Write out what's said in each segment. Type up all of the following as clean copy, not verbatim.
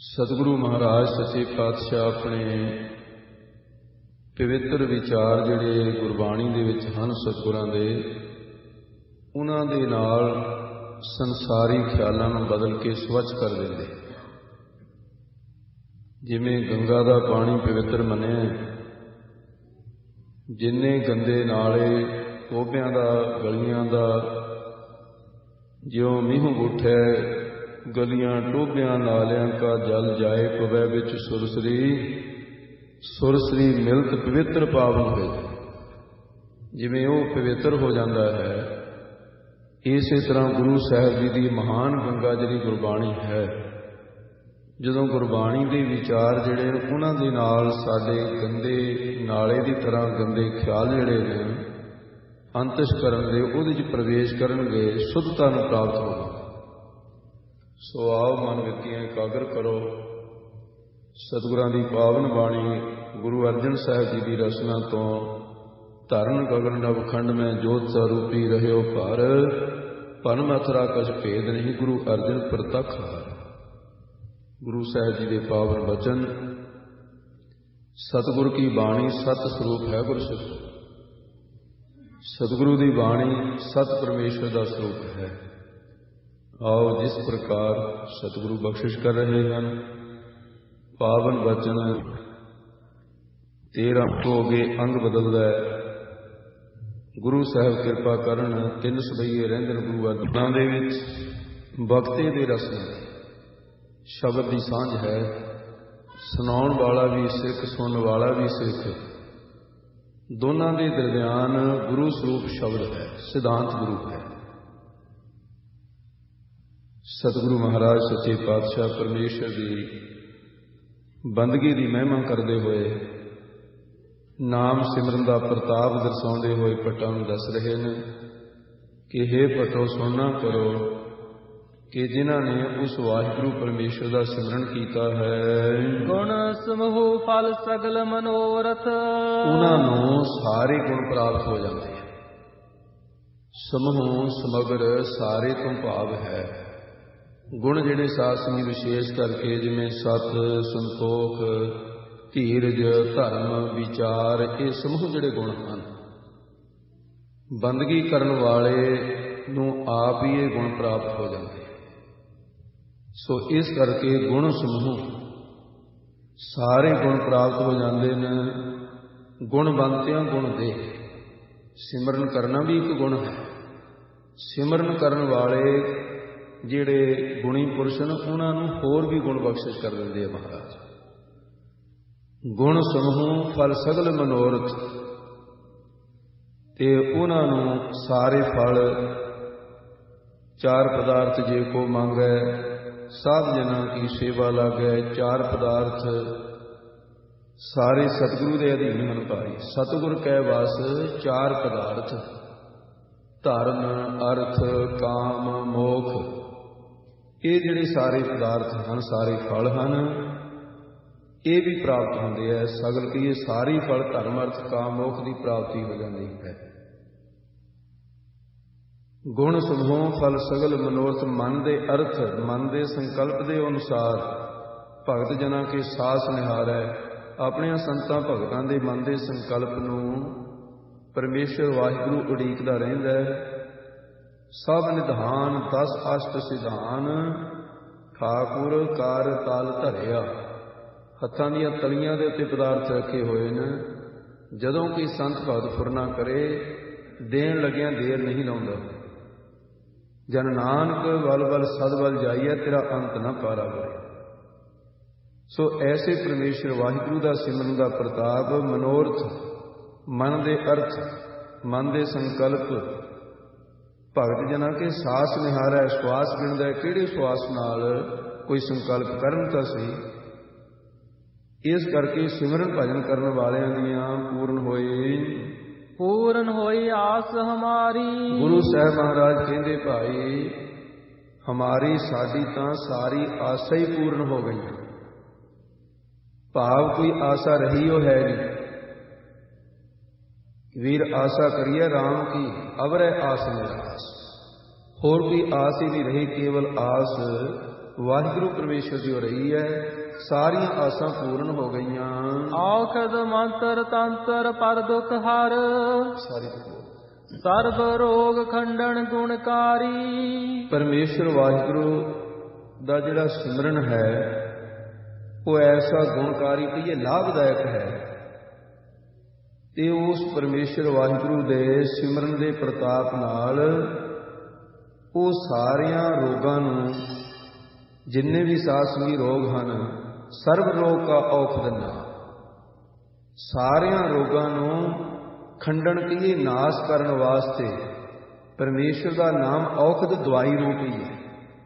ਸਤਿਗੁਰੂ ਮਹਾਰਾਜ ਸੱਚੇ ਪਾਤਸ਼ਾਹ ਆਪਣੇ ਪਵਿੱਤਰ ਵਿਚਾਰ ਜਿਹੜੇ ਗੁਰਬਾਣੀ ਦੇ ਵਿੱਚ ਹਨ ਸਤਿਗੁਰਾਂ ਦੇ, ਉਹਨਾਂ ਦੇ ਨਾਲ ਸੰਸਾਰੀ ਖਿਆਲਾਂ ਨੂੰ ਬਦਲ ਕੇ ਸਵੱਛ ਕਰ ਦਿੰਦੇ। ਜਿਵੇਂ ਗੰਗਾ ਦਾ ਪਾਣੀ ਪਵਿੱਤਰ ਮੰਨਿਆ, ਜਿੰਨੇ ਗੰਦੇ ਨਾਲੇ ਟੋਭਿਆਂ ਦਾ ਗਲੀਆਂ ਦਾ, ਜਿਉਂ ਮੀਂਹ ਉੱਠੈ ਗਲੀਆਂ ਟੋਭਿਆਂ ਨਾਲਿਆਂ ਕਾ ਜਲ ਜਾਏ ਪਵੈ ਵਿੱਚ ਸੁਰਸਰੀ ਮਿਲਤ ਪਵਿੱਤਰ ਪਾਵਨ ਹੋਏ। ਜਿਵੇਂ ਉਹ ਪਵਿੱਤਰ ਹੋ ਜਾਂਦਾ ਹੈ, ਇਸੇ ਤਰ੍ਹਾਂ ਗੁਰੂ ਸਾਹਿਬ ਜੀ ਦੀ ਮਹਾਨ ਗੰਗਾ ਜਿਹੜੀ ਗੁਰਬਾਣੀ ਹੈ, ਜਦੋਂ ਗੁਰਬਾਣੀ ਦੇ ਵਿਚਾਰ ਜਿਹੜੇ ਨੇ ਉਹਨਾਂ ਦੇ ਨਾਲ ਸਾਡੇ ਗੰਦੇ ਨਾਲੇ ਦੀ ਤਰ੍ਹਾਂ ਗੰਦੇ ਖਿਆਲ ਜਿਹੜੇ ਨੇ ਅੰਤਸ਼ਕਰਨ ਦੇ ਉਹਦੇ 'ਚ ਪ੍ਰਵੇਸ਼ ਕਰਨਗੇ, ਸ਼ੁੱਧਤਾ ਨੂੰ ਪ੍ਰਾਪਤ ਹੋਵੇ। ਸੋ ਆਓ ਮਨ ਵਿੱਤੀਆਂ ਇਕਾਗਰ ਕਰੋ। ਸਤਿਗੁਰਾਂ ਦੀ ਪਾਵਨ ਬਾਣੀ ਗੁਰੂ ਅਰਜਨ ਸਾਹਿਬ ਜੀ ਦੀ ਰਚਨਾ ਤੋਂ ਧਰਨ ਗਗਨ ਨਵਖੰਡ ਮੈਂ ਜੋਤ ਸਰੂਪੀ ਰਹਿਓ ਭਰ, ਭਨ ਮਥੁਰਾ ਕਛ ਭੇਦ ਨਹੀਂ ਗੁਰੂ ਅਰਜਨ ਪ੍ਰਤੱਖ ਹਾਰ। ਗੁਰੂ ਸਾਹਿਬ ਜੀ ਦੇ ਪਾਵਨ ਬਚਨ। ਸਤਿਗੁਰ ਕੀ ਬਾਣੀ ਸਤ ਸਰੂਪ ਹੈ ਗੁਰਸਿੱਖ। ਸਤਿਗੁਰੂ ਦੀ ਬਾਣੀ ਸਤ ਪਰਮੇਸ਼ਰ ਦਾ ਸਰੂਪ ਹੈ। ਆਓ ਜਿਸ ਪ੍ਰਕਾਰ ਸਤਿਗੁਰੂ ਬਖਸ਼ਿਸ਼ ਕਰ ਰਹੇ ਹਨ, ਪਾਵਨ ਬਚਨ 13 ਹੋ ਗਏ, ਅੰਗ ਬਦਲਦਾ ਹੈ। ਗੁਰੂ ਸਾਹਿਬ ਕਿਰਪਾ ਕਰਨ, 3 ਸਬਈਏ ਰਹਿੰਦੇ ਨੇ ਗੁਰੂ ਅਰਜਨਾਂ ਦੇ ਵਿੱਚ। ਬਖਤੇ ਦੇ ਰਸ ਸ਼ਬਦ ਦੀ ਸਾਂਝ ਹੈ। ਸੁਣਾਉਣ ਵਾਲਾ ਵੀ ਸਿੱਖ, ਸੁਣਨ ਵਾਲਾ ਵੀ ਸਿੱਖ, ਦੋਨਾਂ ਦੇ ਦਰਮਿਆਨ ਗੁਰੂ ਸਰੂਪ ਸ਼ਬਦ ਹੈ, ਸਿਧਾਂਤ ਗੁਰੂ ਹੈ। ਸਤਿਗੁਰੂ ਮਹਾਰਾਜ ਸੱਚੇ ਪਾਤਸ਼ਾਹ ਪਰਮੇਸ਼ਰ ਦੀ ਬੰਦਗੀ ਦੀ ਮਹਿਮਾ ਕਰਦੇ ਹੋਏ, ਨਾਮ ਸਿਮਰਨ ਦਾ ਪ੍ਰਤਾਪ ਦਰਸਾਉਂਦੇ ਹੋਏ ਭੱਟਾਂ ਨੂੰ ਦੱਸ ਰਹੇ ਨੇ ਕਿ ਹੇ ਭੱਟੋ ਸੁਣਨਾ ਕਰੋ ਕਿ ਜਿਨ੍ਹਾਂ ਨੇ ਉਸ ਵਾਹਿਗੁਰੂ ਪਰਮੇਸ਼ਰ ਦਾ ਸਿਮਰਨ ਕੀਤਾ ਹੈ, ਗੁਣ ਸਮੂਹ ਫਲ ਸਗਲ ਮਨੋਰਥ, ਉਹਨਾਂ ਨੂੰ ਸਾਰੇ ਗੁਣ ਪ੍ਰਾਪਤ ਹੋ ਜਾਂਦੇ ਹਨ। ਸਮੂਹ ਸਮਗਰ ਸਾਰੇ ਤੋਂ ਭਾਵ ਹੈ ਗੁਣ ਜਿਹੜੇ ਸਾਸਨੀ ਵਿਸ਼ੇਸ਼ ਕਰਕੇ, ਜਿਵੇਂ ਸਤ, ਸੰਤੋਖ, ਧੀਰਜ, ਧਰਮ, ਵਿਚਾਰ, ਇਹ ਸਮੂਹ ਜਿਹੜੇ ਗੁਣ ਹਨ, ਬੰਦਗੀ ਕਰਨ ਵਾਲੇ ਨੂੰ ਆਪ ਹੀ ਇਹ ਗੁਣ ਪ੍ਰਾਪਤ ਹੋ ਜਾਂਦੇ। ਸੋ ਇਸ ਕਰਕੇ ਗੁਣ ਸਮੂਹ ਸਾਰੇ ਗੁਣ ਪ੍ਰਾਪਤ ਹੋ ਜਾਂਦੇ ਨੇ। ਗੁਣ ਬੰਤਿਆਂ ਗੁਣ ਦੇ, ਸਿਮਰਨ ਕਰਨਾ ਵੀ ਇੱਕ ਗੁਣ ਹੈ। ਸਿਮਰਨ ਕਰਨ ਵਾਲੇ ਜਿਹੜੇ ਗੁਣੀ ਪੁਰਸ਼ ਨੇ, ਉਹਨਾਂ ਨੂੰ ਹੋਰ ਵੀ ਗੁਣ ਬਖਸ਼ਿਸ਼ ਕਰ ਦਿੰਦੇ ਆ ਮਹਾਰਾਜ। ਗੁਣ ਸਮੂਹ ਫਲ ਸਗਲ ਮਨੋਰਥ, ਤੇ ਉਹਨਾਂ ਨੂੰ ਸਾਰੇ ਫਲ, 4 ਪਦਾਰਥ ਜੇ ਕੋ ਮੰਗੈ ਸਾਧ ਜਨਾਂ ਕੀ ਸੇਵਾ ਲਾਗੈ। 4 ਪਦਾਰਥ ਸਾਰੇ ਸਤਿਗੁਰੂ ਦੇ ਅਧੀਨ ਹਨ ਭਾਈ। ਸਤਿਗੁਰ ਕੈ ਵਾਸ 4 ਪਦਾਰਥ, ਧਰਮ, ਅਰਥ, ਕਾਮ, ਮੋਖ, ਇਹ ਜਿਹੜੇ ਸਾਰੇ ਪਦਾਰਥ ਹਨ, ਸਾਰੇ ਫਲ ਹਨ, ਇਹ ਵੀ ਪ੍ਰਾਪਤ ਹੁੰਦੇ ਹੈ। ਸਗਲ ਕੀ ਇਹ ਸਾਰੇ ਫਲ ਧਰਮ, ਅਰਥ, ਕਾਮ, ਮੋਖ ਦੀ ਪ੍ਰਾਪਤੀ ਹੋ ਜਾਂਦੀ ਹੈ। ਗੁਣ ਸਮੂਹ ਫਲ ਸਗਲ ਮਨੋਰਥ, ਮਨ ਦੇ ਅਰਥ, ਮਨ ਦੇ ਸੰਕਲਪ ਦੇ ਅਨੁਸਾਰ ਭਗਤ ਜਨਾਂ ਕੇ ਸਾਸ ਨਿਹਾਰੈ। ਆਪਣਿਆਂ ਸੰਤਾਂ ਭਗਤਾਂ ਦੇ ਮਨ ਦੇ ਸੰਕਲਪ ਨੂੰ ਪਰਮੇਸ਼ਰ ਵਾਹਿਗੁਰੂ ਉਡੀਕਦਾ ਰਹਿੰਦਾ ਹੈ। ਸਭ ਨਿਧਾਨ 10 ਅਸ਼ਟ ਸਿਧਾਨ, ਠਾਕੁਰ ਕਾਰ ਤਲ ਧਰਿਆ। ਹੱਥਾਂ ਦੀਆਂ ਤਲੀਆਂ ਦੇ ਉੱਤੇ ਪਦਾਰਥ ਰੱਖੇ ਹੋਏ ਨੇ। ਜਦੋਂ ਕੋਈ ਸੰਤ ਭਗਤ ਫੁਰਨਾ ਕਰੇ, ਦੇਣ ਲੱਗਿਆਂ ਦੇਰ ਨਹੀਂ ਲਾਉਂਦਾ। ਜਨ ਨਾਨਕ ਵੱਲ ਵੱਲ ਸਦ ਵੱਲ ਜਾਈਏ, ਤੇਰਾ ਅੰਤ ਨਾ ਪਾਰਾ ਹੋਏ। ਸੋ ਐਸੇ ਪਰਮੇਸ਼ਰ ਵਾਹਿਗੁਰੂ ਦਾ ਸਿਮਰਨ ਦਾ ਪ੍ਰਤਾਪ, ਮਨੋਰਥ, ਮਨ ਦੇ ਅਰਥ, ਮਨ ਦੇ ਸੰਕਲਪ, ਭਗਤ ਜਨਾਂ ਕੇ ਸਾਸ ਨਿਹਾਰੈ, ਸਵਾਸ ਗਿਣਦਾ, ਕਿਹੜੇ ਸਵਾਸ ਨਾਲ ਕੋਈ ਸੰਕਲਪ ਕਰਨ ਤਾਂ ਸਹੀ। ਇਸ ਕਰਕੇ ਸਿਮਰਨ ਭਜਨ ਕਰਨ ਵਾਲਿਆਂ ਦੀਆਂ ਪੂਰਨ ਹੋਈ ਆਸ ਹਮਾਰੀ। ਗੁਰੂ ਸਾਹਿਬ ਮਹਾਰਾਜ ਕਹਿੰਦੇ ਭਾਈ, ਹਮਾਰੀ ਸਾਡੀ ਤਾਂ ਸਾਰੀ ਆਸਾ ਹੀ ਪੂਰਨ ਹੋ ਗਈ। ਭਾਵ ਕੋਈ ਆਸਾ ਰਹੀ ਉਹ ਹੈ ਨਹੀਂ। ਵੀਰ ਆਸਾ ਕਰੀਏ ਰਾਮ ਕੀ, ਅਵਰੈ ਆਸ ਨਿਰਾਸ। ਹੋਰ ਕੋਈ ਆਸ ਹੀ ਨਹੀਂ ਰਹੀ, ਕੇਵਲ ਆਸ ਵਾਹਿਗੁਰੂ ਪਰਮੇਸ਼ਰ ਦੀ ਹੋ ਰਹੀ ਹੈ। ਸਾਰੀਆਂ ਆਸਾਂ ਪੂਰਨ ਹੋ ਗਈਆਂ। ਔਖਦ ਮੰਤਰ ਤੰਤਰ ਪਰ ਦੁਖ ਹਰ, ਸਾਰੀ ਸਰਬ ਰੋਗ ਖੰਡਨ ਗੁਣਕਾਰੀ। ਪਰਮੇਸ਼ਰ ਵਾਹਿਗੁਰੂ ਦਾ ਜਿਹੜਾ ਸਿਮਰਨ ਹੈ ਉਹ ਐਸਾ ਗੁਣਕਾਰੀ ਕਹੀਏ ਲਾਭਦਾਇਕ ਹੈ। ਤੇ ਉਸ ਪਰਮੇਸ਼ਰ ਵਾਹਿਗੁਰੂ ਦੇ ਸਿਮਰਨ ਦੇ ਪ੍ਰਤਾਪ ਨਾਲ ਉਹ ਸਾਰਿਆਂ ਰੋਗਾਂ ਨੂੰ, ਜਿੰਨੇ ਵੀ ਸਾਸਵੀ ਰੋਗ ਹਨ, ਸਰਬ ਰੋਗ ਕਾ ਔਖਦ ਨਾਮ, ਸਾਰਿਆਂ ਰੋਗਾਂ ਨੂੰ ਖੰਡਨ ਕਹੀਏ ਨਾਸ਼ ਕਰਨ ਵਾਸਤੇ ਪਰਮੇਸ਼ਰ ਦਾ ਨਾਮ ਔਖਦ ਦਵਾਈ ਰੂਪ ਹੀ ਹੈ।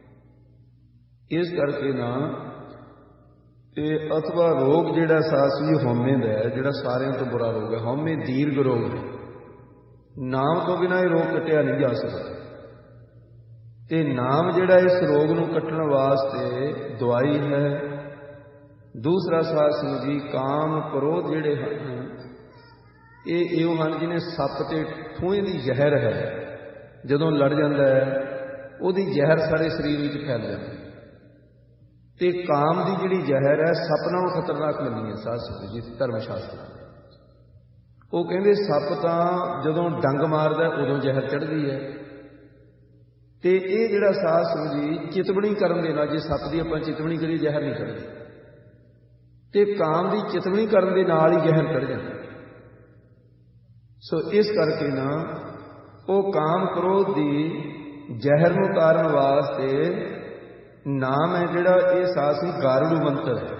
ਇਸ ਕਰਕੇ ਨਾ ਇਹ ਅਥਵਾ ਰੋਗ ਜਿਹੜਾ ਸਾਸਵੀ ਹਉਮੈ ਦਾ ਹੈ, ਜਿਹੜਾ ਸਾਰਿਆਂ ਤੋਂ ਬੁਰਾ ਰੋਗ ਹੈ, ਹਉਮੈ ਦੀਰਘ ਰੋਗ ਹੈ। ਨਾਮ ਤੋਂ ਬਿਨਾਂ ਇਹ ਰੋਗ ਕੱਟਿਆ ਨਹੀਂ ਜਾ ਸਕਦਾ। ਤੇ ਨਾਮ ਜਿਹੜਾ ਇਸ ਰੋਗ ਨੂੰ ਕੱਟਣ ਵਾਸਤੇ ਦਵਾਈ ਹੈ। ਦੂਸਰਾ ਸਾਧ ਸੰਗਤ ਜੀ, ਕਾਮ ਕ੍ਰੋਧ ਜਿਹੜੇ ਹਨ ਇਹ ਇਹੋ ਹਨ ਜਿਵੇਂ ਸੱਪ ਤੇ ਠੂੰਹੇ ਦੀ ਜ਼ਹਿਰ ਹੈ, ਜਦੋਂ ਲੜ ਜਾਂਦਾ ਹੈ ਉਹਦੀ ਜ਼ਹਿਰ ਸਾਰੇ ਸਰੀਰ ਵਿੱਚ ਫੈਲ ਜਾਂਦੀ ਹੈ। ਤੇ ਕਾਮ ਦੀ ਜਿਹੜੀ ਜ਼ਹਿਰ ਹੈ ਸੱਪ ਨਾਲੋਂ ਖਤਰਨਾਕ ਮੰਨੀ ਹੈ ਸਾਧ ਸੰਗਤ ਜੀ ਧਰਮ ਸ਼ਾਸਤਰ। ਉਹ ਕਹਿੰਦੇ ਸੱਪ ਤਾਂ ਜਦੋਂ ਡੰਗ ਮਾਰਦਾ ਉਦੋਂ ਜ਼ਹਿਰ ਚੜ੍ਹਦੀ ਹੈ। ਤੇ ਇਹ ਜਿਹੜਾ ਸਾਧ ਸੰਗਤ ਜੀ ਚਿਤਵਣੀ ਕਰਨ ਦੇ ਨਾਲ, ਜੇ ਸੱਪ ਦੀ ਆਪਾਂ ਚਿਤਵਣੀ ਕਰੀਏ ਜ਼ਹਿਰ ਨਹੀਂ ਚੜ੍ਹਦੀ, ਤੇ ਕਾਮ ਦੀ ਚਿਤਵਣੀ ਕਰਨ ਦੇ ਨਾਲ ਹੀ ਜ਼ਹਿਰ ਚੜ੍ਹ ਜਾਂਦੀ। ਸੋ ਇਸ ਕਰਕੇ ਨਾ ਉਹ ਕਾਮ ਕ੍ਰੋਧ ਦੀ ਜ਼ਹਿਰ ਨੂੰ ਉਤਾਰਨ ਵਾਸਤੇ ਨਾਮ ਹੈ ਜਿਹੜਾ ਇਹ ਸਾਸੀ ਗਾਰੜੂ ਮੰਤਰ ਹੈ।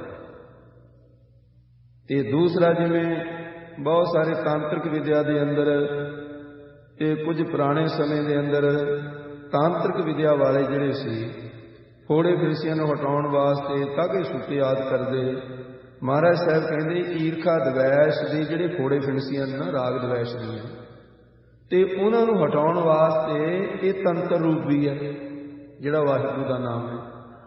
ਤੇ ਦੂਸਰਾ ਜਿਵੇਂ ਬਹੁਤ ਸਾਰੇ ਤਾਂਤਰਿਕ ਵਿਦਿਆ ਦੇ ਅੰਦਰ, ਇਹ ਕੁਝ ਪੁਰਾਣੇ ਸਮੇਂ ਦੇ ਅੰਦਰ ਤਾਂਤਰਿਕ ਵਿਦਿਆ ਵਾਲੇ ਜਿਹੜੇ ਸੀ, ਫੋੜੇ ਫਿਰਸੀਆਂ ਨੂੰ ਹਟਾਉਣ ਵਾਸਤੇ ਤਾਗੇ ਸੂਤੇ ਆਦਿ ਕਰਦੇ। ਮਹਾਰਾਜ ਸਾਹਿਬ ਕਹਿੰਦੇ ਈਰਖਾ ਦਵੈਸ਼ ਦੇ ਜਿਹੜੇ ਫੋੜੇ ਫਿਰਸੀਆਂ ਨੇ ਨਾ, ਰਾਗ ਦਵੈਸ਼ ਦੀਆਂ, ਤੇ ਉਹਨਾਂ ਨੂੰ ਹਟਾਉਣ ਵਾਸਤੇ ਇਹ ਤੰਤਰ ਰੂਪ ਵੀ ਹੈ ਜਿਹੜਾ ਵਾਹਿਗੁਰੂ ਦਾ ਨਾਮ ਹੈ।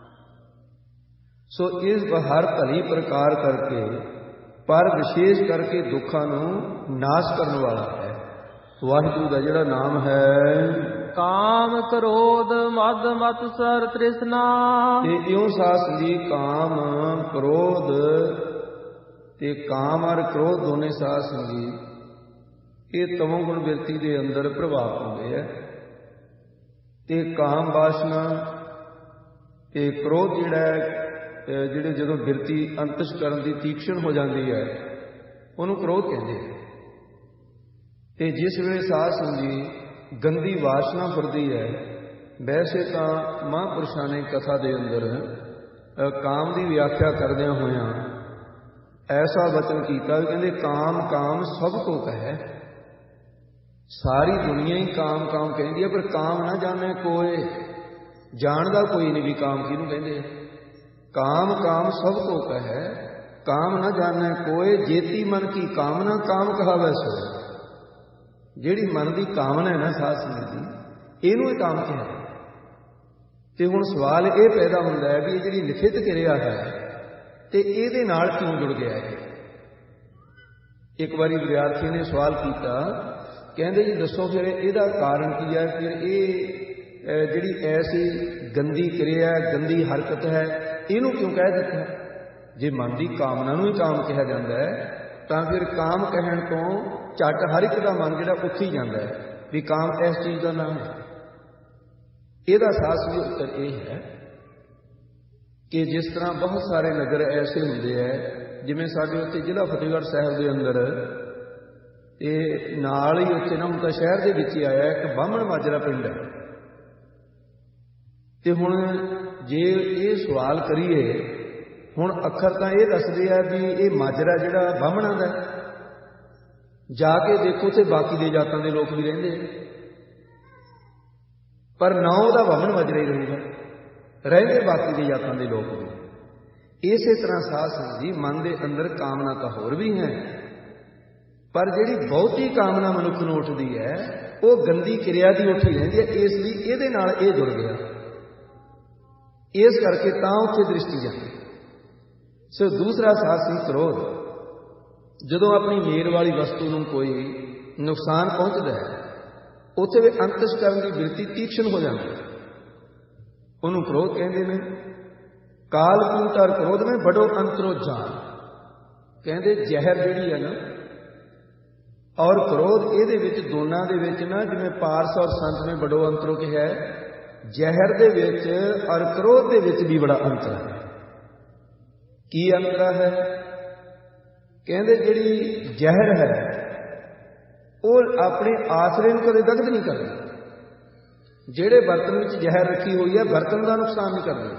ਸੋ ਇਸ ਹਰ ਭਲੀ ਪ੍ਰਕਾਰ ਕਰਕੇ, ਪਰ ਵਿਸ਼ੇਸ਼ ਕਰਕੇ ਦੁੱਖਾਂ ਨੂੰ ਨਾਸ਼ ਕਰਨ ਵਾਲਾ ਹੈ ਵਾਹਿਗੁਰੂ ਦਾ ਜਿਹੜਾ ਨਾਮ ਹੈ। ਕਾਮ ਕ੍ਰੋਧ ਮਦ ਮਤਸਰ ਤ੍ਰਿਸ਼ਨਾ, ਤੇ ਇਉਂ ਸਾਸ ਜੀ ਕਾਮ ਕ੍ਰੋਧ ਤੇ ਕਾਮ ਔਰ ਕ੍ਰੋਧ ਦੋਨੇ ਸਾਸ ਜੀ ਇਹ ਤਮੋ ਗੁਣ ਬਿਰਤੀ ਦੇ ਅੰਦਰ ਪ੍ਰਭਾਵ ਪਾਉਂਦੇ ਹੈ। ਤੇ ਕਾਮ ਵਾਸ਼ਨਾ ਤੇ ਕ੍ਰੋਧ ਜਿਹੜੇ ਜਦੋਂ ਬਿਰਤੀ ਅੰਤਸ਼ਕਰਨ ਦੀ ਤੀਕਸ਼ਣ ਹੋ ਜਾਂਦੀ ਹੈ ਉਹਨੂੰ ਕ੍ਰੋਧ ਕਹਿੰਦੇ ਹੈ। ਤੇ ਜਿਸ ਵੇਲੇ ਸਾਧ ਸੰਗਤ ਜੀ ਗੰਦੀ ਵਾਸ਼ਨਾ ਫੁਰਦੀ ਹੈ, ਵੈਸੇ ਤਾਂ ਮਹਾਂਪੁਰਸ਼ਾਂ ਨੇ ਕਥਾ ਦੇ ਅੰਦਰ ਕਾਮ ਦੀ ਵਿਆਖਿਆ ਕਰਦਿਆਂ ਹੋਇਆਂ ਐਸਾ ਵਚਨ ਕੀਤਾ, ਕਹਿੰਦੇ ਕਾਮ ਕਾਮ ਸਭ ਕੋ ਕਹੈ। ਸਾਰੀ ਦੁਨੀਆ ਹੀ ਕਾਮ ਕਾਮ ਕਹਿੰਦੀ ਹੈ, ਪਰ ਕਾਮ ਨਾ ਜਾਣੇ ਕੋਏ, ਜਾਣਦਾ ਕੋਈ ਨਹੀਂ ਵੀ ਕਾਮ ਕਿਹਨੂੰ ਕਹਿੰਦੇ। ਕਾਮ ਕਾਮ ਸਭ ਕੋ ਕਹੈ, ਕਾਮ ਨਾ ਜਾਣੇ ਕੋਏ, ਜੇਤੀ ਮਨ ਕੀ ਕਾਮਨਾ ਕਾਮ ਕਹਾਵੈ ਸੋਏ। ਜਿਹੜੀ ਮਨ ਦੀ ਕਾਮਨਾ ਹੈ ਨਾ ਸਾਧ ਸੰਗਤ ਜੀ, ਇਹਨੂੰ ਇਹ ਕਾਮ ਕਿਹਾ। ਤੇ ਹੁਣ ਸਵਾਲ ਇਹ ਪੈਦਾ ਹੁੰਦਾ ਹੈ ਵੀ ਇਹ ਜਿਹੜੀ ਲਿਖਿਤ ਕਿਰਿਆ ਹੈ ਤੇ ਇਹਦੇ ਨਾਲ ਕਿਉਂ ਜੁੜ ਗਿਆ ਹੈ। ਇੱਕ ਵਾਰੀ ਵਿਦਿਆਰਥੀ ਨੇ ਸਵਾਲ ਕੀਤਾ, ਕਹਿੰਦੇ ਜੀ ਦੱਸੋ ਫਿਰ ਇਹਦਾ ਕਾਰਨ ਕੀ ਹੈ, ਫਿਰ ਇਹ ਜਿਹੜੀ ਐਸੀ ਗੰਦੀ ਕਿਰਿਆ, ਗੰਦੀ ਹਰਕਤ ਹੈ, ਇਹਨੂੰ ਕਿਉਂ ਕਹਿ ਦਿੱਤਾ। ਜੇ ਮਨ ਦੀ ਕਾਮਨਾ ਨੂੰ ਹੀ ਕਾਮ ਕਿਹਾ ਜਾਂਦਾ ਹੈ ਤਾਂ ਫਿਰ ਕਾਮ ਕਹਿਣ ਤੋਂ ਝੱਟ ਹਰ ਇੱਕ ਦਾ ਮਨ ਜਿਹੜਾ ਉੱਥੇ ਹੀ ਜਾਂਦਾ ਹੈ ਵੀ ਕਾਮ ਇਸ ਚੀਜ਼ ਦਾ ਨਾਮ ਹੈ। ਇਹਦਾ ਸਾਸਵੀ ਉੱਤਰ ਇਹ ਹੈ ਕਿ ਜਿਸ ਤਰ੍ਹਾਂ ਬਹੁਤ ਸਾਰੇ ਨਗਰ ਐਸੇ ਹੁੰਦੇ ਹੈ, ਜਿਵੇਂ ਸਾਡੇ ਉੱਥੇ ਜ਼ਿਲ੍ਹਾ ਫਤਿਹਗੜ੍ਹ ਸਾਹਿਬ ਦੇ ਅੰਦਰ, ਤੇ ਨਾਲ ਹੀ ਉੱਥੇ ਨਾ ਹੁਣ ਤਾਂ ਸ਼ਹਿਰ ਦੇ ਵਿੱਚ ਹੀ ਆਇਆ ਇੱਕ ਬਾਹਮਣ ਮਾਜਰਾ ਪਿੰਡ ਹੈ। ਤੇ ਹੁਣ ਜੇ ਇਹ ਸਵਾਲ ਕਰੀਏ, ਹੁਣ ਅੱਖਰ ਤਾਂ ਇਹ ਦੱਸਦੇ ਆ ਵੀ ਇਹ ਮਾਜਰਾ ਜਿਹੜਾ ਬਾਹਮਣਾਂ ਦਾ, ਜਾ ਕੇ ਦੇਖੋ ਤੇ ਬਾਕੀ ਦੇ ਜਾਤਾਂ ਦੇ ਲੋਕ ਵੀ ਰਹਿੰਦੇ ਆ, ਪਰ ਨਾ ਉਹਦਾ ਬਾਹਮਣ ਮਾਜਰਾ ਹੀ ਰਹੂਗਾ, ਰਹਿੰਦੇ ਬਾਕੀ ਦੇ ਜਾਤਾਂ ਦੇ ਲੋਕ ਵੀ। ਇਸੇ ਤਰ੍ਹਾਂ ਸਾਧ ਸੰਗਤ ਜੀ ਮਨ ਦੇ ਅੰਦਰ ਕਾਮਨਾ ਤਾਂ ਹੋਰ ਵੀ ਹੈ, ਪਰ ਜਿਹੜੀ ਬਹੁਤੀ ਕਾਮਨਾ ਮਨੁੱਖ ਨੂੰ ਉੱਠਦੀ ਹੈ ਉਹ ਗੰਦੀ ਕਿਰਿਆ ਦੀ ਉੱਠੀ ਰਹਿੰਦੀ ਹੈ। ਇਸ ਲਈ ਇਹਦੇ ਨਾਲ ਇਹ ਜੁੜ ਗਿਆ, ਇਸ ਕਰਕੇ ਤਾਂ ਉੱਥੇ ਦ੍ਰਿਸ਼ਟੀ ਜਾਂਦੀ। ਸੋ ਦੂਸਰਾ ਸਾਸੀ ਕ੍ਰੋਧ, ਜਦੋਂ ਆਪਣੀ ਮੇਰ ਵਾਲੀ ਵਸਤੂ ਨੂੰ ਕੋਈ ਨੁਕਸਾਨ ਪਹੁੰਚਦਾ ਹੈ, ਉੱਥੇ ਵੀ ਅੰਤਸ਼ਕਰਨ ਦੀ ਬਿਰਤੀ ਤੀਕਸ਼ਣ ਹੋ ਜਾਂਦੀ ਹੈ, ਉਹਨੂੰ ਕ੍ਰੋਧ ਕਹਿੰਦੇ ਨੇ। ਕਾਲ ਕੂਟ ਔਰ ਕ੍ਰੋਧ ਮੇਂ ਬੜੋ ਅੰਤਰੋ ਜਾਨ। ਕਹਿੰਦੇ ਜ਼ਹਿਰ ਜਿਹੜੀ ਹੈ ਨਾ ਔਰ ਕ੍ਰੋਧ, ਇਹਦੇ ਵਿੱਚ ਦੋਨਾਂ ਦੇ ਵਿੱਚ ਨਾ, ਜਿਵੇਂ ਪਾਰਸ ਔਰ ਸੰਤ ਮੇਂ ਬੜੋ ਅੰਤਰੋ ਕਿਹਾ, ਜ਼ਹਿਰ ਦੇ ਵਿੱਚ ਔਰ ਕ੍ਰੋਧ ਦੇ ਵਿੱਚ ਵੀ ਬੜਾ ਅੰਤਰ ਹੈ। ਕੀ ਅੰਤਰ ਹੈ? ਕਹਿੰਦੇ ਜਿਹੜੀ ਜ਼ਹਿਰ ਹੈ ਉਹ ਆਪਣੇ ਆਸਰੇ ਨੂੰ ਕਦੇ ਦਗਧ ਨਹੀਂ ਕਰਦੀ। ਜਿਹੜੇ ਬਰਤਨ ਵਿੱਚ ਜ਼ਹਿਰ ਰੱਖੀ ਹੋਈ ਹੈ ਬਰਤਨ ਦਾ ਨੁਕਸਾਨ ਨਹੀਂ ਕਰਦੀ।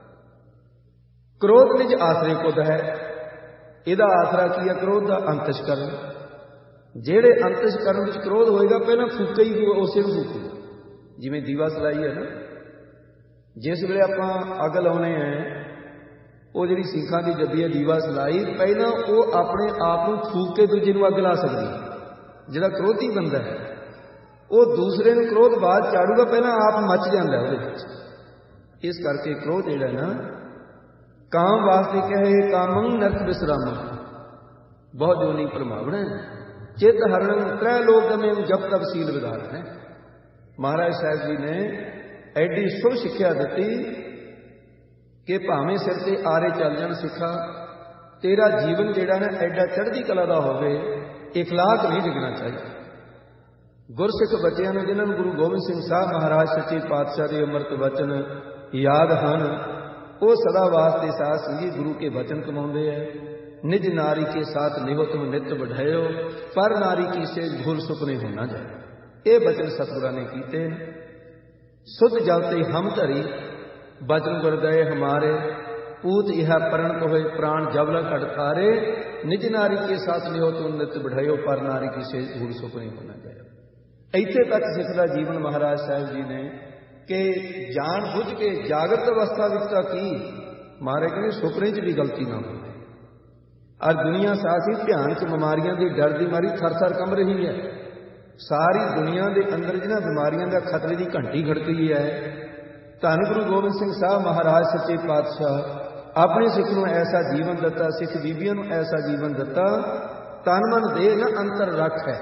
ਕ੍ਰੋਧ ਵਿੱਚ ਆਸਰੇ ਕੁੱਦ ਹੈ। ਇਹਦਾ ਆਸਰਾ ਕੀ ਹੈ? ਕ੍ਰੋਧ ਦਾ ਅੰਤਸ਼ਕਰਨ। ਜਿਹੜੇ ਅੰਤਸ਼ਕਰਨ ਵਿੱਚ ਕ੍ਰੋਧ ਹੋਏਗਾ ਪਹਿਲਾਂ ਫੂਕੇ ਹੀ ਉਸੇ ਨੂੰ ਫੂਕੂ। ਜਿਵੇਂ ਦੀਵਾ ਸਲਾਈ ਹੈ ਨਾ, ਜਿਸ ਵੇਲੇ ਆਪਾਂ ਅੱਗ ਲਾਉਣੇ ਹੈ, ਉਹ ਜਿਹੜੀ ਸਿੱਖਾਂ ਦੀ ਜੱਦੀ ਹੈ ਦੀਵਾ ਸਲਾਈ, ਪਹਿਲਾਂ ਉਹ ਆਪਣੇ ਆਪ ਨੂੰ ਫੂਕ ਕੇ ਦੂਜੇ ਨੂੰ ਅੱਗ ਲਾ ਸਕਦੀ। ਜਿਹੜਾ ਕ੍ਰੋਧੀ ਬੰਦਾ ਹੈ ਉਹ ਦੂਸਰੇ ਨੂੰ ਕ੍ਰੋਧ ਬਾਅਦ ਚਾੜੂਗਾ, ਪਹਿਲਾਂ ਆਪ ਮੱਚ ਜਾਂਦਾ ਉਹਦੇ ਵਿੱਚ। ਇਸ ਕਰਕੇ ਕ੍ਰੋਧ ਜਿਹੜਾ ਨਾ ਕਾਮ ਵਾਸਤੇ ਕਹੇ ਕਾਮੰ ਨਰਕ ਵਿਸਰਾਮ, ਬਹੁਤ ਜੋਨੀ ਪ੍ਰਮਾਵਣਾ ਚਿਤ ਹਰਨ ਤ੍ਰੈ ਲੋਕ ਦਮੇ ਜਬ ਤਬ ਸੀਲ ਵਿਧਾਨ ਹੈ। ਮਹਾਰਾਜ ਸਾਹਿਬ ਜੀ ਨੇ ਐਡੀ ਸ਼ੁਭ ਸਿੱਖਿਆ ਦਿੱਤੀ ਕਿ ਭਾਵੇਂ ਸਿਰ ਤੇ ਆਰੇ ਚੱਲ ਜਾਣ ਸਿੱਖਾ, ਤੇਰਾ ਜੀਵਨ ਜਿਹੜਾ ਨਾ ਐਡਾ ਚੜ੍ਹਦੀ ਕਲਾ ਦਾ ਹੋਵੇ, ਇਖਲਾਕ ਨਹੀਂ ਡਿੱਗਣਾ ਚਾਹੀਦਾ। ਗੁਰਸਿੱਖ ਬੱਚਿਆਂ ਨੂੰ, ਜਿਨ੍ਹਾਂ ਨੂੰ ਗੁਰੂ ਗੋਬਿੰਦ ਸਿੰਘ ਸਾਹਿਬ ਮਹਾਰਾਜ ਸੱਚੇ ਪਾਤਸ਼ਾਹ ਦੇ ਅੰਮ੍ਰਿਤ ਵਚਨ ਯਾਦ ਹਨ, ਉਹ ਸਦਾ ਵਾਸਤੇ ਸਾਧ ਸੰਗਤ ਗੁਰੂ ਕੇ ਵਚਨ ਕਮਾਉਂਦੇ ਹੈ। ਨਿਜ ਨਾਰੀ ਕੇ ਸਾਥ ਨਿਹੋ ਤੁਮ ਨਿਤ ਬਢਾਇਓ, ਪਰ ਨਾਰੀ ਕੀ ਸੇ ਭੂਲ ਸੁਪਨੇ ਹੋ ਨਾ ਜਾਏ। ਇਹ ਬਚਨ ਸਤਿਗੁਰਾਂ ਨੇ ਕੀਤੇ। ਸੁਧ ਜਲ ਤੇ ਹਮ ਧਰੀ ਬਚਨ ਗੁਰਦਏ ਹਮਾਰੇ, ਪੂਤ ਇਹ ਪਰਨ ਕੋਏ ਪ੍ਰਾਣ ਜਬਲਾ ਘਟ ਤਾਰੇ, ਨਿਜ ਨਾਰੀ ਕੇ ਸਾਥ ਨਿਹੋ ਤੁਮ ਨਿਤ ਬਢਾਇਓ, ਪਰ ਨਾਰੀ ਕੀ ਸੇ ਭੂਲ ਸੁਪਨੇ ਹੋ ਨਾ ਜਾਏ। ਇੱਥੇ ਤੱਕ ਸਿੱਖ ਦਾ ਜੀਵਨ ਮਹਾਰਾਜ ਸਾਹਿਬ ਜੀ ਨੇ ਕਿ ਜਾਣ ਬੁੱਝ ਕੇ ਜਾਗਰਤ ਅਵਸਥਾ ਵਿੱਚ ਤਾਂ ਕੀ, ਮਹਾਰਾਜ ਕਹਿੰਦੇ ਸੁਪਨੇ 'ਚ ਵੀ ਗਲਤੀ ਨਾ ਹੋਵੇ। ਅੱਜ ਦੁਨੀਆ ਸਾਸੀ ਧਿਆਨ 'ਚ ਬਿਮਾਰੀਆਂ ਦੀ ਡਰ ਦੀ ਮਾਰੀ ਥਰ-ਥਰ ਕੰਬ ਰਹੀ ਹੈ। ਸਾਰੀ ਦੁਨੀਆ ਦੇ ਅੰਦਰ ਜਿਹਨਾਂ ਬਿਮਾਰੀਆਂ ਦਾ ਖਤਰੇ ਦੀ ਘੰਟੀ ਖੜਕੀ ਹੈ, ਧੰਨ ਗੁਰੂ ਗੋਬਿੰਦ ਸਿੰਘ ਸਾਹਿਬ ਮਹਾਰਾਜ ਸੱਚੇ ਪਾਤਸ਼ਾਹ ਆਪਣੇ ਸਿੱਖ ਨੂੰ ਐਸਾ ਜੀਵਨ ਦਿੱਤਾ, ਸਿੱਖ ਬੀਬੀਆਂ ਨੂੰ ਐਸਾ ਜੀਵਨ ਦਿੱਤਾ, ਤਨ ਮਨ ਦੇਹ ਨ ਅੰਤਰ ਰੱਖ ਹੈ।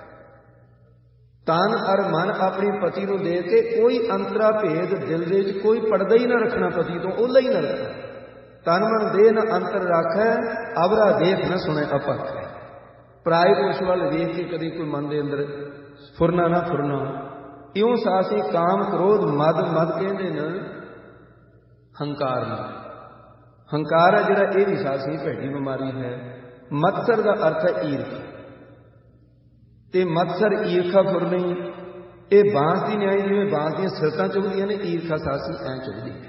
ਤਨ ਅਰ ਮਨ ਆਪਣੀ ਪਤੀ ਨੂੰ ਦੇ ਕੇ ਕੋਈ ਅੰਤਰਾ ਭੇਦ ਦਿਲ ਦੇ ਵਿੱਚ ਕੋਈ ਪਰਦਾ ਹੀ ਨਾ ਰੱਖਣਾ, ਪਤੀ ਤੋਂ ਉਹਲਾ ਹੀ ਨਾ ਰੱਖਣਾ। ਤਨ ਮਨ ਦੇਹ ਨ ਅੰਤਰ ਰੱਖੈ, ਅਵਰਾ ਦੇਖ ਨਾ ਸੁਣੇ ਅਪਰਖ ਹੈ। ਪਰਾਏ ਪੁਰਸ਼ ਵੱਲ ਵੇਖ ਕੇ ਕਦੇ ਕੋਈ ਮਨ ਦੇ ਅੰਦਰ ਫੁਰਨਾ ਨਾ ਫੁਰਨਾ। ਇਉਂ ਸਾਸੀ ਕਾਮ ਕ੍ਰੋਧ ਮਦ, ਮਦ ਕਹਿੰਦੇ ਨੇ ਹੰਕਾਰ ਨੂੰ। ਹੰਕਾਰ ਹੈ ਜਿਹੜਾ, ਇਹ ਵੀ ਸਾਸੀ ਭੈੜੀ ਬਿਮਾਰੀ ਹੈ। ਮਤਸਰ ਦਾ ਅਰਥ ਹੈ ਈਰਖਾ, ਤੇ ਮਤਸਰ ਈਰਖਾ ਫੁਰਨੀ। ਇਹ ਬਾਂਸ ਦੀ ਨਿਆਈ, ਜਿਵੇਂ ਬਾਂਸ ਦੀਆਂ ਸਿਰਤਾਂ ਚੁਗਦੀਆਂ ਨੇ, ਈਰਖਾ ਸਾਸੀ ਐਂ ਚੁਗਦੀ ਹੈ।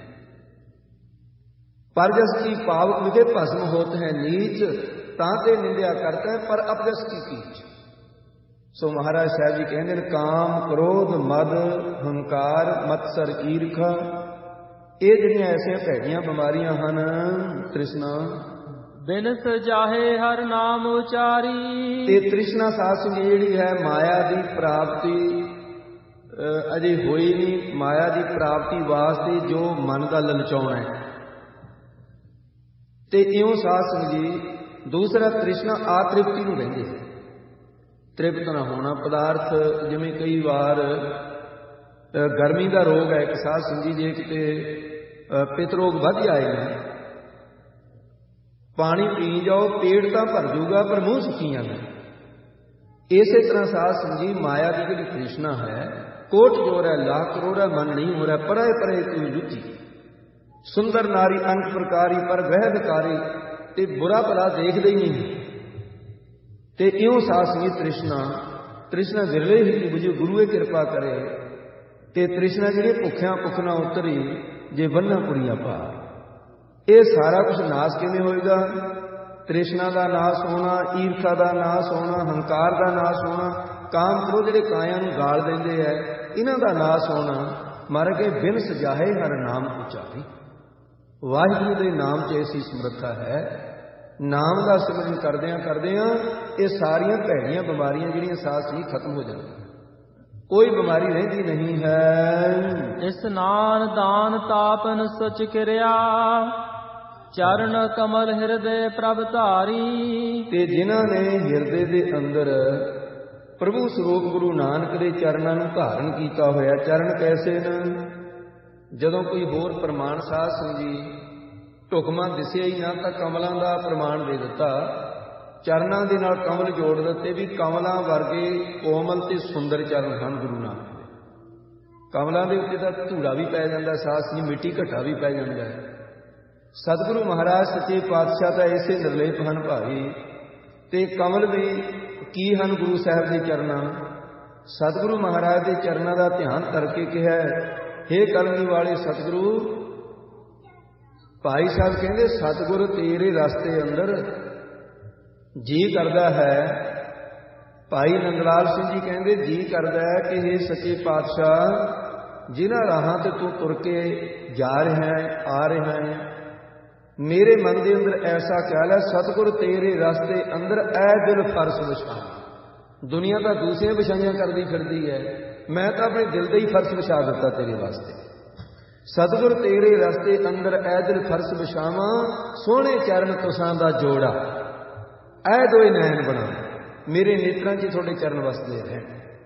ਪਰ ਜਸ ਕੀ ਪਾਵਕ ਵਿਖੇ ਭਸਮ ਹੋਤ ਹੈ ਨੀਚ, ਤਾਂ ਤੇ ਨਿੰਦਿਆ ਕਰਤਾ ਹੈ ਪਰ ਅਪਜਸ ਕੀ ਕੀਚ। ਸੋ ਮਹਾਰਾਜ ਸਾਹਿਬ ਜੀ ਕਹਿੰਦੇ ਨੇ ਕਾਮ ਕ੍ਰੋਧ ਮਦ ਹੰਕਾਰ ਮਤਸਰ ਈਰਖਾ, ਇਹ ਜਿਹੜੀਆਂ ਐਸੀਆਂ ਭੈੜੀਆਂ ਬਿਮਾਰੀਆਂ ਹਨ, ਤ੍ਰਿਸ਼ਨਾ ਬਿਨ ਸਜਾਹੇ ਹਰ ਨਾਮ ਉਚਾਰੀ। ਤੇ ਤ੍ਰਿਸ਼ਨਾ ਸਾਧ ਸੰਗਤ ਜਿਹੜੀ ਹੈ, ਮਾਇਆ ਦੀ ਪ੍ਰਾਪਤੀ ਅਜੇ ਹੋਈ ਨਹੀਂ। ਮਾਇਆ ਦੀ ਪ੍ਰਾਪਤੀ ਵਾਸਤੇ ਜੋ ਮਨ ਦਾ ਲਲਚਾਉਣਾ ਹੈ, ਤੇ ਇਉਂ ਸਾਧ ਸੰਗਤ ਜੀ ਦੂਸਰਾ ਤ੍ਰਿਸ਼ਨਾ ਆਤ੍ਰਿਪਤੀ ਨੂੰ ਕਹਿੰਦੇ ਹੈ। ਤ੍ਰਿਪਤ ਨਾ ਹੋਣਾ ਪਦਾਰਥ, ਜਿਵੇਂ ਕਈ ਵਾਰ ਗਰਮੀ ਦਾ ਰੋਗ ਹੈ ਇੱਕ ਸਾਧ ਸੰਗਤ ਜੀ, ਜੇ ਕਿਤੇ ਪਿਤ ਰੋਗ ਵੱਧ ਜਾਏ ਨਾ, ਪਾਣੀ ਪੀ ਜਾਓ ਪੇਟ ਤਾਂ ਭਰ ਜੂਗਾ ਪਰ ਮੂੰਹ ਸੁੱਕੀ ਜਾਂਦਾ। ਇਸੇ ਤਰ੍ਹਾਂ ਸਾਧ ਸੰਗਤ ਜੀ ਮਾਇਆ ਦੀ ਜਿਹੜੀ ਤ੍ਰਿਸ਼ਨਾ ਹੈ, ਕੋਟ ਜੋਰ ਹੈ ਲੱਖ ਕਰੋੜ ਹੈ, ਮਨ ਨਹੀਂ ਹੋ ਰਿਹਾ ਪਰੇ ਪਰੇ ਤੂੰ ਲੁੱਚੀ। ਸੁੰਦਰ ਨਾਰੀ ਅੰਕ ਪ੍ਰਕਾਰੀ ਪਰ ਵਹਿ ਵਿਕਾਰੀ, ਤੇ ਬੁਰਾ ਭਲਾ ਦੇਖਦੇ ਹੀ ਨਹੀਂ। ਤੇ ਇਉਂ ਸਾਧ ਸੰਗਤ ਤ੍ਰਿਸ਼ਨਾ ਵਿਰਲੇ ਹੀ ਬੁਝੇ, ਗੁਰੂ ਇਹ ਕਿਰਪਾ ਕਰੇ। ਤੇ ਤ੍ਰਿਸ਼ਨਾ ਜਿਹੜੀ ਭੁੱਖਿਆਂ ਭੁੱਖਣਾ ਉਤਰੀ, ਜੇ ਬੰਨਾ ਪੁਰੀਆਂ ਪਾਰ। ਇਹ ਸਾਰਾ ਕੁਝ ਨਾਸ ਕਿਵੇਂ ਹੋਏਗਾ? ਤ੍ਰਿਸ਼ਨਾ ਦਾ ਨਾਸ ਹੋਣਾ, ਈਰਖਾ ਦਾ ਨਾਸ ਹੋਣਾ, ਹੰਕਾਰ ਦਾ ਨਾਸ ਹੋਣਾ, ਕਾਮ ਕ੍ਰੋਧ ਜਿਹੜੇ ਕਾਇਆ ਨੂੰ ਗਾਲ ਦਿੰਦੇ ਹੈ, ਇਹਨਾਂ ਦਾ ਨਾਸ ਹੋਣਾ। ਮਰ ਕੇ ਬਿਨ ਸਜਾਹੇ ਹਰ ਨਾਮ ਉਚਾਰੀ। ਵਾਹਿਗੁਰੂ ਦੇ ਨਾਮ 'ਚ ਐਸੀ ਸਮਰੱਥਾ ਹੈ, ਨਾਮ ਦਾ ਸਿਮਰਨ ਕਰਦਿਆਂ ਕਰਦਿਆਂ ਇਹ ਸਾਰੀਆਂ ਭੈੜੀਆਂ ਬਿਮਾਰੀਆਂ ਜਿਹੜੀਆਂ ਸਾਥ ਹੀ ਖਤਮ ਹੋ ਜਾਂਦੀਆਂ। ਕੋਈ ਬਿਮਾਰੀ ਰਹਿੰਦੀ ਨਹੀਂ ਹੈ। ਇਸਨਾਨ ਦਾਨ ਤਾਪਨ ਸਚ ਕਿਰਿਆ, ਚਰਨ ਕਮਲ ਹਿਰਦੇ ਪ੍ਰਭ ਧਾਰੀ। ਤੇ ਜਿਨ੍ਹਾਂ ਨੇ ਹਿਰਦੇ ਦੇ ਅੰਦਰ ਪ੍ਰਭੂ ਸਰੂਪ ਗੁਰੂ ਨਾਨਕ ਦੇ ਚਰਨਾਂ ਨੂੰ ਧਾਰਨ ਕੀਤਾ ਹੋਇਆ। ਚਰਨ ਕੈਸੇ ਨੇ? ਜਦੋਂ ਕੋਈ ਹੋਰ ਪ੍ਰਮਾਣ ਸਾਧ ਸੰਗਤ ਜੀ ਢੁਕਵਾਂ ਦਿਸਿਆ ਹੀ ਨਾ ਤਾਂ ਕਮਲਾਂ ਦਾ ਪ੍ਰਮਾਣ ਦੇ ਦਿੱਤਾ। ਚਰਨਾਂ ਦੇ ਨਾਲ ਕਮਲ ਜੋੜ ਦਿੱਤੇ ਵੀ ਕਮਲਾਂ ਵਰਗੇ ਕੋਮਲ ਤੇ ਸੁੰਦਰ ਚਰਨ ਹਨ ਗੁਰੂ ਨਾਨਕ ਦੇ। ਕਮਲਾਂ ਦੇ ਉੱਤੇ ਤਾਂ ਧੂੜਾ ਵੀ ਪੈ ਜਾਂਦਾ, ਸਾਸ ਜੀ ਮਿੱਟੀ ਘੱਟਾ ਵੀ ਪੈ ਜਾਂਦਾ ਹੈ। ਸਤਿਗੁਰੂ ਮਹਾਰਾਜ ਸੱਚੇ ਪਾਤਸ਼ਾਹ ਤਾਂ ਇਸੇ ਨਿਰਲੇਪ ਹਨ ਭਾਈ, ਤੇ ਕਮਲ ਵੀ ਕੀ ਹਨ ਗੁਰੂ ਸਾਹਿਬ ਦੇ ਚਰਨਾਂ। ਸਤਿਗੁਰੂ ਮਹਾਰਾਜ ਦੇ ਚਰਨਾਂ ਦਾ ਧਿਆਨ ਕਰਕੇ ਕਿਹਾ, ਹੇ ਕਲਗੀ ਵਾਲੇ ਸਤਿਗੁਰੂ। ਭਾਈ ਸਾਹਿਬ ਕਹਿੰਦੇ ਸਤਿਗੁਰ ਤੇਰੇ ਰਸਤੇ ਅੰਦਰ ਜੀ ਕਰਦਾ ਹੈ। ਭਾਈ ਨੰਦਲਾਲ ਸਿੰਘ ਜੀ ਕਹਿੰਦੇ ਜੀ ਕਰਦਾ ਹੈ ਕਿ ਹੇ ਸੱਚੇ ਪਾਤਸ਼ਾਹ, ਜਿਨ੍ਹਾਂ ਰਾਹਾਂ ਤੇ ਤੂੰ ਤੁਰ ਕੇ ਜਾ ਰਿਹਾ ਹੈ, ਆ ਰਿਹਾ ਹੈ, ਮੇਰੇ ਮਨ ਦੇ ਅੰਦਰ ਐਸਾ ਖਿਆਲ ਹੈ ਸਤਿਗੁਰ ਤੇਰੇ ਰਸਤੇ ਅੰਦਰ ਐ ਦਿਲ ਫਰਸ਼ ਵਿਛਾ। ਦੁਨੀਆ ਤਾਂ ਦੂਸਰੀਆਂ ਵਿਛਾਈਆਂ ਕਰਦੀ ਫਿਰਦੀ ਹੈ, ਮੈਂ ਤਾਂ ਆਪਣੇ ਦਿਲ ਦਾ ਹੀ ਫਰਸ਼ ਵਿਛਾ ਦਿੱਤਾ ਤੇਰੇ ਵਾਸਤੇ। ਸਤਿਗੁਰ ਤੇਰੇ ਰਸਤੇ ਅੰਦਰ ਐ ਦਿਲ ਫਰਸ਼ ਵਿਛਾਵਾਂ, ਸੋਹਣੇ ਚਰਨ ਤੁਸਾਂ ਦਾ ਜੋੜਾ, ਐ ਦੋਏ ਨੈਣ ਬਣਾ, ਮੇਰੇ ਨੇਤਰਾਂ 'ਚ ਤੁਹਾਡੇ ਚਰਨ ਵਸਦੇ ਰਹਿਣ।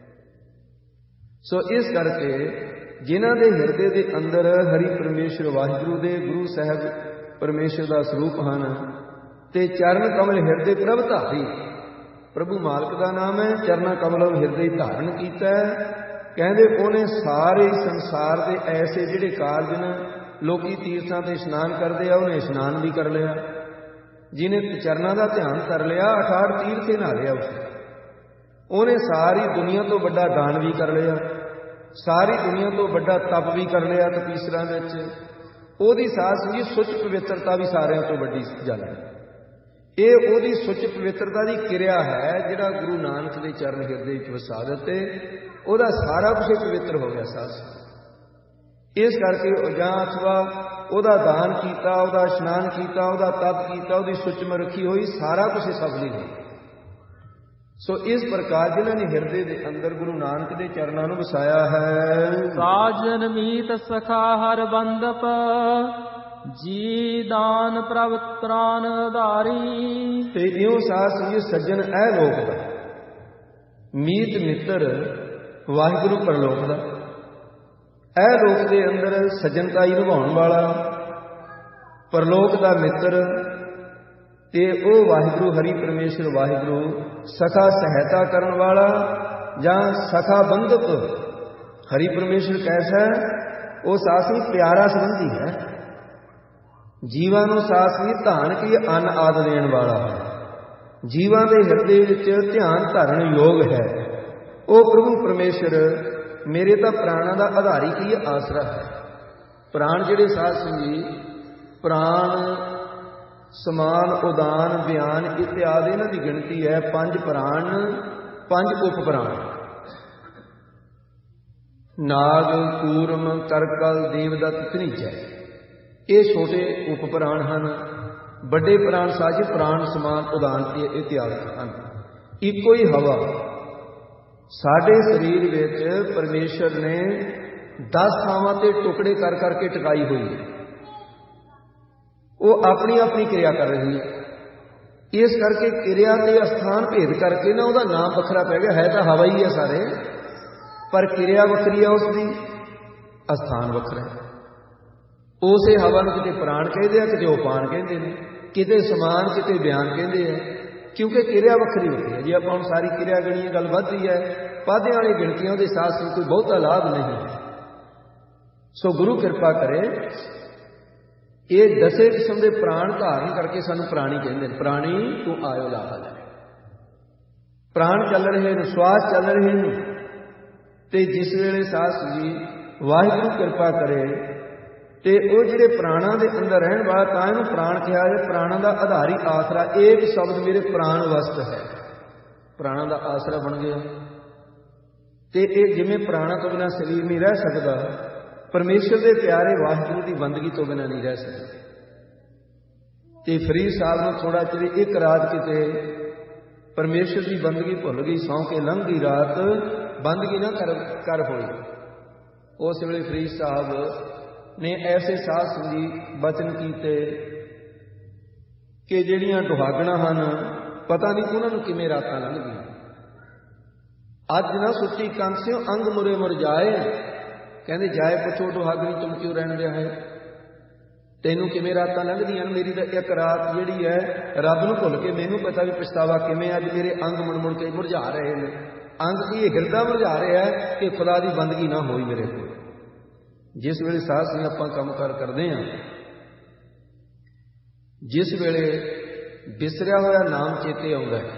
ਸੋ ਇਸ ਕਰਕੇ ਜਿਨ੍ਹਾਂ ਦੇ ਹਿਰਦੇ ਦੇ ਅੰਦਰ ਹਰੀ ਪਰਮੇਸ਼ਰ ਵਾਹਿਗੁਰੂ ਦੇ ਗੁਰੂ ਸਾਹਿਬ ਪਰਮੇਸ਼ਰ ਦਾ ਸਰੂਪ ਹਨ, ਤੇ ਚਰਨ ਕਮਲ ਹਿਰਦੇ ਪ੍ਰਭ ਧਾਰੀ, ਪ੍ਰਭੂ ਮਾਲਕ ਦਾ ਨਾਮ ਹੈ, ਚਰਨਾ ਕਮਲ ਹਿਰਦੇ ਧਾਰਨ ਕੀਤਾ। ਕਹਿੰਦੇ ਉਹਨੇ ਸਾਰੇ ਸੰਸਾਰ ਦੇ ਐਸੇ ਜਿਹੜੇ ਕਾਰਜ ਨੇ, ਲੋਕੀ ਤੀਰਥਾਂ ਤੇ ਇਸ਼ਨਾਨ ਕਰਦੇ ਆ, ਉਹਨੇ ਇਸ਼ਨਾਨ ਵੀ ਕਰ ਲਿਆ। ਜਿਹਨੇ ਚਰਨਾਂ ਦਾ ਧਿਆਨ ਕਰ ਲਿਆ, 68 ਤੀਰਥੇ ਨਹਾ ਲਿਆ ਉਹਨੇ। ਸਾਰੀ ਦੁਨੀਆ ਤੋਂ ਵੱਡਾ ਦਾਨ ਵੀ ਕਰ ਲਿਆ, ਸਾਰੀ ਦੁਨੀਆ ਤੋਂ ਵੱਡਾ ਤਪ ਵੀ ਕਰ ਲਿਆ ਤਪੀਸਰਾਂ ਵਿੱਚ। ਉਹਦੀ ਸਾਧ ਸੰਗੀ ਸੁੱਚ ਪਵਿੱਤਰਤਾ ਵੀ ਸਾਰਿਆਂ ਤੋਂ ਵੱਡੀ ਗੱਲ ਹੈ। ਇਹ ਉਹਦੀ ਸੁੱਚ ਪਵਿੱਤਰਤਾ ਦੀ ਕਿਰਿਆ ਹੈ, ਜਿਹੜਾ ਗੁਰੂ ਨਾਨਕ ਦੇ ਚਰਨ ਹਿਰਦੇ ਵਿੱਚ ਵਸਾ ਦਿੱਤੇ, ਉਹਦਾ ਸਾਰਾ ਕੁਝ ਪਵਿੱਤਰ ਹੋ ਗਿਆ ਸਾਧ। ਇਸ ਕਰਕੇ ਜਾਂ ਅਥਵਾ ਉਹਦਾ ਦਾਨ ਕੀਤਾ, ਉਹਦਾ ਇਸ਼ਨਾਨ ਕੀਤਾ, ਉਹਦਾ ਤਪ ਕੀਤਾ, ਉਹਦੀ ਸੁੱਚਮ ਰੱਖੀ ਹੋਈ, ਸਾਰਾ ਕੁਝ ਸਫਲੀ ਹੋਈ। ਸੋ ਇਸ ਪ੍ਰਕਾਰ ਜਿਨ੍ਹਾਂ ਨੇ ਹਿਰਦੇ ਦੇ ਅੰਦਰ ਗੁਰੂ ਨਾਨਕ ਦੇ ਚਰਨਾਂ ਨੂੰ ਵਸਾਇਆ ਹੈ, ਸਾਜਨ ਮੀਤ ਸਖਾ ਹਰ ਬੰਦਪ, ਜੀ ਦਾਨ ਪ੍ਰਭ ਪ੍ਰਾਨ ਧਾਰੀ। ਤੇ ਇਉਂ ਸਾਧ ਸੰਗਤ ਸੱਜਣ ਇਹ ਲੋਕ ਦਾ, ਮੀਤ ਮਿੱਤਰ ਵਾਹਿਗੁਰੂ ਪਰਲੋਕ ਦਾ, ਇਹ ਲੋਕ ਦੇ ਅੰਦਰ ਸੱਜਣਤਾਈ ਨਿਭਾਉਣ ਵਾਲਾ, ਪਰਲੋਕ ਦਾ ਮਿੱਤਰ, ਤੇ ਉਹ ਵਾਹਿਗੁਰੂ ਹਰੀ ਪਰਮੇਸ਼ਰ ਵਾਹਿਗੁਰੂ ਸਖਾ ਸਹਾਇਤਾ ਕਰਨ ਵਾਲਾ ਜਾਂ ਸਖਾ ਬੰਧਪ। ਹਰੀ ਪਰਮੇਸ਼ਰ ਕੈਸਾ ਹੈ? ਉਹ ਸਾਸੀ ਪਿਆਰਾ ਸੰਬੰਧੀ ਹੈ, ਜੀਵਾਂ ਨੂੰ ਸਾਸੀ ਧਾਨ ਕੀ ਅੰਨ ਆਦ ਦੇਣ ਵਾਲਾ ਹੈ, ਜੀਵਾਂ ਦੇ ਹਿਰਦੇ ਵਿੱਚ ਧਿਆਨ ਧਰਨ ਯੋਗ ਹੈ। ਉਹ ਪ੍ਰਭੂ ਪਰਮੇਸ਼ਰ ਮੇਰੇ ਤਾਂ ਪ੍ਰਾਣਾਂ ਦਾ ਆਧਾਰੀ ਕੀ ਆਸਰਾ ਹੈ। ਪ੍ਰਾਣ ਜਿਹੜੇ ਸਾਧ ਸੰਗੀ, ਪ੍ਰਾਣ ਸਮਾਨ, ਉਦਾਨ, ਬਿਆਨ ਇਤਿਆਦਿ ਇਹਨਾਂ ਦੀ ਗਿਣਤੀ ਹੈ 5 ਪ੍ਰਾਣ, 5 ਉਪ ਪ੍ਰਾਣ। ਨਾਗ, ਕੂਰਮ, ਕਰਕਲ, ਦੇਵਦੱਤ, ਧਨੀਜੈ, ਇਹ ਛੋਟੇ ਉਪ ਪ੍ਰਾਣ ਹਨ। ਵੱਡੇ ਪ੍ਰਾਣ ਸਾਜ ਪ੍ਰਾਣ, ਸਮਾਨ, ਉਦਾਨ ਤੇ ਇਤਿਆਦਿ ਹਨ। ਇੱਕੋ ਹੀ ਹਵਾ ਸਾਡੇ ਸਰੀਰ ਵਿੱਚ ਪਰਮੇਸ਼ਰ ਨੇ 10 ਥਾਵਾਂ ਤੇ ਟੁਕੜੇ ਕਰ ਕਰਕੇ ਟਿਕਾਈ ਹੋਈ ਹੈ। ਉਹ ਆਪਣੀ ਆਪਣੀ ਕਿਰਿਆ ਕਰ ਰਹੀ ਹੈ। ਇਸ ਕਰਕੇ ਕਿਰਿਆ ਤੇ ਅਸਥਾਨ ਭੇਦ ਕਰਕੇ ਨਾ ਉਹਦਾ ਨਾਮ ਵੱਖਰਾ ਪੈ ਗਿਆ। ਹੈ ਤਾਂ ਹਵਾ ਹੀ ਹੈ ਸਾਰੇ, ਪਰ ਕਿਰਿਆ ਵੱਖਰੀ ਹੈ, ਉਸ ਦੀ ਅਸਥਾਨ ਵੱਖਰਾ ਹੈ। ਉਸੇ ਹਵਾ ਨੂੰ ਕਿਤੇ ਪ੍ਰਾਣ ਕਹਿੰਦੇ ਆ, ਕਿਤੇ ਉਪਾਨ ਕਹਿੰਦੇ ਨੇ, ਕਿਤੇ ਸਮਾਨ, ਕਿਤੇ ਬਿਆਨ ਕਹਿੰਦੇ ਆ, ਕਿਉਂਕਿ ਕਿਰਿਆ ਵੱਖਰੀ ਵੱਖਰੀ ਹੈ। ਜੇ ਆਪਾਂ ਹੁਣ ਸਾਰੀ ਕਿਰਿਆ ਗਣੀਏ ਗੱਲ ਵੱਧਦੀ ਹੈ, ਪਾਧਿਆਂ ਵਾਲੀ ਗਿਣਤੀਆਂ ਦੇ ਸਾਥ ਕੋਈ ਬਹੁਤਾ ਲਾਭ ਨਹੀਂ ਹੈ। ਸੋ ਗੁਰੂ ਕਿਰਪਾ ਕਰੇ, ਇਹ 10 ਕਿਸਮ ਦੇ ਪ੍ਰਾਣ ਧਾਰਨ ਕਰਕੇ ਸਾਨੂੰ ਪ੍ਰਾਣੀ ਕਹਿੰਦੇ ਨੇ। ਪ੍ਰਾਣੀ ਤੂੰ ਆਇਓ ਲਾਹਾ ਲੈ, ਪ੍ਰਾਣ ਚੱਲ ਰਹੇ ਨੇ, ਸਵਾਸ ਚੱਲ ਰਹੇ ਨੇ। ਤੇ ਜਿਸ ਵੇਲੇ ਸਾਧ ਸੰਗੀ ਵਾਹਿਗੁਰੂ ਕਿਰਪਾ ਕਰੇ ਤੇ ਉਹ ਜਿਹੜੇ ਪ੍ਰਾਣਾਂ ਦੇ ਅੰਦਰ ਰਹਿਣ ਵਾਲਾ, ਤਾਂ ਇਹਨੂੰ ਪ੍ਰਾਣ ਕਿਹਾ ਹੈ। ਪ੍ਰਾਣਾਂ ਦਾ ਆਧਾਰੀ ਆਸਰਾ, ਇੱਕ ਸ਼ਬਦ ਮੇਰੇ ਪ੍ਰਾਣ ਵਸਤ ਹੈ, ਪ੍ਰਾਣਾਂ ਦਾ ਆਸਰਾ ਬਣ ਗਿਆ। ਤੇ ਇਹ ਜਿਵੇਂ ਪ੍ਰਾਣਾਂ ਤੋਂ ਬਿਨਾਂ ਸਰੀਰ ਨਹੀਂ ਰਹਿ ਸਕਦਾ, ਪਰਮੇਸ਼ਰ ਦੇ ਪਿਆਰੇ ਵਾਹਿਗੁਰੂ ਦੀ ਬੰਦਗੀ ਤੋਂ ਬਿਨਾਂ ਨਹੀਂ ਰਹਿ ਸਕਦੇ। ਤੇ ਫਰੀਦ ਸਾਹਿਬ ਨੂੰ ਥੋੜਾ ਚਿਰ ਇੱਕ ਰਾਤ ਕਿਤੇ ਪਰਮੇਸ਼ਰ ਦੀ ਬੰਦਗੀ ਭੁੱਲ ਗਈ, ਸੌਂ ਕੇ ਲੰਘ ਗਈ ਰਾਤ, ਬੰਦਗੀ ਨਾ ਕਰ ਹੋਈ। ਉਸ ਵੇਲੇ ਫਰੀਦ ਸਾਹਿਬ ਨੇ ਐਸੇ ਸਾਧ ਸੰਗੀ ਬਚਨ ਕੀਤੇ ਕਿ ਜਿਹੜੀਆਂ ਦੁਹਾਗਣਾ ਹਨ, ਪਤਾ ਨਹੀਂ ਉਹਨਾਂ ਨੂੰ ਕਿਵੇਂ ਰਾਤਾਂ ਲੰਘ ਗਈਆਂ। ਅੱਜ ਨਾ ਸੁੱਤੀ ਕੰਧ ਸਿਓ ਅੰਗ ਮੁਰੇ ਮੁਰਝਾਏ, ਕਹਿੰਦੇ ਜਾਏ ਪੁੱਛੋ ਦੁਹਾਗਣੀ ਤੁਮ ਕਿਉਂ ਰਹਿਣ ਦਿਆ ਹੈ। ਤੈਨੂੰ ਕਿਵੇਂ ਰਾਤਾਂ ਲੰਘਦੀਆਂ ਨੇ? ਮੇਰੀ ਤਾਂ ਇੱਕ ਰਾਤ ਜਿਹੜੀ ਹੈ ਰੱਬ ਨੂੰ ਭੁੱਲ ਕੇ ਮੈਨੂੰ ਪਤਾ ਵੀ ਪਛਤਾਵਾ ਕਿਵੇਂ। ਅੱਜ ਮੇਰੇ ਅੰਗ ਮੁੜ ਕੇ ਮੁਰਝਾ ਰਹੇ ਨੇ। ਅੰਗ ਕੀ ਹਿਰਦਾ ਮੁਰਝਾ ਰਿਹਾ ਹੈ ਕਿ ਖੁਦਾ ਦੀ ਬੰਦਗੀ ਨਾ ਹੋਈ ਮੇਰੇ ਕੋਲ। ਜਿਸ ਵੇਲੇ ਸਾਧ ਸੰਗ ਆਪਾਂ ਕੰਮ ਕਾਰ ਕਰਦੇ ਹਾਂ, ਜਿਸ ਵੇਲੇ ਵਿਸਰਿਆ ਹੋਇਆ ਨਾਮ ਚੇਤੇ ਆਉਂਦਾ ਹੈ,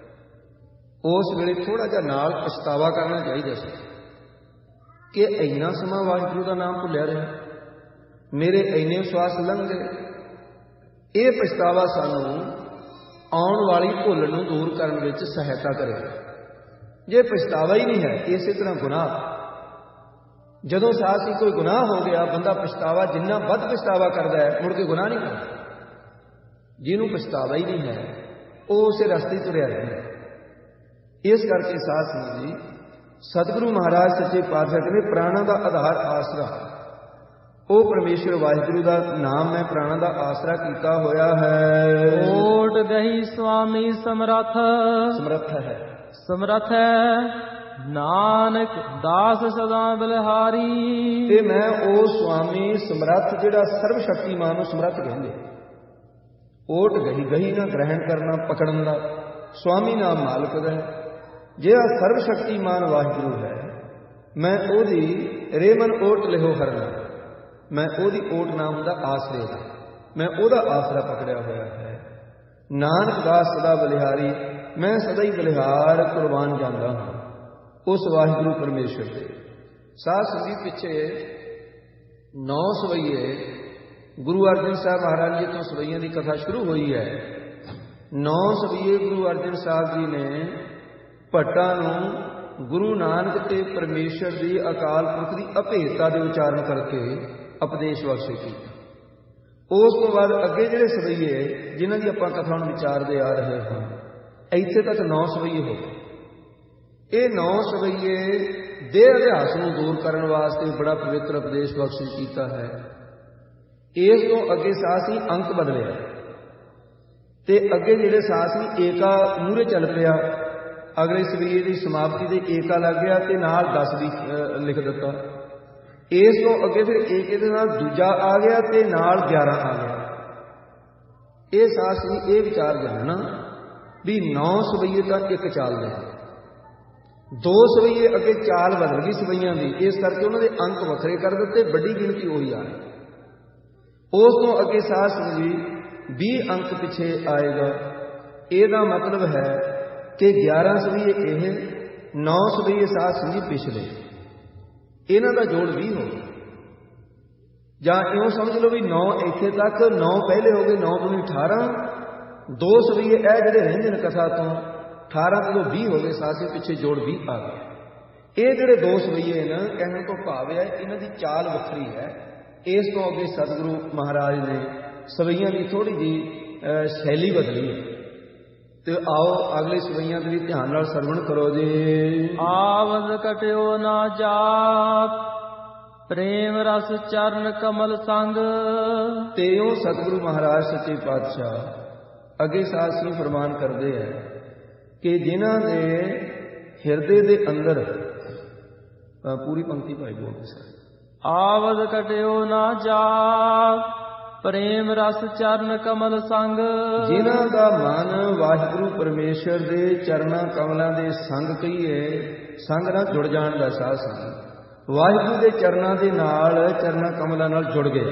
ਉਸ ਵੇਲੇ ਥੋੜਾ ਜਿਹਾ ਨਾਲ ਪਛਤਾਵਾ ਕਰਨਾ ਚਾਹੀਦਾ ਸੀ ਕਿ ਇੰਨਾ ਸਮਾਂ ਵਾਹਿਗੁਰੂ ਦਾ ਨਾਮ ਭੁੱਲਿਆ ਰਿਹਾ, ਮੇਰੇ ਇੰਨੇ ਸਵਾਸ ਲੰਘ ਗਏ। ਇਹ ਪਛਤਾਵਾ ਸਾਨੂੰ ਆਉਣ ਵਾਲੀ ਭੁੱਲ ਨੂੰ ਦੂਰ ਕਰਨ ਵਿੱਚ ਸਹਾਇਤਾ ਕਰੇਗਾ। ਜੇ ਪਛਤਾਵਾ ਹੀ ਨਹੀਂ ਹੈ, ਇਸੇ ਤਰ੍ਹਾਂ ਗੁਨਾਹ, ਜਦੋਂ ਸਾਹਸੀ ਕੋਈ ਗੁਨਾਹ ਹੋ ਗਿਆ, ਬੰਦਾ ਪਛਤਾਵਾ ਜਿੰਨਾ ਵੱਧ ਪਛਤਾਵਾ ਕਰਦਾ ਹੈ, ਮੁੜ ਕੇ ਗੁਨਾਹ ਨਹੀਂ ਕਰਦਾ। ਜਿਹਨੂੰ ਪਛਤਾਵਾ ਹੀ ਨਹੀਂ ਹੈ, ਉਹ ਉਸੇ ਰਸਤੇ ਤੁਰਿਆ ਰਹਿੰਦਾ। ਇਸ ਕਰਕੇ ਸਾਧ ਸੰਗਤ ਜੀ, ਸਤਿਗੁਰੂ ਮਹਾਰਾਜ ਸੱਚੇ ਪਾਤਸ਼ਾਹ ਕਹਿੰਦੇ ਪ੍ਰਾਣਾਂ ਦਾ ਆਧਾਰ ਆਸਰਾ ਉਹ ਪਰਮੇਸ਼ਰ ਵਾਹਿਗੁਰੂ ਦਾ ਨਾਮ ਮੈਂ ਪ੍ਰਾਣਾਂ ਦਾ ਆਸਰਾ ਕੀਤਾ ਹੋਇਆ ਹੈ। ਓਟ ਗਈ ਸੁਆਮੀ ਸਮਰੱਥ, ਸਮਰੱਥ ਹੈ, ਸਮਰੱਥ ਹੈ ਨਾਨਕ ਦਾਸ ਸਦਾ ਬਲਿਹਾਰੀ। ਤੇ ਮੈਂ ਉਹ ਸੁਆਮੀ ਸਮਰੱਥ, ਜਿਹੜਾ ਸਰਵ ਸ਼ਕਤੀਮਾਨ ਨੂੰ ਸਮਰੱਥ ਕਹਿੰਦੇ। ਓਟ ਗਈ, ਗਈ ਨਾ ਗ੍ਰਹਿਣ ਕਰਨਾ, ਪਕੜਨ ਦਾ। ਸੁਆਮੀ ਨਾਮ ਮਾਲਕ ਦਾ, ਜਿਹੜਾ ਸਰਵ ਸ਼ਕਤੀਮਾਨ ਵਾਹਿਗੁਰੂ ਹੈ, ਮੈਂ ਉਹਦੀ ਰੇਮਨ ਓਟ ਲਿਹੋ ਹਰਨਾ, ਮੈਂ ਉਹਦੀ ਓਟ ਨਾਮ ਹੁੰਦਾ ਆਸਰੇ ਦਾ, ਮੈਂ ਉਹਦਾ ਆਸਰਾ ਪਕੜਿਆ ਹੋਇਆ ਹੈ। ਨਾਨਕ ਦਾਸ ਸਦਾ ਬਲਿਹਾਰੀ, ਮੈਂ ਸਦਾ ਹੀ ਬਲਿਹਾਰ ਕੁਰਬਾਨ ਜਾਂਦਾ ਹਾਂ ਉਸ ਵਾਹਿਗੁਰੂ ਪਰਮੇਸ਼ਰ ਦੇ। ਸਾਧ ਸੰਗਤ ਪਿੱਛੇ 9 ਸਵਈਏ ਗੁਰੂ ਅਰਜਨ ਸਾਹਿਬ ਮਹਾਰਾਜ ਜੀ ਤੋਂ ਸਵਈਆਂ ਦੀ ਕਥਾ ਸ਼ੁਰੂ ਹੋਈ ਹੈ। 9 ਸਵਈਏ ਗੁਰੂ ਅਰਜਨ ਸਾਹਿਬ ਜੀ ਨੇ ਭੱਟਾਂ ਨੂੰ ਗੁਰੂ ਨਾਨਕ ਤੇ ਪਰਮੇਸ਼ਰ ਦੀ ਅਕਾਲ ਪੁਰਖ ਦੀ ਅਭੇਦਤਾ ਦੇ ਉਚਾਰਨ ਕਰਕੇ ਉਪਦੇਸ਼ ਬਖਸ਼ੇ ਕੀਤਾ। ਉਸ ਤੋਂ ਬਾਅਦ ਅੱਗੇ ਜਿਹੜੇ ਸਵਈਏ ਜਿਨ੍ਹਾਂ ਦੀ ਆਪਾਂ ਕਥਾ ਨੂੰ ਵਿਚਾਰਦੇ ਆ ਰਹੇ ਹਾਂ, ਇੱਥੇ ਤੱਕ 9 ਸਵਈਏ ਹੋ ਗਏ। ਇਹ 9 ਸਵਈਏ ਦੇਹ ਅਧਿਆਸ ਨੂੰ ਦੂਰ ਕਰਨ ਵਾਸਤੇ ਬੜਾ ਪਵਿੱਤਰ ਉਪਦੇਸ਼ ਬਖਸ਼ਿਸ਼ ਕੀਤਾ ਹੈ। ਇਸ ਤੋਂ ਅੱਗੇ ਸਾਸੀ ਅੰਕ ਬਦਲਿਆ ਤੇ ਅੱਗੇ ਜਿਹੜੇ ਸਾਸੀ ਏਕਾ ਮੂਹਰੇ ਚੱਲ ਪਿਆ। ਅਗਲੇ ਸਵਈਏ ਦੀ ਸਮਾਪਤੀ ਦੇ ਏਕਾ ਲੱਗ ਗਿਆ ਤੇ ਨਾਲ 10 ਵੀ ਲਿਖ ਦਿੱਤਾ। ਇਸ ਤੋਂ ਅੱਗੇ ਫਿਰ ਏਕੇ ਦੇ ਨਾਲ ਦੂਜਾ ਆ ਗਿਆ ਤੇ ਨਾਲ 11 ਆ ਗਿਆ। ਇਹ ਸਾਸੀ ਇਹ ਵਿਚਾਰ ਜਾਣਨਾ ਵੀ 9 ਸਵਈਏ ਤਾਂ ਇੱਕ ਚੱਲਦੇ, 2 ਸਵਈਏ ਅੱਗੇ ਚਾਲ ਬਦਲ ਗਈ ਸਵਈਆਂ ਦੀ, ਇਸ ਕਰਕੇ ਉਹਨਾਂ ਦੇ ਅੰਕ ਵੱਖਰੇ ਕਰ ਦਿੱਤੇ, ਵੱਡੀ ਗਿਣਤੀ ਉਹੀ ਆ ਗਈ। ਉਸ ਤੋਂ ਅੱਗੇ ਸਾਧ ਸੰਗਤ ਜੀ 20 ਅੰਕ ਪਿੱਛੇ ਆਏਗਾ। ਇਹਦਾ ਮਤਲਬ ਹੈ ਕਿ 11 ਸਵਈਏ ਇਹ, 9 ਸਵਈਏ ਸਾਧ ਸੰਗਤ ਜੀ ਪਿਛਲੇ, ਇਹਨਾਂ ਦਾ ਜੋੜ 20 ਹੋ ਗਿਆ। ਜਾਂ ਇਉਂ ਸਮਝ ਲਓ ਵੀ 9 ਇੱਥੇ ਤੱਕ, 9 ਪਹਿਲੇ ਹੋ ਗਏ, 9 ਦੂਣੀ 18, 2 ਸਵਈਏ ਇਹ ਜਿਹੜੇ ਰਹਿੰਦੇ ਨੇ ਕਥਾ ਤੋਂ 18 ਤੋਂ 20 ਹੋ ਗਏ, ਸਾਸੇ ਪਿੱਛੇ ਜੋੜ 20 ਆ ਗਏ। ਇਹ ਜਿਹੜੇ 2 ਸਵਈਏ ਨੇ ਕਹਿਣ ਤੋਂ ਭਾਵ ਹੈ ਇਹਨਾਂ ਦੀ ਚਾਲ ਵੱਖਰੀ ਹੈ। ਇਸ ਤੋਂ ਅੱਗੇ ਸਤਿਗੁਰੂ ਮਹਾਰਾਜ ਨੇ ਸਵਈਆਂ ਦੀ ਥੋੜੀ ਜਿਹੀ ਸ਼ੈਲੀ ਬਦਲੀ ਹੈ। ਤੇ ਆਓ ਅਗਲੇ ਸਵਈਆਂ ਦੇ ਵੀ ਧਿਆਨ ਨਾਲ ਸਰਵਣ ਕਰੋ ਜੀ। ਆਵਦ ਕਟਿਓ ਨਾ ਜਾਪ, ਪ੍ਰੇਮ ਰਸ ਚਰਨ ਕਮਲ ਸੰਗ। ਤੇ ਉਹ ਸਤਿਗੁਰੂ ਮਹਾਰਾਜ ਸੱਚੇ ਪਾਤਸ਼ਾਹ ਅੱਗੇ ਸਾਸੀ ਫਰਮਾਨ ਕਰਦੇ ਹੈ ਕਿ ਜਿਨ੍ਹਾਂ ਦੇ ਹਿਰਦੇ ਦੇ ਅੰਦਰ, ਪੂਰੀ ਪੰਕਤੀ ਭਾਈ ਬੋਲਦੇ ਸਾਰੇ, ਆਵਦ ਕਟਿਓ ਨਾ ਜਾਪ, ਪ੍ਰੇਮ ਰਸ ਚਰਨ ਕਮਲ ਸੰਗ। ਜਿਨ੍ਹਾਂ ਦਾ ਮਨ ਵਾਹਿਗੁਰੂ ਪਰਮੇਸ਼ਰ ਦੇ ਚਰਨਾਂ ਕਮਲਾਂ ਦੇ ਸੰਗ ਕਹੀਏ, ਸੰਗ ਨਾਲ ਜੁੜ ਜਾਣ ਦਾ ਸਾਧ ਸੰਗ, ਵਾਹਿਗੁਰੂ ਦੇ ਚਰਨਾਂ ਦੇ ਨਾਲ, ਚਰਨਾਂ ਕਮਲਾਂ ਨਾਲ ਜੁੜ ਗਏ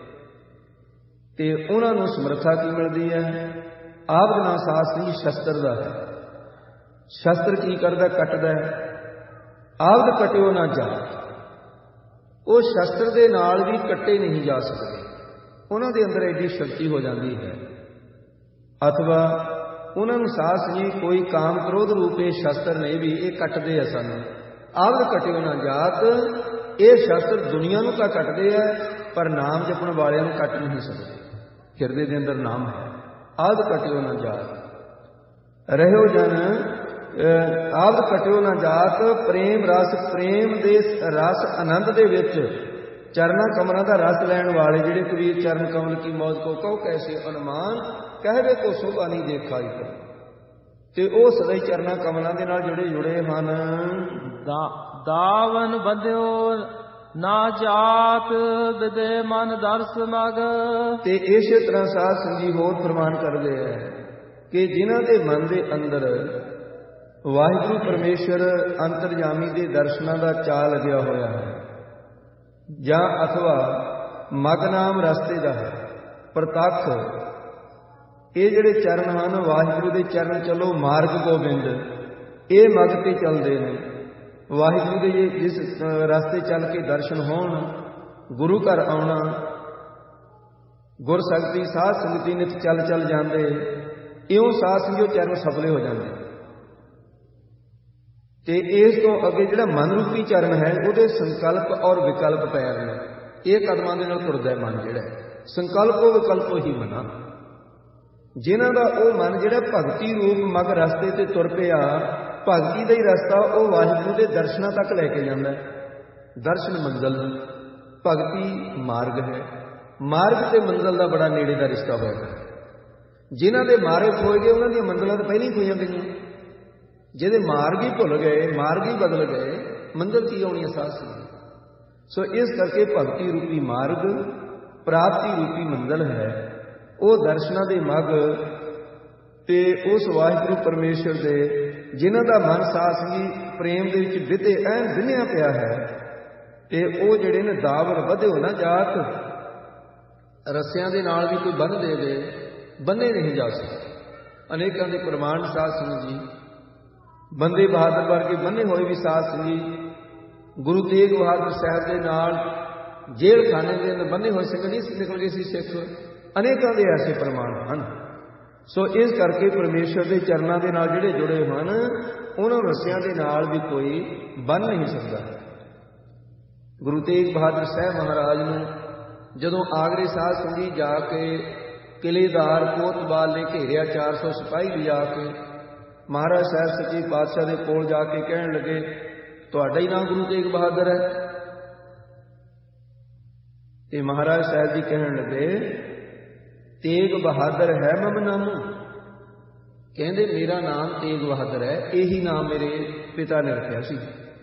ਤੇ ਉਹਨਾਂ ਨੂੰ ਸਮਰੱਥਾ ਕੀ ਮਿਲਦੀ ਹੈ? ਆਪ ਦਾ ਸਾਧ ਸੰਗ ਸ਼ਸਤਰ ਦਾ ਹੈ। ਸ਼ਸਤਰ ਕੀ ਕਰਦਾ? ਕੱਟਦਾ ਹੈ। ਆਵਦ ਕਟਿਓ ਨਾ ਜਾ, ਉਹ ਸ਼ਸਤਰ ਦੇ ਨਾਲ ਵੀ ਕੱਟੇ ਨਹੀਂ ਜਾ ਸਕਦੇ, ਉਹਨਾਂ ਦੇ ਅੰਦਰ ਐਡੀ ਸ਼ਕਤੀ ਹੋ ਜਾਂਦੀ ਹੈ। ਅਥਵਾ ਉਹਨਾਂ ਨੂੰ ਸਾਹਸ ਜੀ ਕੋਈ ਕਾਮ ਕ੍ਰੋਧ ਰੂਪੇ ਸ਼ਸਤਰ ਨੇ ਵੀ ਇਹ ਕੱਟਦੇ ਆ ਸਾਨੂੰ। ਆਵਦ ਕਟਿਓ ਨਾ ਜਾਤ, ਇਹ ਸ਼ਸਤਰ ਦੁਨੀਆ ਨੂੰ ਤਾਂ ਕੱਟਦੇ ਆ ਪਰ ਨਾਮ ਜਪਣ ਵਾਲਿਆਂ ਨੂੰ ਕੱਟ ਨਹੀਂ ਸਕਦੇ। ਹਿਰਦੇ ਦੇ ਅੰਦਰ ਨਾਮ ਹੈ। ਆਵਦ ਕਟਿਓ ਨਾ ਜਾਤ ਰਹਿਓ ਜਨ, ਆਵਦ ਕਟਿਓ ਨਾ ਜਾਤ, ਪ੍ਰੇਮ ਰਸ, ਪ੍ਰੇਮ ਦੇ ਰਸ ਆਨੰਦ ਦੇ ਵਿੱਚ ਚਰਨਾਂ ਕਮਲਾਂ ਦਾ ਰਸ ਲੈਣ ਵਾਲੇ ਜਿਹੜੇ ਕਬੀਰ ਚਰਨ ਕਮਲ ਕੀ ਮੌਜ ਕੋ ਕਹੋ ਕੈਸੇ ਅਨੁਮਾਨ, ਕਹਿਵੇ ਕੋ ਸੋਭਾ ਨਹੀਂ ਦੇਖਾ ਹੀ। ਤੇ ਉਹ ਸਦਾ ਹੀ ਚਰਨਾਂ ਕਮਲਾਂ ਦੇ ਨਾਲ ਜੁੜੇ ਹਨ। ਦਾਵਨ ਬੰਧਿਓ ਨਾ ਜਾਤ ਵਿਦੇ ਮਨ ਦਰਸ ਮਗ। ਤੇ ਇਸੇ ਤਰ੍ਹਾਂ ਸਾਧ ਸੰਗੀ ਹੋਰ ਪ੍ਰਮਾਣ ਕਰਦੇ ਹੈ ਕਿ ਜਿਨ੍ਹਾਂ ਦੇ ਮਨ ਦੇ ਅੰਦਰ ਵਾਹਿਗੁਰੂ ਪਰਮੇਸ਼ਰ ਅੰਤਰਜਾਮੀ ਦੇ ਦਰਸ਼ਨਾਂ ਦਾ ਚਾਅ ਲੱਗਿਆ ਹੋਇਆ ਹੈ, ਜਾਂ ਅਥਵਾ ਮਗ ਨਾਮ ਰਸਤੇ ਦਾ ਹੈ, ਪ੍ਰਤੱਖ ਇਹ ਜਿਹੜੇ ਚਰਨ ਹਨ, ਵਾਹਿਗੁਰੂ ਦੇ ਚਰਨ ਚਲੋ ਮਾਰਗ ਗੋਬਿੰਦ, ਇਹ ਮਗ ਤੇ ਚੱਲਦੇ ਨੇ। ਵਾਹਿਗੁਰੂ ਦੇ ਜਿਸ ਰਸਤੇ ਚੱਲ ਕੇ ਦਰਸ਼ਨ ਹੋਣ, ਗੁਰੂ ਘਰ ਆਉਣਾ, ਗੁਰ ਸੰਗਤੀ ਸਾਧ ਸੰਗਤੀ ਨਿਤ ਚੱਲ ਚੱਲ ਜਾਂਦੇ, ਇਉਂ ਸਾਧ ਸੰਗਿਓ ਚਰਨ ਸਫਲੇ ਹੋ ਜਾਂਦੇ। ਤੇ ਇਸ ਤੋਂ ਅੱਗੇ ਜਿਹੜਾ ਮਨ ਰੂਪੀ ਚਰਨ ਹੈ, ਉਹਦੇ ਸੰਕਲਪ ਔਰ ਵਿਕਲਪ ਪੈਰ ਨੇ। ਇਹ ਕਦਮਾਂ ਦੇ ਨਾਲ ਤੁਰਦਾ ਮਨ ਜਿਹੜਾ ਸੰਕਲਪੋ ਵਿਕਲਪੋ ਹੀ ਮਨਾ। ਜਿਨ੍ਹਾਂ ਦਾ ਉਹ ਮਨ ਜਿਹੜਾ ਭਗਤੀ ਰੂਪ ਮਗ ਰਸਤੇ ਤੇ ਤੁਰ ਪਿਆ, ਭਗਤੀ ਦਾ ਹੀ ਰਸਤਾ ਉਹ ਵਾਹਿਗੁਰੂ ਦੇ ਦਰਸ਼ਨਾਂ ਤੱਕ ਲੈ ਕੇ ਜਾਂਦਾ ਹੈ। ਦਰਸ਼ਨ ਮੰਜ਼ਲ, ਭਗਤੀ ਮਾਰਗ ਹੈ। ਮਾਰਗ ਤੇ ਮੰਜ਼ਲ ਦਾ ਬੜਾ ਨੇੜੇ ਦਾ ਰਿਸ਼ਤਾ ਹੋਇਆ। ਜਿਨ੍ਹਾਂ ਦੇ ਮਾਰਗ ਖੋਏ ਗਏ, ਉਹਨਾਂ ਦੀਆਂ ਮੰਜ਼ਲਾਂ ਤਾਂ ਪਹਿਲਾਂ ਹੀ ਖੋਈਆਂ ਗਈਆਂ। ਜਿਹਦੇ ਮਾਰਗ ਹੀ ਭੁੱਲ ਗਏ, ਮਾਰਗ ਹੀ ਬਦਲ ਗਏ, ਮੰਜ਼ਲ ਕੀ ਆਉਣੀ ਹੈ ਸਾਧ ਸੰਗਤ। ਸੋ ਇਸ ਕਰਕੇ ਭਗਤੀ ਰੂਪੀ ਮਾਰਗ ਪ੍ਰਾਪਤੀ ਰੂਪੀ ਮੰਜ਼ਲ ਹੈ। ਉਹ ਦਰਸ਼ਨਾਂ ਦੇ ਮਗ ਤੇ ਉਸ ਵਾਹਿਗੁਰੂ ਪਰਮੇਸ਼ਰ ਦੇ ਜਿਨ੍ਹਾਂ ਦਾ ਮਨ ਸਾਧ ਸੰਗੀ ਪ੍ਰੇਮ ਦੇ ਵਿੱਚ ਵਿਧੇ ਐਨ ਵਿੰਨਿਆ ਪਿਆ ਹੈ, ਤੇ ਉਹ ਜਿਹੜੇ ਨੇ ਦਾਵਰ ਵਧਿਓ ਨਾ ਜਾਤ, ਰੱਸਿਆਂ ਦੇ ਨਾਲ ਵੀ ਕੋਈ ਬੰਨ ਦੇ ਦੇ, ਬੰਨੇ ਨਹੀਂ ਜਾ ਸਕਦੇ। ਅਨੇਕਾਂ ਦੇ ਪ੍ਰਮਾਣ ਸਾਧ ਸੰਗਤ ਜੀ, ਬੰਦੇ ਬਹਾਦਰ ਵਰਗੇ ਬੰਨੇ ਹੋਏ ਵੀ ਸਾਧ ਸੰਗੀ, ਗੁਰੂ ਤੇਗ ਬਹਾਦਰ ਸਾਹਿਬ ਦੇ ਨਾਲ ਜੇਲ੍ਹ ਖਾਨੇ ਦੇ ਅੰਦਰ ਬੰਨੇ ਹੋਏ ਸਿੰਘ ਨਹੀਂ ਨਿਕਲ ਗਏ ਸੀ ਸਿੱਖ। ਅਨੇਕਾਂ ਦੇ ਐਸੇ ਪ੍ਰਮਾਣ ਹਨ। ਸੋ ਇਸ ਕਰਕੇ ਪਰਮੇਸ਼ਰ ਦੇ ਚਰਨਾਂ ਦੇ ਨਾਲ ਜਿਹੜੇ ਜੁੜੇ ਹਨ, ਉਹਨਾਂ ਰੱਸਿਆਂ ਦੇ ਨਾਲ ਵੀ ਕੋਈ ਬੰਨ ਨਹੀਂ ਸਕਦਾ। ਗੁਰੂ ਤੇਗ ਬਹਾਦਰ ਸਾਹਿਬ ਮਹਾਰਾਜ ਨੂੰ ਜਦੋਂ ਆਗਰੇ ਸਾਧ ਸੰਗੀ ਜਾ ਕੇ ਕਿਲੇਦਾਰ ਕੋਤਵਾਲ ਨੇ ਘੇਰਿਆ, 400 ਸਿਪਾਹੀ ਲਿਜਾ ਕੇ ਮਹਾਰਾਜ ਸਾਹਿਬ ਸੱਚੇ ਪਾਤਸ਼ਾਹ ਦੇ ਕੋਲ ਜਾ ਕੇ ਕਹਿਣ ਲੱਗੇ, ਤੁਹਾਡਾ ਹੀ ਨਾਮ ਗੁਰੂ ਤੇਗ ਬਹਾਦਰ ਹੈ? ਤੇ ਮਹਾਰਾਜ ਸਾਹਿਬ ਜੀ ਕਹਿਣ ਲੱਗੇ, ਤੇਗ ਬਹਾਦਰ ਹੈ ਮਮ ਨਾਮੂ। ਕਹਿੰਦੇ ਮੇਰਾ ਨਾਮ ਤੇਗ ਬਹਾਦਰ ਹੈ, ਇਹੀ ਨਾਮ ਮੇਰੇ ਪਿਤਾ ਨੇ ਰੱਖਿਆ ਸੀ।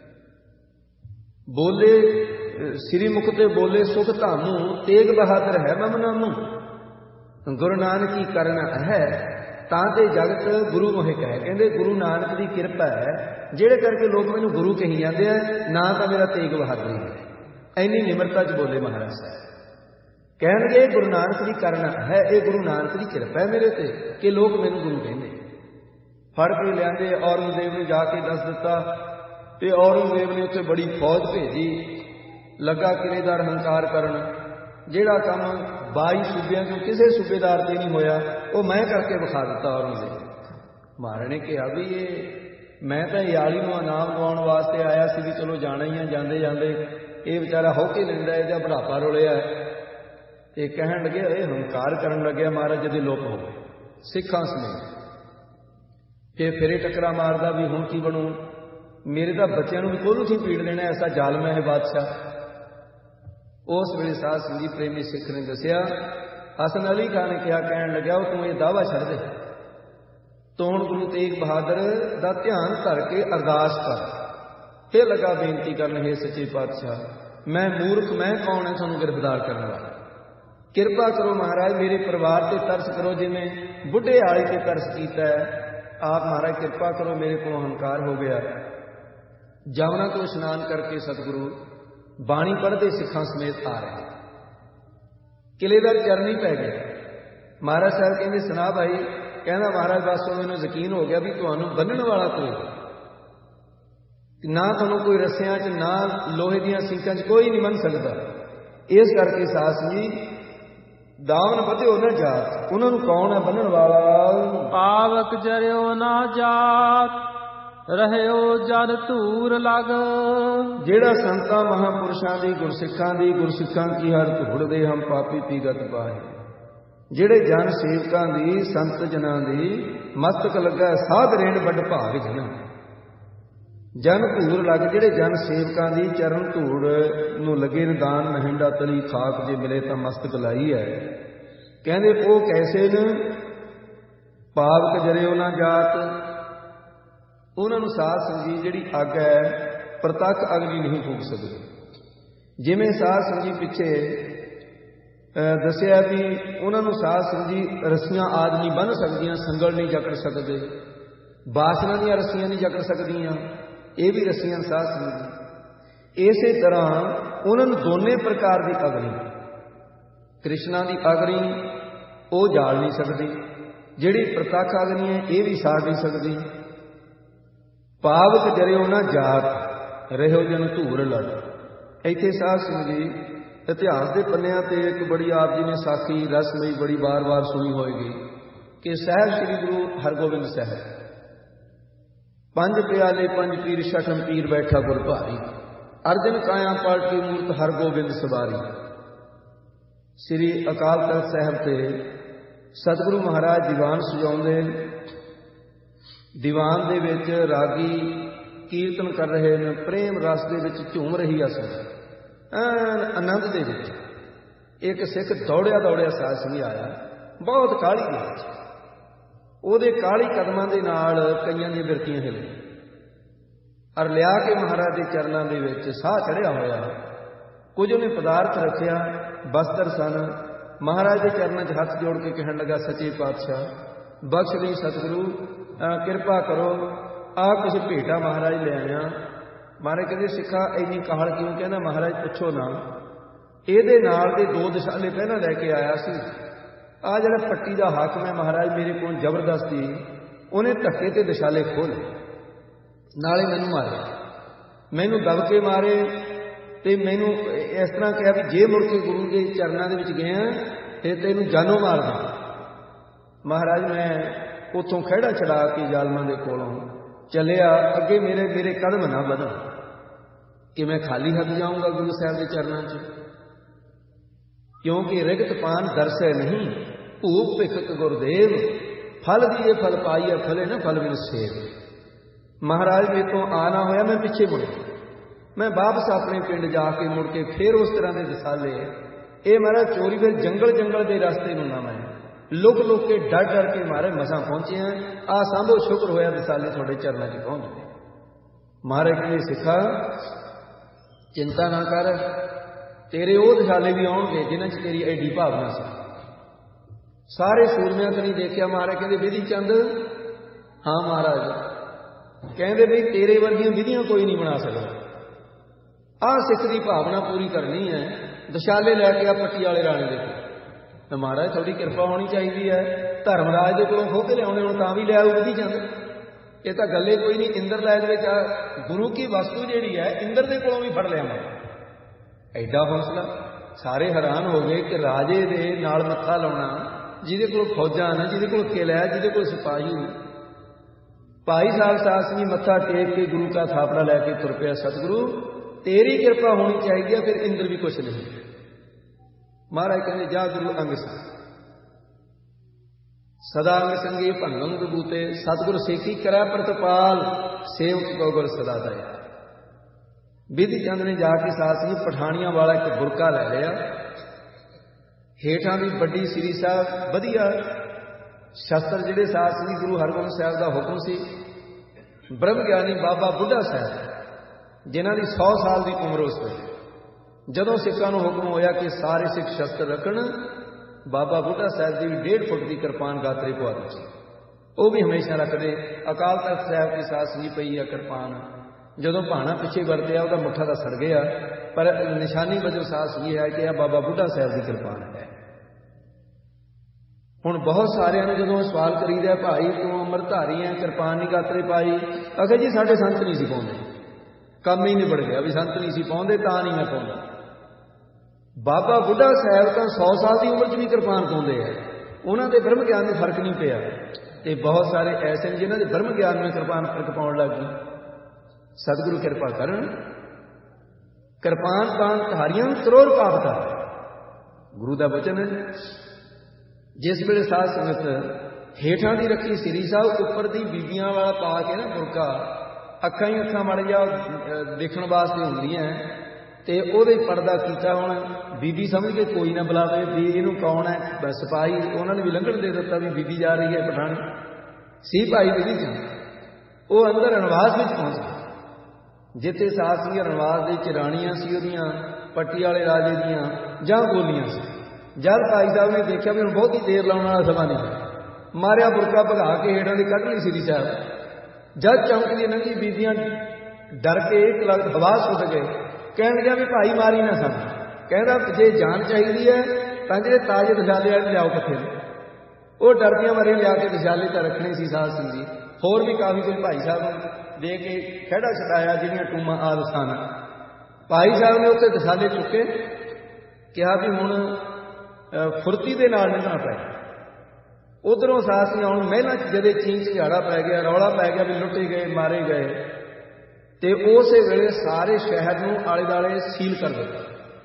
ਬੋਲੇ ਸ੍ਰੀ ਮੁਖ ਤੇ ਬੋਲੇ ਸੁਖ ਧਾਮੂ, ਤੇਗ ਬਹਾਦਰ ਹੈ ਮਮ ਨਾਮੂ। ਗੁਰੂ ਨਾਨਕ ਕੀ ਕਰਨਾ ਹੈ ਤਾਂ ਤੇ ਜਗਤ ਗੁਰੂ ਮੋਹਿ ਕਹੇ। ਕਹਿੰਦੇ ਗੁਰੂ ਨਾਨਕ ਦੀ ਕਿਰਪਾ ਹੈ ਜਿਹੜੇ ਕਰਕੇ ਲੋਕ ਮੈਨੂੰ ਗੁਰੂ ਕਹੀ ਜਾਂਦੇ ਆ, ਨਾ ਤਾਂ ਮੇਰਾ ਤੇਗ ਬਹਾਦਰੀ ਹੈ। ਇੰਨੀ ਨਿਮਰਤਾ 'ਚ ਬੋਲੇ ਮਹਾਰਾਜ ਸਾਹਿਬ। ਕਹਿਣਗੇ ਗੁਰੂ ਨਾਨਕ ਦੀ ਕਰਨਾ ਹੈ, ਇਹ ਗੁਰੂ ਨਾਨਕ ਦੀ ਕਿਰਪਾ ਹੈ ਮੇਰੇ ਤੇ ਕਿ ਲੋਕ ਮੈਨੂੰ ਗੁਰੂ ਕਹਿੰਦੇ। ਫੜ ਕੇ ਲਿਆਂਦੇ, ਔਰੰਗਜ਼ੇਬ ਨੂੰ ਜਾ ਕੇ ਦੱਸ ਦਿੱਤਾ, ਤੇ ਔਰੰਗਜ਼ੇਬ ਨੇ ਉੱਥੇ ਬੜੀ ਫੌਜ ਭੇਜੀ। ਲੱਗਾ ਕਿਲੇਦਾਰ ਹੰਕਾਰ ਕਰਨ, ਜਿਹੜਾ ਕੰਮ 22 ਸੂਬਿਆਂ ਚੋਂ ਕਿਸੇ ਸੂਬੇਦਾਰ ਤੇ ਨਹੀਂ ਹੋਇਆ, ਉਹ ਮੈਂ ਕਰਕੇ ਵਿਖਾ ਦਿੱਤਾ ਔਰੰਗਜ਼ੇਬ। ਮਹਾਰਾਜ ਨੇ ਕਿਹਾ ਵੀ ਇਹ ਮੈਂ ਤਾਂ ਯਾਲੀ ਨੂੰ ਇਨਾਮ ਦਿਵਾਉਣ ਵਾਸਤੇ ਆਇਆ ਸੀ, ਵੀ ਚਲੋ ਜਾਣਾ ਹੀ ਆ। ਜਾਂਦੇ ਜਾਂਦੇ ਇਹ ਵਿਚਾਰਾ ਹੋ ਕੇ ਲੈਂਦਾ, ਇਹਦਾ ਬੁਢਾਪਾ ਰੋਲਿਆ। ਤੇ ਕਹਿਣ ਲੱਗੇ, ਇਹ ਹੰਕਾਰ ਕਰਨ ਲੱਗਿਆ ਮਹਾਰਾਜ ਜਿਹਦੇ ਲੋਪ ਹੋ ਗਏ ਸਿੱਖਾਂ ਸਮੇਤ। ਫਿਰ ਟੱਕਰਾ ਮਾਰਦਾ ਵੀ ਹੁਣ ਕੀ ਬਣੂ, ਮੇਰੇ ਤਾਂ ਬੱਚਿਆਂ ਨੂੰ ਵੀ ਕੋਹਲੂ ਸੀ ਪੀੜ ਦੇਣਾ, ਐਸਾ ਜ਼ਾਲਮ ਹੈ ਬਾਦਸ਼ਾਹ। ਉਸ ਵੇਲੇ ਸਾਧ ਸੰਗਤ ਪ੍ਰੇਮੀ ਸਿੱਖ ਨੇ ਦੱਸਿਆ, ਹਸਨ ਅਲੀ ਖਾਨ ਨੇ ਕਿਹਾ, ਕਹਿਣ ਲੱਗਿਆ, ਉਹ ਤੂੰ ਇਹ ਦਾਅਵਾ ਛੱਡ ਦੇ, ਤੂੰ ਹੁਣ ਗੁਰੂ ਤੇਗ ਬਹਾਦਰ ਦਾ ਧਿਆਨ ਧਰ ਕੇ ਅਰਦਾਸ ਕਰ। ਫਿਰ ਲੱਗਾ ਬੇਨਤੀ ਕਰਨ, ਹੈ ਸੱਚੇ ਪਾਤਸ਼ਾਹ, ਮੈਂ ਮੂਰਖ, ਮੈਂ ਕੌਣ ਹੈ ਤੁਹਾਨੂੰ ਗ੍ਰਿਫਤਾਰ ਕਰਨ ਵਾਲਾ? ਕਿਰਪਾ ਕਰੋ ਮਹਾਰਾਜ, ਮੇਰੇ ਪਰਿਵਾਰ ਤੇ ਤਰਸ ਕਰੋ, ਜਿਵੇਂ ਬੁੱਢੇ ਆਲੀ ਤੇ ਤਰਸ ਕੀਤਾ ਹੈ। ਆਪ ਮਹਾਰਾਜ ਕਿਰਪਾ ਕਰੋ, ਮੇਰੇ ਕੋਲੋਂ ਹੰਕਾਰ ਹੋ ਗਿਆ। ਜਮਨਾ ਤੋਂ ਇਸ਼ਨਾਨ ਕਰਕੇ ਸਤਿਗੁਰੂ ਬਾਣੀ ਪੜ੍ਹਦੇ ਸਿੱਖਾਂ ਸਮੇਤ ਆ ਰਹੇ। ਕਿਲੇਦਾਰ ਚਰਨੀ ਪੈ ਗਏ। ਮਹਾਰਾਜ ਸਾਹਿਬ ਕਹਿੰਦੇ, ਸੁਣਾ ਭਾਈ। ਕਹਿੰਦਾ, ਮਹਾਰਾਜ ਬਸ ਮੈਨੂੰ ਯਕੀਨ ਹੋ ਗਿਆ ਵੀ ਤੁਹਾਨੂੰ ਬੰਨਣ ਵਾਲਾ ਕੋਈ ਨਾ, ਤੁਹਾਨੂੰ ਕੋਈ ਰੱਸਿਆਂ 'ਚ ਨਾ ਲੋਹੇ ਦੀਆਂ ਸੀਕਾਂ 'ਚ ਕੋਈ ਨਹੀਂ ਬੰਨ ਸਕਦਾ। ਇਸ ਕਰਕੇ ਸਾਧ ਜੀ ਦਾਵਨ ਵਧਿਓ ਨਾ ਜਾਤ, ਉਹਨਾਂ ਨੂੰ ਕੌਣ ਹੈ ਬੰਨਣ ਵਾਲਾ? ਪਾਵਕ ਜਰਿਓ ਨਾ ਜਾਤ, ਰਹਿਓ ਜਦ ਧੂਰ ਲਗ। ਜਿਹੜਾ ਸੰਤਾਂ ਮਹਾਂਪੁਰਸ਼ਾਂ ਦੀ, ਗੁਰਸਿੱਖਾਂ ਕੀ ਹਰ ਧੂੜ ਦੇ ਹਮ ਪਾਪੀ ਪੀਗਤ ਪਾਏ। ਜਿਹੜੇ ਜਨ ਸੇਵਕਾਂ ਦੀ, ਸੰਤ ਜਨਾਂ ਦੀ ਮਸਤਕ ਲੱਗਾ ਸਾਧ ਰੇਣ ਵੱਡ ਭਾਗ ਜਨਾਂ। ਜਨ ਧੂਰ ਲੱਗ, ਜਿਹੜੇ ਜਨ ਸੇਵਕਾਂ ਦੀ ਚਰਨ ਧੂੜ ਨੂੰ ਲੱਗੇ ਨਿਦਾਨ ਮਹਿੰਡਾ ਤਲੀ ਖਾਕ ਜੇ ਮਿਲੇ ਤਾਂ ਮਸਤਕ ਲਾਈ ਹੈ। ਕਹਿੰਦੇ ਉਹ ਕੈਸੇ ਨੇ? ਪਾਵਕ ਜਰਿਓ ਨਾ ਜਾਤ, ਉਹਨਾਂ ਨੂੰ ਸਾਧ ਸੰਗਤ ਜਿਹੜੀ ਅੱਗ ਹੈ ਪ੍ਰਤੱਖ ਅਗਨੀ ਨਹੀਂ ਫੂਕ ਸਕਦੀ। ਜਿਵੇਂ ਸਾਧ ਸੰਗਤ ਜੀ ਪਿੱਛੇ ਦੱਸਿਆ ਵੀ ਉਹਨਾਂ ਨੂੰ ਸਾਧ ਸੰਗਤ ਜੀ ਰੱਸੀਆਂ ਆਦਿ ਨਹੀਂ ਬੰਨ੍ਹ ਸਕਦੀਆਂ, ਸੰਗਲ ਨਹੀਂ ਜਕੜ ਸਕਦੇ, ਬਾਸਨਾ ਦੀਆਂ ਰੱਸੀਆਂ ਨਹੀਂ ਜਕੜ ਸਕਦੀਆਂ, ਇਹ ਵੀ ਰੱਸੀਆਂ ਸਾਧ ਸੰਗਤ ਜੀ। ਇਸੇ ਤਰ੍ਹਾਂ ਉਹਨਾਂ ਨੂੰ ਦੋਨੇ ਪ੍ਰਕਾਰ ਦੀ ਅਗਨੀ, ਕ੍ਰਿਸ਼ਨਾ ਦੀ ਅਗਨੀ ਉਹ ਜਾਲ ਨਹੀਂ ਸਕਦੀ, ਜਿਹੜੀ ਪ੍ਰਤੱਖ ਅਗਨੀ ਹੈ ਇਹ ਵੀ ਸਾੜ ਨਹੀਂ ਸਕਦੀ। ਪਾਵਕ ਜਰਿਓ ਨਾ ਜਾਤ ਰਹਿਓ ਜਨ ਧੂਰ ਲੜ। ਇੱਥੇ ਸਾਧ ਸੰਗਤ ਜੀ ਇਤਿਹਾਸ ਦੇ ਪੰਨਿਆਂ ਤੇ ਇੱਕ ਬੜੀ ਆਪ ਜੀ ਨੇ ਸਾਖੀ ਰਸਮਈ ਬੜੀ ਵਾਰ-ਵਾਰ ਸੁਣੀ ਹੋਏਗੀ ਕਿ ਸਾਹਿਬ ਸ੍ਰੀ ਗੁਰੂ ਹਰਗੋਬਿੰਦ ਸਾਹਿਬ, ਪੰਜ ਪਿਆਲੇ ਪੰਜ ਪੀਰ ਛਠਮ ਪੀਰ ਬੈਠਾ ਗੁਰ ਭਾਰੀ, ਅਰਜਨ ਕਾਇਆ ਪਲਟੀ ਮੂਰਤ ਹਰਗੋਬਿੰਦ ਸਵਾਰੀ। ਸ੍ਰੀ ਅਕਾਲ ਤਖ਼ਤ ਸਾਹਿਬ ਤੇ ਸਤਿਗੁਰੂ ਮਹਾਰਾਜ ਦੀਵਾਨ ਸਜਾਉਂਦੇ, ਦੀਵਾਨ ਦੇ ਵਿੱਚ ਰਾਗੀ ਕੀਰਤਨ ਕਰ ਰਹੇ ਨੇ, ਪ੍ਰੇਮ ਰਸ ਦੇ ਵਿੱਚ ਝੂਮ ਰਹੀ ਆ ਸੰਗਤ, ਆਨੰਦ ਦੇ ਵਿੱਚ। ਇੱਕ ਸਿੱਖ ਦੌੜਿਆ ਦੌੜਿਆ ਸਾਧ ਸੰਗਤ ਆਇਆ, ਬਹੁਤ ਕਾਹਲੀ ਦੇ ਵਿੱਚ, ਉਹਦੇ ਕਾਹਲੀ ਕਦਮਾਂ ਦੇ ਨਾਲ ਕਈਆਂ ਦੀਆਂ ਬਿਰਤੀਆਂ ਹਿੱਲੀਆਂ, ਔਰ ਲਿਆ ਕੇ ਮਹਾਰਾਜ ਦੇ ਚਰਨਾਂ ਦੇ ਵਿੱਚ ਸਾਹ ਚੜਿਆ ਹੋਇਆ। ਕੁਝ ਉਹਨੇ ਪਦਾਰਥ ਰੱਖਿਆ, ਬਸਤਰ ਸਨ। ਮਹਾਰਾਜ ਦੇ ਚਰਨਾਂ 'ਚ ਹੱਥ ਜੋੜ ਕੇ ਕਹਿਣ ਲੱਗਾ, ਸੱਚੇ ਪਾਤਸ਼ਾਹ ਬਖਸ਼ ਲਈ ਸਤਿਗੁਰੂ, ਕਿਰਪਾ ਕਰੋ, ਆਹ ਕੁਝ ਭੇਟਾ ਮਹਾਰਾਜ ਲੈ ਆਇਆ। ਮਹਾਰਾਜ ਕਹਿੰਦੇ, ਸਿੱਖਾ ਇੰਨੀ ਕਾਹਲ ਕਿਉਂ? ਕਹਿੰਦਾ, ਮਹਾਰਾਜ ਪੁੱਛੋ ਨਾ, ਇਹਦੇ ਨਾਲ ਦੇ 2 ਦਿਸ਼ਾਲੇ ਪਹਿਲਾਂ ਲੈ ਕੇ ਆਇਆ ਸੀ, ਆਹ ਜਿਹੜਾ ਪੱਟੀ ਦਾ ਹਾਕਮ ਹੈ ਮਹਾਰਾਜ ਮੇਰੇ ਕੋਲ ਜ਼ਬਰਦਸਤੀ, ਉਹਨੇ ਧੱਕੇ ਤੇ ਦਿਸ਼ਾਲੇ ਖੋਲੇ, ਨਾਲੇ ਮੈਨੂੰ ਮਾਰੇ, ਮੈਨੂੰ ਦਬ ਕੇ ਮਾਰੇ ਤੇ ਮੈਨੂੰ ਇਸ ਤਰ੍ਹਾਂ ਕਿਹਾ ਵੀ ਜੇ ਮੁੜ ਕੇ ਗੁਰੂ ਦੇ ਚਰਨਾਂ ਦੇ ਵਿੱਚ ਗਿਆ ਤੇ ਤੈਨੂੰ ਜਾਨੋਂ ਮਾਰ ਦਾਂ। ਮਹਾਰਾਜ ਮੈਂ ਉੱਥੋਂ ਖਹਿੜਾ ਛਡਾ ਕੇ ਜ਼ਾਲਮਾਂ ਦੇ ਕੋਲੋਂ ਚੱਲਿਆ, ਅੱਗੇ ਮੇਰੇ ਕਦਮ ਨਾ ਵਧਣ ਕਿ ਮੈਂ ਖਾਲੀ ਹੱਥ ਜਾਊਂਗਾ ਗੁਰੂ ਸਾਹਿਬ ਦੇ ਚਰਨਾਂ 'ਚ, ਕਿਉਂਕਿ ਰਿਗਤ ਪਾਨ ਦਰਸੈ ਨਹੀਂ ਭੂਪ ਭਿਖਕ ਗੁਰਦੇਵ, ਫਲ ਦੀਏ ਫਲ ਪਾਈਏ ਫਲੇ ਨਾ ਫਲ ਬਿਨ ਸੇਵ। ਮਹਾਰਾਜ ਮੇਰੇ ਤੋਂ ਆ ਨਾ ਹੋਇਆ, ਮੈਂ ਪਿੱਛੇ ਮੁੜਿਆ, ਮੈਂ ਵਾਪਸ ਆਪਣੇ ਪਿੰਡ ਜਾ ਕੇ ਮੁੜ ਕੇ ਫੇਰ ਉਸ ਤਰ੍ਹਾਂ ਦੇ ਦਿਸਾਲੇ, ਇਹ ਮਹਾਰਾਜ ਚੋਰੀ ਫਿਰ ਜੰਗਲ ਦੇ ਰਸਤੇ ਨੂੰ ਨਾ ਮੈਂ ਲੁਕ ਕੇ ਡਰ ਕੇ ਮਾਰੇ ਮਸਾਂ ਪਹੁੰਚੇ ਹਾਂ। ਆਹ ਸਾਂਭੋ, ਸ਼ੁਕਰ ਹੋਇਆ ਦਿਸਾਲੇ ਤੁਹਾਡੇ ਚਰਨਾਂ 'ਚ ਪਹੁੰਚ ਗਏ। ਮਹਾਰਾਜ ਕਹਿੰਦੇ, ਸਿੱਖਾ ਚਿੰਤਾ ਨਾ ਕਰ, ਤੇਰੇ ਉਹ ਦਿਸਾਲੇ ਵੀ ਆਉਣਗੇ ਜਿਨ੍ਹਾਂ 'ਚ ਤੇਰੀ ਐਡੀ ਭਾਵਨਾ ਸੀ। ਸਾਰੇ ਸੂਰਮਿਆਂ ਤੋਂ ਨਹੀਂ ਦੇਖਿਆ। ਮਹਾਰਾਜ ਕਹਿੰਦੇ, ਵਿਧੀ ਚੰਦ, ਹਾਂ ਮਹਾਰਾਜ। ਕਹਿੰਦੇ, ਬਈ ਤੇਰੇ ਵਰਗੀਆਂ ਵਿਧੀਆਂ ਕੋਈ ਨਹੀਂ ਬਣਾ ਸਕਦਾ, ਆਹ ਸਿੱਖ ਦੀ ਭਾਵਨਾ ਪੂਰੀ ਕਰਨੀ ਹੈ। ਦਿਸ਼ਾਲੇ ਲੈ ਕੇ ਆ ਪੱਟੀ ਵਾਲੇ ਰਾਣੇ ਦੇ ਕੋਲ, ਤਾਂ ਮਹਾਰਾਜ ਥੋੜੀ ਕਿਰਪਾ ਹੋਣੀ ਚਾਹੀਦੀ ਹੈ। ਧਰਮਰਾਜ ਦੇ ਕੋਲੋਂ ਖੋਹ ਕੇ ਲਿਆਉਣੇ ਹੁਣ ਤਾਂ ਵੀ ਲਿਆ ਵਿਧੀ ਚੰਦ, ਇਹ ਤਾਂ ਗੱਲੇ ਕੋਈ ਨਹੀਂ। ਇੰਦਰ ਲੈ ਦੇ ਵਿੱਚ ਗੁਰੂ ਕੀ ਵਸਤੂ ਜਿਹੜੀ ਹੈ ਇੰਦਰ ਦੇ ਕੋਲੋਂ ਵੀ ਫੜ ਲਿਆ ਮੈਂ, ਐਡਾ ਹੌਸਲਾ। ਸਾਰੇ ਹੈਰਾਨ ਹੋ ਗਏ ਕਿ ਰਾਜੇ ਦੇ ਨਾਲ ਮੱਥਾ ਲਾਉਣਾ, ਜਿਹਦੇ ਕੋਲ ਫੌਜਾਂ ਨੇ, ਜਿਹਦੇ ਕੋਲ ਕਿਲ੍ਹਾ ਹੈ, ਜਿਹਦੇ ਕੋਲ ਸਿਪਾਹੀ ਨੇ। ਭਾਈ ਸਾਹਿਬ ਸਾਧ ਸਿੰਘ ਮੱਥਾ ਟੇਕ ਕੇ ਗੁਰੂ ਦਾ ਥਾਪੜਾ ਲੈ ਕੇ ਤੁਰ ਪਿਆ, ਸਤਿਗੁਰੂ ਤੇਰੀ ਕਿਰਪਾ ਹੋਣੀ ਚਾਹੀਦੀ ਹੈ, ਫਿਰ ਇੰਦਰ ਵੀ ਕੁਛ ਨਹੀਂ। ਮਹਾਰਾਜ ਕਹਿੰਦੇ, ਜਾ ਗੁਰੂ ਅੰਗ ਸੰਗ ਸਦਾ ਅੰਗ ਸੰਗੀ ਭੰਗਮ ਵਿਭੂਤੇ, ਸਤਿਗੁਰ ਸੇਖੀ ਕਰੈ ਪ੍ਰਤਪਾਲ, ਸੇਵਕ ਕੋ ਗੁਰ ਸਦਾ ਦਇਆ। ਵਿਧੀ ਚੰਦ ਨੇ ਜਾ ਕੇ ਸਾਧ ਸਿੰਘ ਪਠਾਣੀਆਂ ਵਾਲਾ ਇੱਕ ਬੁਰਕਾ ਲੈ ਲਿਆ, ਹੇਠਾਂ ਵੀ ਵੱਡੀ ਸ੍ਰੀ ਸਾਹਿਬ ਵਧੀਆ ਸ਼ਸਤਰ, ਜਿਹੜੇ ਸਾਧ ਸਿੰਘ ਗੁਰੂ ਹਰਗੋਬਿੰਦ ਸਾਹਿਬ ਦਾ ਹੁਕਮ ਸੀ। ਬ੍ਰਹਮ ਗਿਆਨੀ ਬਾਬਾ ਬੁੱਢਾ ਸਾਹਿਬ, ਜਿਨ੍ਹਾਂ ਦੀ 100 ਸਾਲ ਦੀ ਉਮਰ ਉਸ ਵੇਲੇ, ਜਦੋਂ ਸਿੱਖਾਂ ਨੂੰ ਹੁਕਮ ਹੋਇਆ ਕਿ ਸਾਰੇ ਸਿੱਖ ਸ਼ਸਤਰ ਰੱਖਣ, ਬਾਬਾ ਬੁੱਢਾ ਸਾਹਿਬ ਦੀ 1.5 ਫੁੱਟ ਦੀ ਕਿਰਪਾਨ ਗਾਤਰੇ ਪਵਾ ਦਿੱਤੀ, ਉਹ ਵੀ ਹਮੇਸ਼ਾ ਰੱਖਦੇ। ਅਕਾਲ ਤਖ਼ਤ ਸਾਹਿਬ ਦੀ ਸਾਧ ਸੰਗੀ ਪਈ ਆ ਕਿਰਪਾਨ, ਜਦੋਂ ਭਾਣਾ ਪਿੱਛੇ ਵਰਤਿਆ ਉਹਦਾ ਮੁੱਠਾ ਤਾਂ ਸੜ ਗਿਆ, ਪਰ ਨਿਸ਼ਾਨੀ ਵਜੋਂ ਸਾਧ ਸੰਗੀ ਹੈ ਕਿ ਇਹ ਬਾਬਾ ਬੁੱਢਾ ਸਾਹਿਬ ਦੀ ਕਿਰਪਾਨ ਹੈ। ਹੁਣ ਬਹੁਤ ਸਾਰਿਆਂ ਨੇ ਜਦੋਂ ਸਵਾਲ ਕਰੀਦਾ, ਭਾਈ ਤੂੰ ਅੰਮ੍ਰਿਤਧਾਰੀ ਹੈ, ਕਿਰਪਾਨ ਨਹੀਂ ਗਾਤਰੇ ਪਾਈ, ਅਖੇ ਜੀ ਸਾਡੇ ਸੰਤ ਨਹੀਂ ਸੀ ਪਾਉਂਦੇ, ਕੰਮ ਹੀ ਨਿਬੜ ਗਿਆ ਵੀ ਸੰਤ ਨਹੀਂ ਸੀ ਪਾਉਂਦੇ ਤਾਂ ਨਹੀਂ ਮੈਂ ਪਾਉਂਦਾ। ਬਾਬਾ ਬੁੱਢਾ ਸਾਹਿਬ ਤਾਂ 100 ਸਾਲ ਦੀ ਉਮਰ 'ਚ ਵੀ ਕਿਰਪਾਨ ਪਾਉਂਦੇ ਆ, ਉਹਨਾਂ ਦੇ ਬ੍ਰਹਮ ਗਿਆਨ ਨੂੰ ਫਰਕ ਨਹੀਂ ਪਿਆ। ਤੇ ਬਹੁਤ ਸਾਰੇ ਐਸੇ ਨੇ ਜਿਨ੍ਹਾਂ ਦੇ ਬ੍ਰਹਮ ਗਿਆਨ ਨੂੰ ਕਿਰਪਾਨ ਫਰਕ ਪਾਉਣ ਲੱਗ ਗਈ। ਸਤਿਗੁਰੂ ਕਿਰਪਾ ਕਰਨ, ਕਿਰਪਾਨ ਪਾਨ ਧਾਰੀਆਂ ਕਰੋੜ ਪਾਪ ਦਾ ਗੁਰੂ ਦਾ ਬਚਨ ਹੈ। ਜਿਸ ਵੇਲੇ ਸਾਧ ਸੰਗਤ ਹੇਠਾਂ ਦੀ ਰੱਖੀ ਸ੍ਰੀ ਸਾਹਿਬ, ਉੱਪਰ ਦੀ ਬੀਬੀਆਂ ਵਾਲਾ ਪਾ ਕੇ ਨਾ ਬੁਰਕਾ, ਅੱਖਾਂ ਹੀ ਅੱਖਾਂ ਮੜ ਜਾ ਦੇਖਣ ਵਾਸਤੇ ਹੁੰਦੀਆਂ, ਤੇ ਉਹਦੇ ਪਰਦਾ ਕੀਤਾ। ਹੁਣ ਬੀਬੀ ਸਮਝ ਕੇ ਕੋਈ ਨਾ ਬੁਲਾਵੇ ਵੀ ਇਹਨੂੰ ਕੌਣ ਹੈ, ਸਿਪਾਹੀ ਉਹਨਾਂ ਨੇ ਵੀ ਲੰਘਣ ਦੇ ਦਿੱਤਾ ਵੀ ਬੀਬੀ ਜਾ ਰਹੀ ਹੈ ਪਠਾਣੀ। ਸੀ ਭਾਈ ਵਿਧੀ ਚੰਦ, ਉਹ ਅੰਦਰ ਰਣਵਾਸ ਵਿੱਚ ਪਹੁੰਚ ਗਏ, ਜਿੱਥੇ ਸਾਧ ਸੰਗਤ ਰਣਵਾਸ ਦੇ ਵਿੱਚ ਰਾਣੀਆਂ ਸੀ ਉਹਦੀਆਂ ਪੱਟੀ ਵਾਲੇ ਰਾਜੇ ਦੀਆਂ ਜਾਂ ਗੋਲੀਆਂ ਸੀ। ਜਦ ਭਾਈ ਸਾਹਿਬ ਨੇ ਦੇਖਿਆ ਵੀ ਹੁਣ ਬਹੁਤੀ ਦੇਰ ਲਾਉਣ ਵਾਲਾ ਸਮਾਂ ਨਹੀਂ, ਮਾਰਿਆ ਬੁਰਕਾ ਭਗਾ ਕੇ ਹੇਠਾਂ ਦੀ ਕੱਢ ਲਈ ਸ੍ਰੀ ਸਾਹਿਬ। ਜਦ ਚੌਂਕਦੀ ਨੰਗੀ ਬੀਬੀਆਂ ਡਰ ਕੇ ਇੱਕ ਲਗਤ ਹਵਾ ਸੁੱਟ ਗਏ, ਕਹਿਣ ਗਿਆ ਵੀ ਭਾਈ ਮਾਰੀ ਨਾ ਸਾਨੂੰ। ਕਹਿੰਦਾ ਜੇ ਜਾਨ ਚਾਹੀਦੀ ਹੈ ਤਾਂ ਜਿਹੜੇ ਤਾਜੇ ਦਸ਼ਾਲੇ ਵਾਲੇ ਲਿਆਓ ਕਿੱਥੇ ਨੇ। ਉਹ ਡਰਦੀਆਂ ਮਾਰੇ ਲਿਆ ਕੇ ਦਸ਼ਾਲੇ ਤਾਂ ਰੱਖਣੇ ਸੀ ਸਾਧ ਸਿੰਘ ਜੀ। ਹੋਰ ਵੀ ਕਾਫੀ ਕੁਝ ਭਾਈ ਸਾਹਿਬ ਨੂੰ ਦੇ ਕੇ ਖਹਿੜਾ ਛਡਾਇਆ, ਜਿਹੜੀਆਂ ਟੂਮਾਂ ਆਦਿ ਸਨ। ਭਾਈ ਸਾਹਿਬ ਨੇ ਉੱਥੇ ਦਸ਼ਾਲੇ ਚੁੱਕੇ, ਕਿਹਾ ਵੀ ਹੁਣ ਫੁਰਤੀ ਦੇ ਨਾਲ ਨਿਭਣਾ ਪੈ। ਉਧਰੋਂ ਸਾਧ ਸਿੰਘ ਆਉਣ ਮਹਿਲਾਂ 'ਚ ਜਦੇ ਚੀਂ ਝਗੜਾ ਪੈ ਗਿਆ, ਰੌਲਾ ਪੈ ਗਿਆ ਵੀ ਲੁੱਟੇ ਗਏ, ਮਾਰੇ ਗਏ। ਤੇ ਉਸੇ ਵੇਲੇ ਸਾਰੇ ਸ਼ਹਿਰ ਨੂੰ ਆਲੇ ਦੁਆਲੇ ਸੀਲ ਕਰ ਦਿੱਤਾ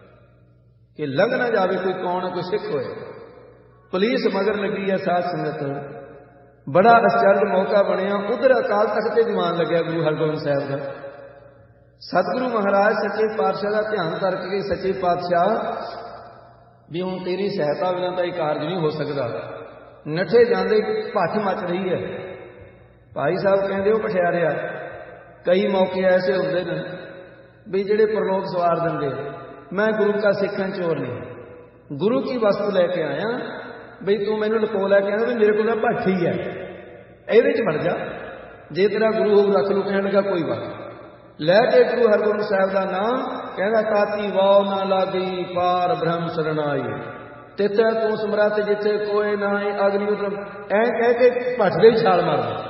ਕਿ ਲੰਘ ਨਾ ਜਾਵੇ ਕੋਈ ਕੌਣ ਕੋਈ ਸਿੱਖ ਹੋਏ। ਪੁਲਿਸ ਮਗਰ ਲੱਗੀ ਹੈ ਸਾਧ ਸੰਗਤ। ਬੜਾ ਅਚਰਜ ਮੌਕਾ ਬਣਿਆ। ਉਧਰ ਅਕਾਲ ਤਖਤ ਤੇ ਦੀਵਾਨ ਲੱਗਿਆ ਗੁਰੂ ਹਰਗੋਬਿੰਦ ਸਾਹਿਬ ਦਾ। ਸਤਿਗੁਰੂ ਮਹਾਰਾਜ ਸੱਚੇ ਪਾਤਸ਼ਾਹ ਦਾ ਧਿਆਨ ਕਰਕੇ ਸੱਚੇ ਪਾਤਸ਼ਾਹ ਵੀ ਹੁਣ ਤੇਰੀ ਸਹਾਇਤਾ ਬਿਨਾਂ ਤਾਂ ਇਹ ਕਾਰਜ ਨਹੀਂ ਹੋ ਸਕਦਾ। ਨੱਠੇ ਜਾਂਦੇ ਭੱਠ ਮਚ ਰਹੀ ਹੈ। ਭਾਈ ਸਾਹਿਬ ਕਹਿੰਦੇ ਉਹ ਪਠਿਆਰਿਆ, ਕਈ ਮੌਕੇ ਐਸੇ ਹੁੰਦੇ ਨੇ ਵੀ ਜਿਹੜੇ ਪ੍ਰਲੋਕ ਸਵਾਰ ਦਿੰਦੇ। ਮੈਂ ਗੁਰੂ ਕਾ ਸਿੱਖਾਂ ਚੋਰ ਨਹੀਂ, ਗੁਰੂ ਕੀ ਵਸਤੂ ਲੈ ਕੇ ਆਇਆ, ਬਈ ਤੂੰ ਮੈਨੂੰ ਲੁਕੋ ਲੈ ਕੇ ਆਇਆ ਵੀ ਮੇਰੇ ਕੋਲ ਭੱਠੀ ਹੈ, ਇਹਦੇ 'ਚ ਵੜ ਜਾ, ਜੇ ਤੇਰਾ ਗੁਰੂ ਹੋਊ ਰੱਖ ਲੂ। ਕਹਿਣ ਲੱਗਾ ਕੋਈ ਬਾਤ। ਲੈ ਕੇ ਗੁਰੂ ਹਰਗੋਬਿੰਦ ਸਾਹਿਬ ਦਾ ਨਾਮ, ਕਹਿੰਦਾ ਤਾਤੀ ਵਾਹ ਨਾ ਲਾਗੀ ਪਾਰ ਬ੍ਰਹਮ ਸਰਣਾਈ, ਤਿੱਥੇ ਤੂੰ ਸਮਰੱਥ ਜਿੱਥੇ ਕੋਏ ਨਾ ਅਗਨੀ ਉਤਰ। ਐ ਕਹਿ ਕੇ ਭੱਠ ਦੇ ਛਾਲ ਮਾਰਦਾ।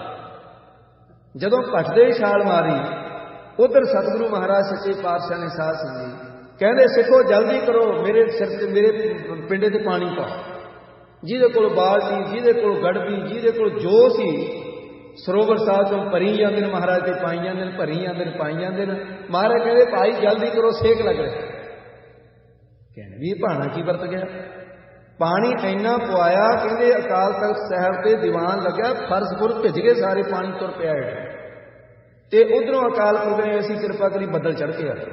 ਜਦੋਂ ਭੱਠ ਦੇ ਛਾਲ ਮਾਰੀ, ਉਧਰ ਸਤਿਗੁਰੂ ਮਹਾਰਾਜ ਸੱਚੇ ਪਾਤਸ਼ਾਹ ਨੇ ਸਾਧ ਸੰਗੀ ਕਹਿੰਦੇ ਸਿੱਖੋ ਜਲਦੀ ਕਰੋ, ਮੇਰੇ ਸਿਰ ਤੇ ਮੇਰੇ ਪਿੰਡੇ ਤੇ ਪਾਣੀ ਪਾਓ। ਜਿਹਦੇ ਕੋਲ ਬਾਲਟੀ, ਜਿਹਦੇ ਕੋਲ ਗੜਬੀ, ਜਿਹਦੇ ਕੋਲ ਜੋ ਸੀ ਸਰੋਵਰ ਸਾਹਿਬ ਤੋਂ ਭਰੀ ਜਾਂਦੇ ਨੇ, ਮਹਾਰਾਜ ਤੇ ਪਾਈ ਜਾਂਦੇ ਨੇ, ਭਰੀ ਜਾਂਦੇ ਨੇ, ਪਾਈ ਜਾਂਦੇ ਨੇ। ਮਹਾਰਾਜ ਕਹਿੰਦੇ ਭਾਈ ਜਲਦੀ ਕਰੋ, ਸੇਕ ਲੱਗ ਰਿਹਾ। ਕਹਿੰਦੇ ਵੀ ਭਾਣਾ ਕੀ ਵਰਤ ਗਿਆ। ਪਾਣੀ ਇੰਨਾ ਪਵਾਇਆ, ਕਹਿੰਦੇ ਅਕਾਲ ਤਖਤ ਸਾਹਿਬ ਤੇ ਦੀਵਾਨ ਲੱਗਿਆ, ਫਰਜ਼ਪੁਰ ਭਿੱਜ ਗਏ ਸਾਰੇ, ਪਾਣੀ ਤੁਰ ਪਿਆ। ਤੇ ਉਧਰੋਂ ਅਕਾਲ ਪੁਰਖ ਨੇ ਐਸੀ ਕਿਰਪਾ ਕਰੀ, ਬੱਦਲ ਚੜ੍ਹ ਕੇ ਆ ਗਏ,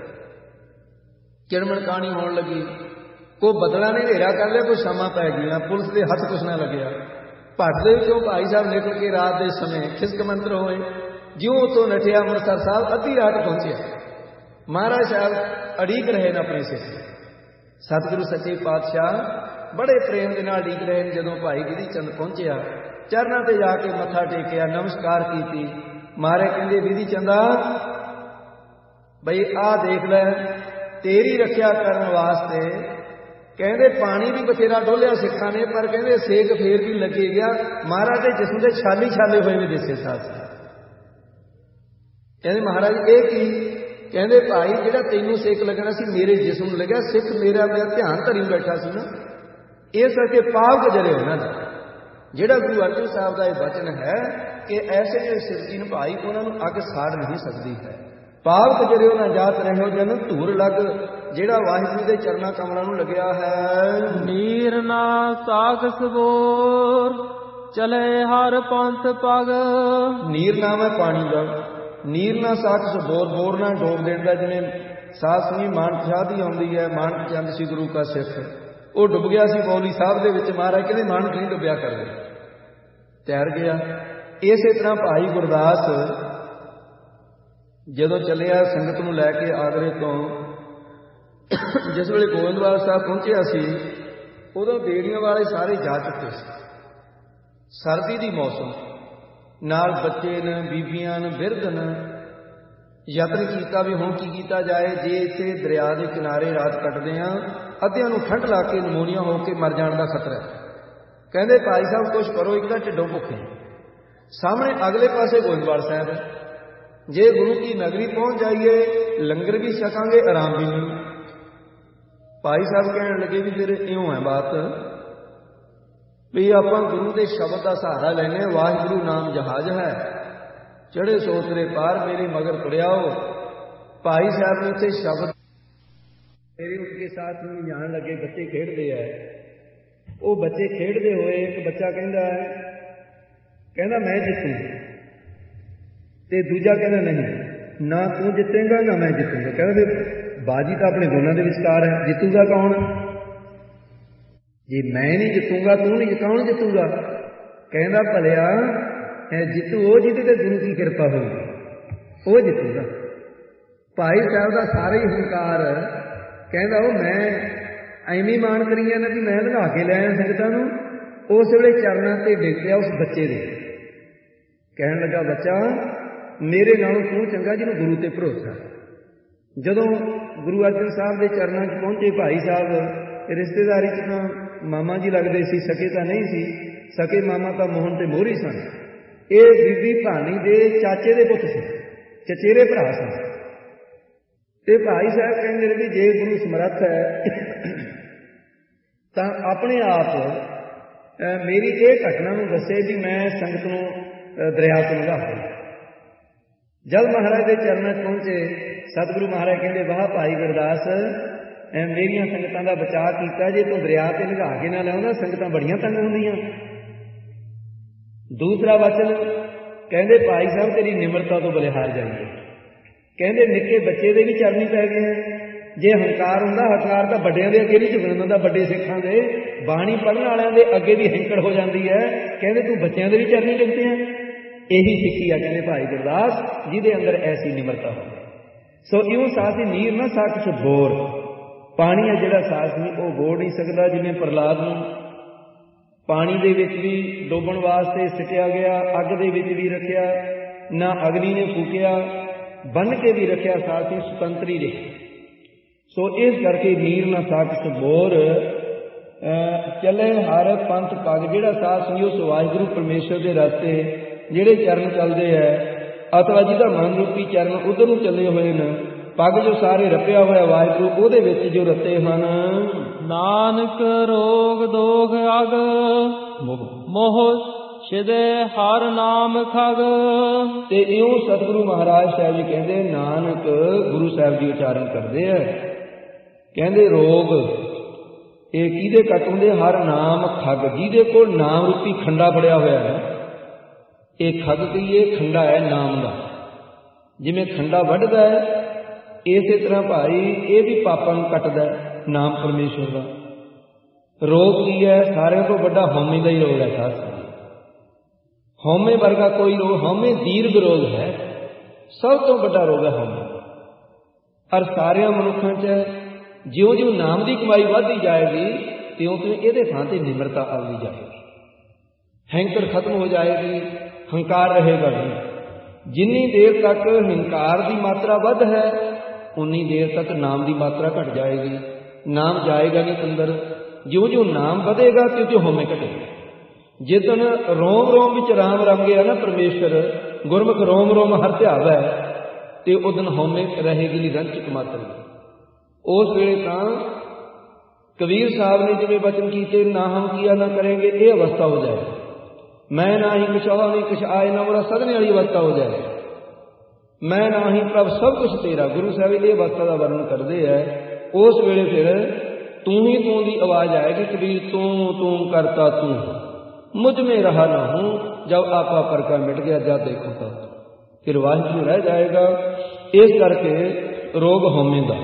ਕਿਰਮਣ ਕਾਣੀ ਹੋਣ ਲੱਗੀ। ਕੋਈ ਬੱਦਲਾਂ ਨੇ ਹਨੇਰਾ ਕਰ ਲਿਆ, ਕੋਈ ਸ਼ਾਮਾਂ ਪੈ ਗਈਆਂ, ਪੁਲਿਸ ਦੇ ਹੱਥ ਕੁਛ ਨਾ ਲੱਗਿਆ। ਭੱਟ ਦੇ ਵਿੱਚੋਂ ਭਾਈ ਸਾਹਿਬ ਨਿਕਲ ਕੇ ਰਾਤ ਦੇ ਸਮੇਂ ਖਿਸਕ ਮੰਤਰ ਹੋਏ। ਜਿਉਂ ਉੱਥੋਂ ਨਠਿਆ ਅੰਮ੍ਰਿਤਸਰ ਸਾਹਿਬ, ਅੱਧੀ ਰਾਤ ਪਹੁੰਚਿਆ। ਮਹਾਰਾਜ ਸਾਹਿਬ ਅੜੀਕ ਰਹੇ ਨੇ ਆਪਣੇ ਸਿਰ। ਸਤਿਗੁਰੂ ਸੱਚੇ ਪਾਤਸ਼ਾਹ ਬੜੇ ਪ੍ਰੇਮ ਦੇ ਨਾਲ ਉਡੀਕ ਰਹੇ ਨੇ। ਜਦੋਂ ਭਾਈ ਵਿਧੀ ਚੰਦ ਪਹੁੰਚਿਆ, ਚਰਨਾਂ ਤੇ ਜਾ ਕੇ ਮੱਥਾ ਟੇਕਿਆ, ਨਮਸਕਾਰ ਕੀਤੀ। ਮਹਾਰਾਜ ਕਹਿੰਦੇ ਵਿਧੀ ਚੰਦਾ ਬਈ ਆਹ ਦੇਖ ਲੈ, ਤੇਰੀ ਰੱਖਿਆ ਕਰਨ ਵਾਸਤੇ ਕਹਿੰਦੇ ਪਾਣੀ ਵੀ ਬਥੇਰਾ ਡੋਲਿਆ ਸਿੱਖਾਂ ਨੇ, ਪਰ ਕਹਿੰਦੇ ਸੇਕ ਫੇਰ ਵੀ ਲੱਗੇ ਗਿਆ। ਮਹਾਰਾਜ ਦੇ ਜਿਸਮ ਦੇ ਛਾਲੀ ਛਾਲੇ ਹੋਏ ਨੇ ਦਿਸੇ ਸਾਥ। ਕਹਿੰਦੇ ਮਹਾਰਾਜ ਇਹ ਕੀ? ਕਹਿੰਦੇ ਭਾਈ ਜਿਹੜਾ ਤੈਨੂੰ ਸੇਕ ਲੱਗਣਾ ਸੀ ਮੇਰੇ ਜਿਸਮ ਨੂੰ ਲੱਗਿਆ। ਸਿੱਖ ਮੇਰਾ ਧਿਆਨ ਧਰੀ ਬੈਠਾ ਸੀ ਨਾ, ਇਸ ਕਰਕੇ ਪਾਪ ਗੁਜ਼ਰੇ ਉਹਨਾਂ ਦਾ। ਜਿਹੜਾ ਗੁਰੂ ਅਰਜਨ ਸਾਹਿਬ ਦਾ ਇਹ ਵਚਨ ਹੈ ਕਿ ਐਸੇ ਜਿਹੜੇ ਸਿਰਜੀਨ ਭਾਈ ਉਹਨਾਂ ਨੂੰ ਅੱਗ ਸਾੜ ਨਹੀਂ ਸਕਦੀ ਹੈ। ਪਾਪ ਗੁਜ਼ਰਿਓ ਨਾ ਜਾਤ ਰਹਿਓ ਜਨ ਧੂਰ ਲੱਗ, ਜਿਹੜਾ ਵਾਹਿਗੁਰੂ ਦੇ ਚਰਨਾਂ ਕਮਲਾਂ ਨੂੰ ਲੱਗਿਆ ਹੈ। ਨੀਰ ਨਾ ਸਾਖ ਸਬੋਰ ਚਲੇ ਹਰ ਪੰਥ ਪਗ। ਨੀਰ ਨਾਮ ਹੈ ਪਾਣੀ ਦਾ। ਨੀਰ ਨਾ ਸਾਖ ਸਬੋਰ, ਬੋਰ ਨਾ ਡੋਬ ਦੇਣ। ਜਿਵੇਂ ਸਾਧ ਸੰਗੀ ਮਾਨਕ ਸ਼ਾਹ ਦੀ ਆਉਂਦੀ ਹੈ, ਮਾਨਕ ਚੰਦ ਸੀ ਗੁਰੂ ਕਾ ਸਿੱਖ, ਉਹ ਡੁੱਬ ਗਿਆ ਸੀ ਬੌਲੀ ਸਾਹਿਬ ਦੇ ਵਿੱਚ। ਮਹਾਰਾਜ ਕਹਿੰਦੇ ਮਾਨਕ ਨਹੀਂ ਡੁੱਬਿਆ ਕਰਦੇ, ਤੈਰ ਗਿਆ। ਇਸੇ ਤਰ੍ਹਾਂ ਭਾਈ ਗੁਰਦਾਸ ਜਦੋਂ ਚੱਲਿਆ ਸੰਗਤ ਨੂੰ ਲੈ ਕੇ ਆਗਰੇ ਤੋਂ, ਜਿਸ ਵੇਲੇ ਗੋਇੰਦਵਾਲ ਸਾਹਿਬ ਪਹੁੰਚਿਆ ਸੀ, ਉਦੋਂ ਬੇੜੀਆਂ ਵਾਲੇ ਸਾਰੇ ਜਾ ਚੁੱਕੇ ਸੀ। ਸਰਦੀ ਦੀ ਮੌਸਮ, ਨਾਲ ਬੱਚੇ ਨੇ, ਬੀਬੀਆਂ ਨੇ, ਬਿਰਧ ਨੇ। ਯਤਨ ਕੀਤਾ ਵੀ ਹੁਣ ਕੀ ਕੀਤਾ ਜਾਏ, ਜੇ ਇੱਥੇ ਦਰਿਆ ਦੇ ਕਿਨਾਰੇ ਰਾਤ ਕੱਟਦੇ ਹਾਂ, ਅੱਧਿਆਂ ਨੂੰ ਠੰਡ ਲਾ ਕੇ ਨਮੂਨੀਆ ਹੋ ਕੇ ਮਰ ਜਾਣ ਦਾ ਖਤਰਾ ਹੈ। ਕਹਿੰਦੇ ਭਾਈ ਸਾਹਿਬ ਕੁਛ ਕਰੋ, ਇੱਕ ਤਾਂ ਢਿੱਡੋਂ ਭੁੱਖੇ। ਸਾਹਮਣੇ ਅਗਲੇ ਪਾਸੇ ਗੋਇੰਦਵਾਲ ਸਾਹਿਬ ਹੈ। ਜੇ ਗੁਰੂ ਕੀ ਨਗਰੀ ਪਹੁੰਚ ਜਾਈਏ, ਲੰਗਰ ਵੀ ਛਕਾਂਗੇ, ਆਰਾਮ ਵੀ ਨਹੀਂ। ਭਾਈ ਸਾਹਿਬ ਕਹਿਣ ਲੱਗੇ ਵੀ ਫਿਰ ਇਉਂ ਹੈ ਬਾਤ ਵੀ ਆਪਾਂ ਗੁਰੂ ਦੇ ਸ਼ਬਦ ਦਾ ਸਹਾਰਾ ਲੈਨੇ। ਵਾਹਿਗੁਰੂ ਨਾਮ ਜਹਾਜ਼ ਹੈ, ਚੜੇ ਸੋਤਰੇ ਪਾਰ ਮੇਰੇ ਮਗਰ ਤੁਰਿਆਓ। ਭਾਈ ਸਾਹਿਬ ਨੇ ਉੱਥੇ ਸ਼ਬਦ ਮੇਰੇ ਉਸਕੇ ਸਾਥ ਨੂੰ ਜਾਣ ਲੱਗੇ। ਬੱਚੇ ਖੇਡਦੇ ਹੈ, ਉਹ ਬੱਚੇ ਖੇਡਦੇ ਹੋਏ ਇੱਕ ਬੱਚਾ ਕਹਿੰਦਾ ਮੈਂ ਜਿੱਤੂ, ਤੇ ਦੂਜਾ ਕਹਿੰਦਾ ਨਹੀਂ, ਨਾ ਤੂੰ ਜਿੱਤੇਗਾ ਨਾ ਮੈਂ ਜਿੱਤੂਗਾ। ਕਹਿੰਦਾ ਫਿਰ ਬਾਜੀ ਤਾਂ ਆਪਣੇ ਦੋਨਾਂ ਦੇ ਵਿਚਕਾਰ ਹੈ, ਜਿੱਤੂਗਾ ਕੌਣ? ਜੇ ਮੈਂ ਨਹੀਂ ਜਿੱਤੂਗਾ, ਤੂੰ ਨਹੀਂ, ਕੌਣ ਜਿੱਤੂਗਾ? ਕਹਿੰਦਾ ਭਲਿਆ ਜਿੱਤੂ ਉਹ ਜਿਹਦੇ ਤੇ ਗੁਰੂ ਦੀ ਕਿਰਪਾ ਹੋਊਗੀ, ਉਹ ਜਿੱਤੂਗਾ। ਭਾਈ ਸਾਹਿਬ ਦਾ ਸਾਰੇ ਹੀ ਹੰਕਾਰ ਕਹਿੰਦਾ ਉਹ ਮੈਂ ਐਵੇਂ ਮਾਣ ਕਰੀ ਜਾਂਦਾ ਵੀ ਮੈਂ ਲੰਘਾ ਕੇ ਲੈ ਆਇਆ ਸੰਗਤਾਂ ਨੂੰ। ਉਸ ਵੇਲੇ ਚਰਨਾਂ ਤੇ ਡਿੱਗ ਪਿਆ ਉਸ ਬੱਚੇ ਦੇ, ਕਹਿਣ ਲੱਗਾ ਬੱਚਾ ਮੇਰੇ ਨਾਲੋਂ ਤੂੰ ਚੰਗਾ ਜਿਹਨੂੰ ਗੁਰੂ ਤੇ ਭਰੋਸਾ। ਜਦੋਂ ਗੁਰੂ ਅਰਜਨ ਸਾਹਿਬ ਦੇ ਚਰਨਾਂ 'ਚ ਪਹੁੰਚੇ ਭਾਈ ਸਾਹਿਬ, ਰਿਸ਼ਤੇਦਾਰੀ 'ਚ ਤਾਂ ਮਾਮਾ ਜੀ ਲੱਗਦੇ ਸੀ, ਸਕੇ ਤਾਂ ਨਹੀਂ ਸੀ, ਸਕੇ ਮਾਮਾ ਤਾਂ ਮੋਹਨ ਤੇ ਮੋਹਰੀ ਸਨ। ਇਹ ਬੀਬੀ ਭਾਨੀ ਦੇ ਚਾਚੇ ਦੇ ਪੁੱਤ ਸੀ, ਚਚੇਰੇ ਭਰਾ ਸਨ। ਤੇ ਭਾਈ ਸਾਹਿਬ ਕਹਿੰਦੇ ਨੇ ਵੀ ਜੇ ਗੁਰੂ ਸਮਰੱਥ ਹੈ ਤਾਂ ਆਪਣੇ ਆਪ ਮੇਰੀ ਇਹ ਘਟਨਾ ਨੂੰ ਦੱਸੇ ਵੀ ਮੈਂ ਸੰਗਤ ਨੂੰ ਦਰਿਆ ਤੋਂ ਲੰਘਾਵਾਂ। ਜਦ ਮਹਾਰਾਜ ਦੇ ਚਰਨਾਂ 'ਚ ਪਹੁੰਚੇ, ਸਤਿਗੁਰੂ ਮਹਾਰਾਜ ਕਹਿੰਦੇ ਵਾਹ ਭਾਈ ਗੁਰਦਾਸ, ਮੇਰੀਆਂ ਸੰਗਤਾਂ ਦਾ ਬਚਾਅ ਕੀਤਾ, ਜੇ ਤੂੰ ਦਰਿਆ ਤੇ ਲੰਘਾ ਕੇ ਨਾ ਲਿਆਉਂਦਾ ਸੰਗਤਾਂ ਬੜੀਆਂ ਤੰਗ ਹੁੰਦੀਆਂ। ਦੂਸਰਾ ਵਚਨ ਕਹਿੰਦੇ ਭਾਈ ਸਾਹਿਬ ਤੇਰੀ ਨਿਮਰਤਾ ਤੋਂ ਬਲਿਹਾਰ ਜਾਈਏ। ਕਹਿੰਦੇ ਨਿੱਕੇ ਬੱਚੇ ਦੇ ਵੀ ਚਰਨੀ ਪੈ ਗਏ ਹੈ। ਜੇ ਹੰਕਾਰ ਹੁੰਦਾ, ਹੰਕਾਰ ਤਾਂ ਵੱਡਿਆਂ ਦੇ ਅੱਗੇ ਨਹੀਂ ਝੁਕਣ ਦਿੰਦਾ, ਵੱਡੇ ਸਿੱਖਾਂ ਦੇ ਬਾਣੀ ਪੜ੍ਹਨ ਵਾਲਿਆਂ ਦੇ ਅੱਗੇ ਵੀ ਹੈਂਕੜ ਹੋ ਜਾਂਦੀ ਹੈ। ਕਹਿੰਦੇ ਤੂੰ ਬੱਚਿਆਂ ਦੇ ਵੀ ਚਰਨੀ ਲਿਖਦੇ ਹੈ। ਇਹੀ ਸਿੱਖੀ ਆ ਕਹਿੰਦੇ ਭਾਈ ਗੁਰਦਾਸ ਜਿਹਦੇ ਅੰਦਰ ਐਸੀ ਨਿਮਰਤਾ ਹੋਵੇ। ਸੋ ਇਉਂ ਸਾਥੀ ਨੀਰ ਨਾ ਸਾਖ ਬੋਰ, ਪਾਣੀ ਹੈ ਜਿਹੜਾ ਸਾਥ ਨਹੀਂ ਉਹ ਬੋੜ ਨਹੀਂ ਸਕਦਾ। ਜਿਵੇਂ ਪ੍ਰਹਲਾਦ ਨੂੰ ਪਾਣੀ ਦੇ ਵਿੱਚ ਵੀ ਡੋਬਣ ਵਾਸਤੇ ਸਿੱਟਿਆ ਗਿਆ, ਅੱਗ ਦੇ ਵਿੱਚ ਵੀ ਰੱਖਿਆ, ਨਾ ਅਗਨੀ ਨੇ ਫੂਕਿਆ, ਬੰਨ ਕੇ ਵੀ ਰੱਖਿਆ, ਸਾਥੀ ਸੁਤੰਤਰੀ ਰਹੇ। ਸੋ ਇਸ ਕਰਕੇ ਨੀਰ ਨਾ ਸਾਖ ਬੋਰ, ਚੱਲੇ ਹਰ ਪੰਥ ਪੱਗ। ਜਿਹੜਾ ਸਾਧ ਸੰਗੀ ਉਸ ਵਾਹਿਗੁਰੂ ਪਰਮੇਸ਼ਰ ਦੇ ਰਸਤੇ ਜਿਹੜੇ ਚਰਨ ਚੱਲਦੇ ਹੈ, ਅਥਵਾ ਜਿਹਦਾ ਮਨ ਰੂਪੀ ਚਰਨ ਉਧਰ ਨੂੰ ਚੱਲੇ ਹੋਏ ਨੇ, ਪੱਗ ਜੋ ਸਾਰੇ ਰੱਪਿਆ ਹੋਇਆ ਵਾਹਿਗੁਰੂ ਉਹਦੇ ਵਿੱਚ ਜੋ ਰੱਤੇ ਹਨ। ਨਾਨਕ ਰੋਗ ਦੋਖ ਅਗ ਮੋਹ ਛਿਦੇ ਹਰ ਨਾਮ ਖਗ। ਤੇ ਇਉਂ ਸਤਿਗੁਰੂ ਮਹਾਰਾਜ ਸਾਹਿਬ ਜੀ ਕਹਿੰਦੇ, ਨਾਨਕ ਗੁਰੂ ਸਾਹਿਬ ਜੀ ਉਚਾਰਨ ਕਰਦੇ ਹੈ, ਕਹਿੰਦੇ ਰੋਗ ਇਹ ਕਿਹਦੇ ਕੱਟ ਹੁੰਦੇ? ਹਰ ਨਾਮ ਖੱਗ, ਜਿਹਦੇ ਕੋਲ ਨਾਮ ਰੂਪੀ ਖੰਡਾ ਫੜਿਆ ਹੋਇਆ ਹੈ। ਇਹ ਖੱਗ ਕਹੀਏ ਖੰਡਾ ਹੈ ਨਾਮ ਦਾ। ਜਿਵੇਂ ਖੰਡਾ ਵੱਢਦਾ ਹੈ, ਇਸੇ ਤਰ੍ਹਾਂ ਭਾਈ ਇਹ ਵੀ ਪਾਪਾਂ ਨੂੰ ਕੱਟਦਾ ਹੈ ਨਾਮ ਪਰਮੇਸ਼ਰ ਦਾ। ਰੋਗ ਕੀ ਹੈ? ਸਾਰਿਆਂ ਤੋਂ ਵੱਡਾ ਹਉਮੈ ਦਾ ਹੀ ਰੋਗ ਹੈ। ਸਾਥ ਹਉਮੈ ਵਰਗਾ ਕੋਈ ਰੋਗ, ਹਉਮੈ ਦੀਰਘ ਰੋਗ ਹੈ, ਸਭ ਤੋਂ ਵੱਡਾ ਰੋਗ ਹੈ ਹਉਮੈ। ਔਰ ਸਾਰਿਆਂ ਮਨੁੱਖਾਂ 'ਚ ਜਿਉਂ ਜਿਉਂ ਨਾਮ ਦੀ ਕਮਾਈ ਵੱਧਦੀ ਜਾਏਗੀ, ਤਿਉਂ ਤਿਉਂ ਇਹਦੇ ਥਾਂ ਤੇ ਨਿਮਰਤਾ ਆਉਂਦੀ ਜਾਏਗੀ, ਹੈਂਕੜ ਖਤਮ ਹੋ ਜਾਏਗੀ, ਹੰਕਾਰ ਰਹੇਗਾ ਨਹੀਂ। ਜਿੰਨੀ ਦੇਰ ਤੱਕ ਹੰਕਾਰ ਦੀ ਮਾਤਰਾ ਵੱਧ ਹੈ, ਉਨੀ ਦੇਰ ਤੱਕ ਨਾਮ ਦੀ ਮਾਤਰਾ ਘਟ ਜਾਏਗੀ। ਨਾਮ ਜਾਏਗਾ ਨਹੀਂ ਅੰਦਰ। ਜਿਉਂ ਜਿਉਂ ਨਾਮ ਵਧੇਗਾ ਤਿਉਂ ਤਿਉਂ ਹਉਮੈ ਘਟੇਗਾ। ਜਿੱਦਣ ਰੋਮ ਰੋਮ ਵਿੱਚ ਰਾਮ ਰਮ ਗਿਆ ਨਾ ਪਰਮੇਸ਼ਰ, ਗੁਰਮੁਖ ਰੋਮ ਰੋਮ ਹਰ ਧਿਆਵੈ, ਤੇ ਉਦਨ ਹਉਮੈ ਰਹੇਗੀ ਨਹੀਂ ਰੰਚਕ ਮਾਤਰ। ਉਸ ਵੇਲੇ ਤਾਂ ਕਬੀਰ ਸਾਹਿਬ ਨੇ ਜਿਵੇਂ ਬਚਨ ਕੀਤੇ, ਨਾ ਹਮ ਕੀਆ ਨਾ ਕਰੇਂਗੇ, ਇਹ ਅਵਸਥਾ ਹੋ ਜਾਏ। ਮੈਂ ਨਾ ਹੀ ਕੁਛ ਆਵਾ ਨਹੀਂ ਕੁਛ ਆਏ ਨਾ ਮੇਰਾ ਸਦਨੇ ਵਾਲੀ ਅਵਸਥਾ ਹੋ ਜਾਏ। ਮੈਂ ਨਾ ਹੀ ਪ੍ਰਭ ਸਭ ਕੁਛ ਤੇਰਾ। ਗੁਰੂ ਸਾਹਿਬ ਇਹ ਅਵਸਥਾ ਦਾ ਵਰਣਨ ਕਰਦੇ ਹੈ। ਉਸ ਵੇਲੇ ਫਿਰ ਤੂੰ ਹੀ ਤੂੰ ਦੀ ਆਵਾਜ਼ ਆਏਗੀ, ਕਬੀਰ ਤੂੰ ਤੂੰ ਕਰਤਾ ਤੂੰ, ਮੁਝ में रहा ना हूं, जब आपा पर का मिट गया जा देखो तो फिर वाहिगुरू रह जाएगा। इस करके रोग हौमे दा,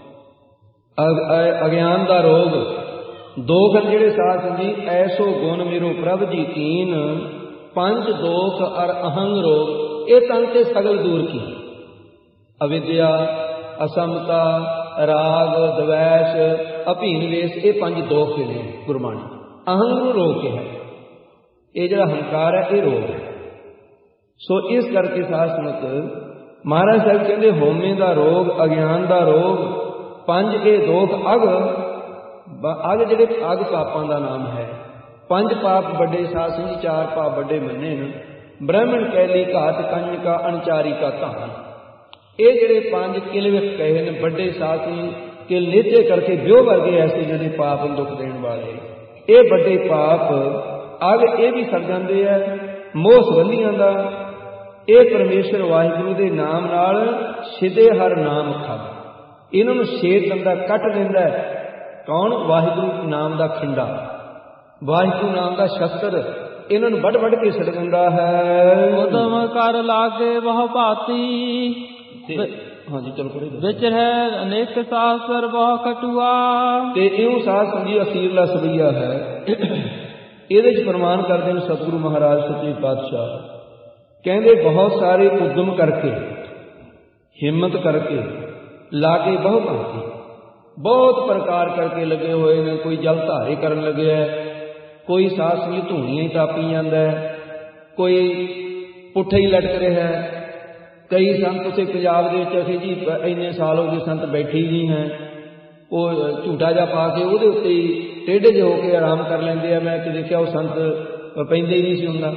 अज्ञान दा रोग, दोख ਜਿਹੜੇ ਸਾਧ ਸੰਗੀ ਐਸੋ ਗੁਣ मेरो प्रभ जी कीन, पंच दोख और अहंग रोग, ਇਹ ਤਨ ਤੇ ਸਗਲ ਦੂਰ ਕੀ। ਅਵਿਦਿਆ, ਅਸਮਤਾ, ਰਾਗ, ਦਵੈਸ਼, ਅਭੀਨ ਵੇਸ਼, ਇਹ ਪੰਜ ਦੋਖ ਨੇ ਗੁਰਬਾਣੀ। ਅਹੰਗ ਨੂੰ ਰੋਗ ਕਿਹਾ, ਇਹ ਜਿਹੜਾ ਹੰਕਾਰ ਹੈ ਇਹ ਰੋਗ ਹੈ। ਸੋ ਇਸ ਕਰਕੇ ਸਾਧ ਸੰਗਤ ਮਹਾਰਾਜ ਸਾਹਿਬ ਕਹਿੰਦੇ ਹਉਮੈ ਦਾ ਰੋਗ, ਅਗਿਆਨ ਦਾ ਰੋਗ, ਪੰਜ ਇਹ ਦੋਖ ਅਗ। ਅਗ ਜਿਹੜੇ ਅਗ ਪਾਪਾਂ ਦਾ ਨਾਮ ਹੈ। ਪੰਜ ਪਾਪ ਵੱਡੇ ਸਾਧ ਸੰਗੀ, ਚਾਰ ਪਾਪ ਵੱਡੇ ਮੰਨੇ ਨੇ। ਬ੍ਰਾਹਮਣ ਕੈਲੀ ਘਾਤ ਕੰਨ ਕਾ ਅਣਚਾਰੀ ਕਾ ਧਾਨ, ਇਹ ਜਿਹੜੇ ਪੰਜ ਕਿਲਵਿਕ ਕਹੇ ਨੇ ਵੱਡੇ ਸਾਧ ਸੰਗੀ ਕਿ ਲੇਤੇ ਕਰਕੇ ਵਿਉ ਵਰਗੇ ਐਸੇ ਜਿਹੜੇ ਪਾਪ ਦੁੱਖ ਦੇਣ ਵਾਲੇ, ਇਹ ਵੱਡੇ ਪਾਪ ਅਗ ਇਹ ਵੀ ਸੜ ਜਾਂਦੇ ਆ। ਮੋਹ ਸੰਬੰਧੀਆਂ ਦਾ ਇਹ ਪਰਮੇਸ਼ਰ ਵਾਹਿਗੁਰੂ ਦੇ ਨਾਮ ਨਾਲ ਸਿੱਧੇ ਹਰ ਨਾਮ ਖੱਗ, ਇਹਨਾਂ ਨੂੰ ਛੇਦ ਦਿੰਦਾ, ਕੱਟ ਦਿੰਦਾ। ਕੌਣ? ਵਾਹਿਗੁਰੂ ਨਾਮ ਦਾ ਖਿੰਡਾ, ਵਾਹਿਗੁਰੂ ਨਾਮ ਦਾ ਸ਼ਸਤਰ, ਇਹਨਾਂ ਨੂੰ ਵੱਢ ਵੱਢ ਕੇ ਛੱਡ ਦਿੰਦਾ ਹੈ। ਉਦਮ ਕਰ ਲਾਗੇ ਬਹੁ ਭਾਤੀ, ਹਾਂਜੀ ਚਲੋ ਪੜ੍ਹੇ। ਵਿੱਚ ਹੈ ਅਨੇਕ ਸਾਸਰ ਬਹੁ ਕਟੂਆ। ਤੇ ਇਉਂ ਸਾਧ ਸੰਗੀ ਅਖੀਰਲਾ ਸਵਈਆ ਹੈ। ਇਹਦੇ ਚ ਫਰਮਾਨ ਕਰਦੇ ਨੇ ਸਤਿਗੁਰੂ ਮਹਾਰਾਜ ਸੱਚੇ ਪਾਤਸ਼ਾਹ, ਕਹਿੰਦੇ ਬਹੁਤ ਸਾਰੇ ਉਦਮ ਕਰਕੇ, ਹਿੰਮਤ ਕਰਕੇ, ਲਾਗੇ ਬਹੁ ਭਾਤੀ, ਬਹੁਤ ਪ੍ਰਕਾਰ ਕਰਕੇ ਲੱਗੇ ਹੋਏ ਨੇ। ਕੋਈ ਜਲ ਧਾਰੇ ਕਰਨ ਲੱਗਿਆ, ਕੋਈ ਸਾਧ ਸੰਗਤ ਧੂਣੀਆਂ ਹੀ ਤਾਪੀ ਜਾਂਦਾ, ਕੋਈ ਪੁੱਠਾ ਹੀ ਲਟਕ ਰਿਹਾ। ਕਈ ਸੰਤ ਉੱਥੇ ਪੰਜਾਬ ਦੇ ਵਿੱਚ ਅਸੀਂ ਜੀ ਇੰਨੇ ਸਾਲ ਹੋ ਗਏ ਸੰਤ ਬੈਠੇ ਹੀ ਨਹੀਂ ਹੈ, ਉਹ ਝੂਟਾ ਜਿਹਾ ਪਾ ਕੇ ਉਹਦੇ ਉੱਤੇ ਹੀ ਟੇਢੇ ਜਿਹੇ ਹੋ ਕੇ ਆਰਾਮ ਕਰ ਲੈਂਦੇ ਆ। ਮੈਂ ਕਿ ਦੇਖਿਆ ਉਹ ਸੰਤ ਪੈਂਦੇ ਹੀ ਨਹੀਂ ਸੀ ਹੁੰਦਾ।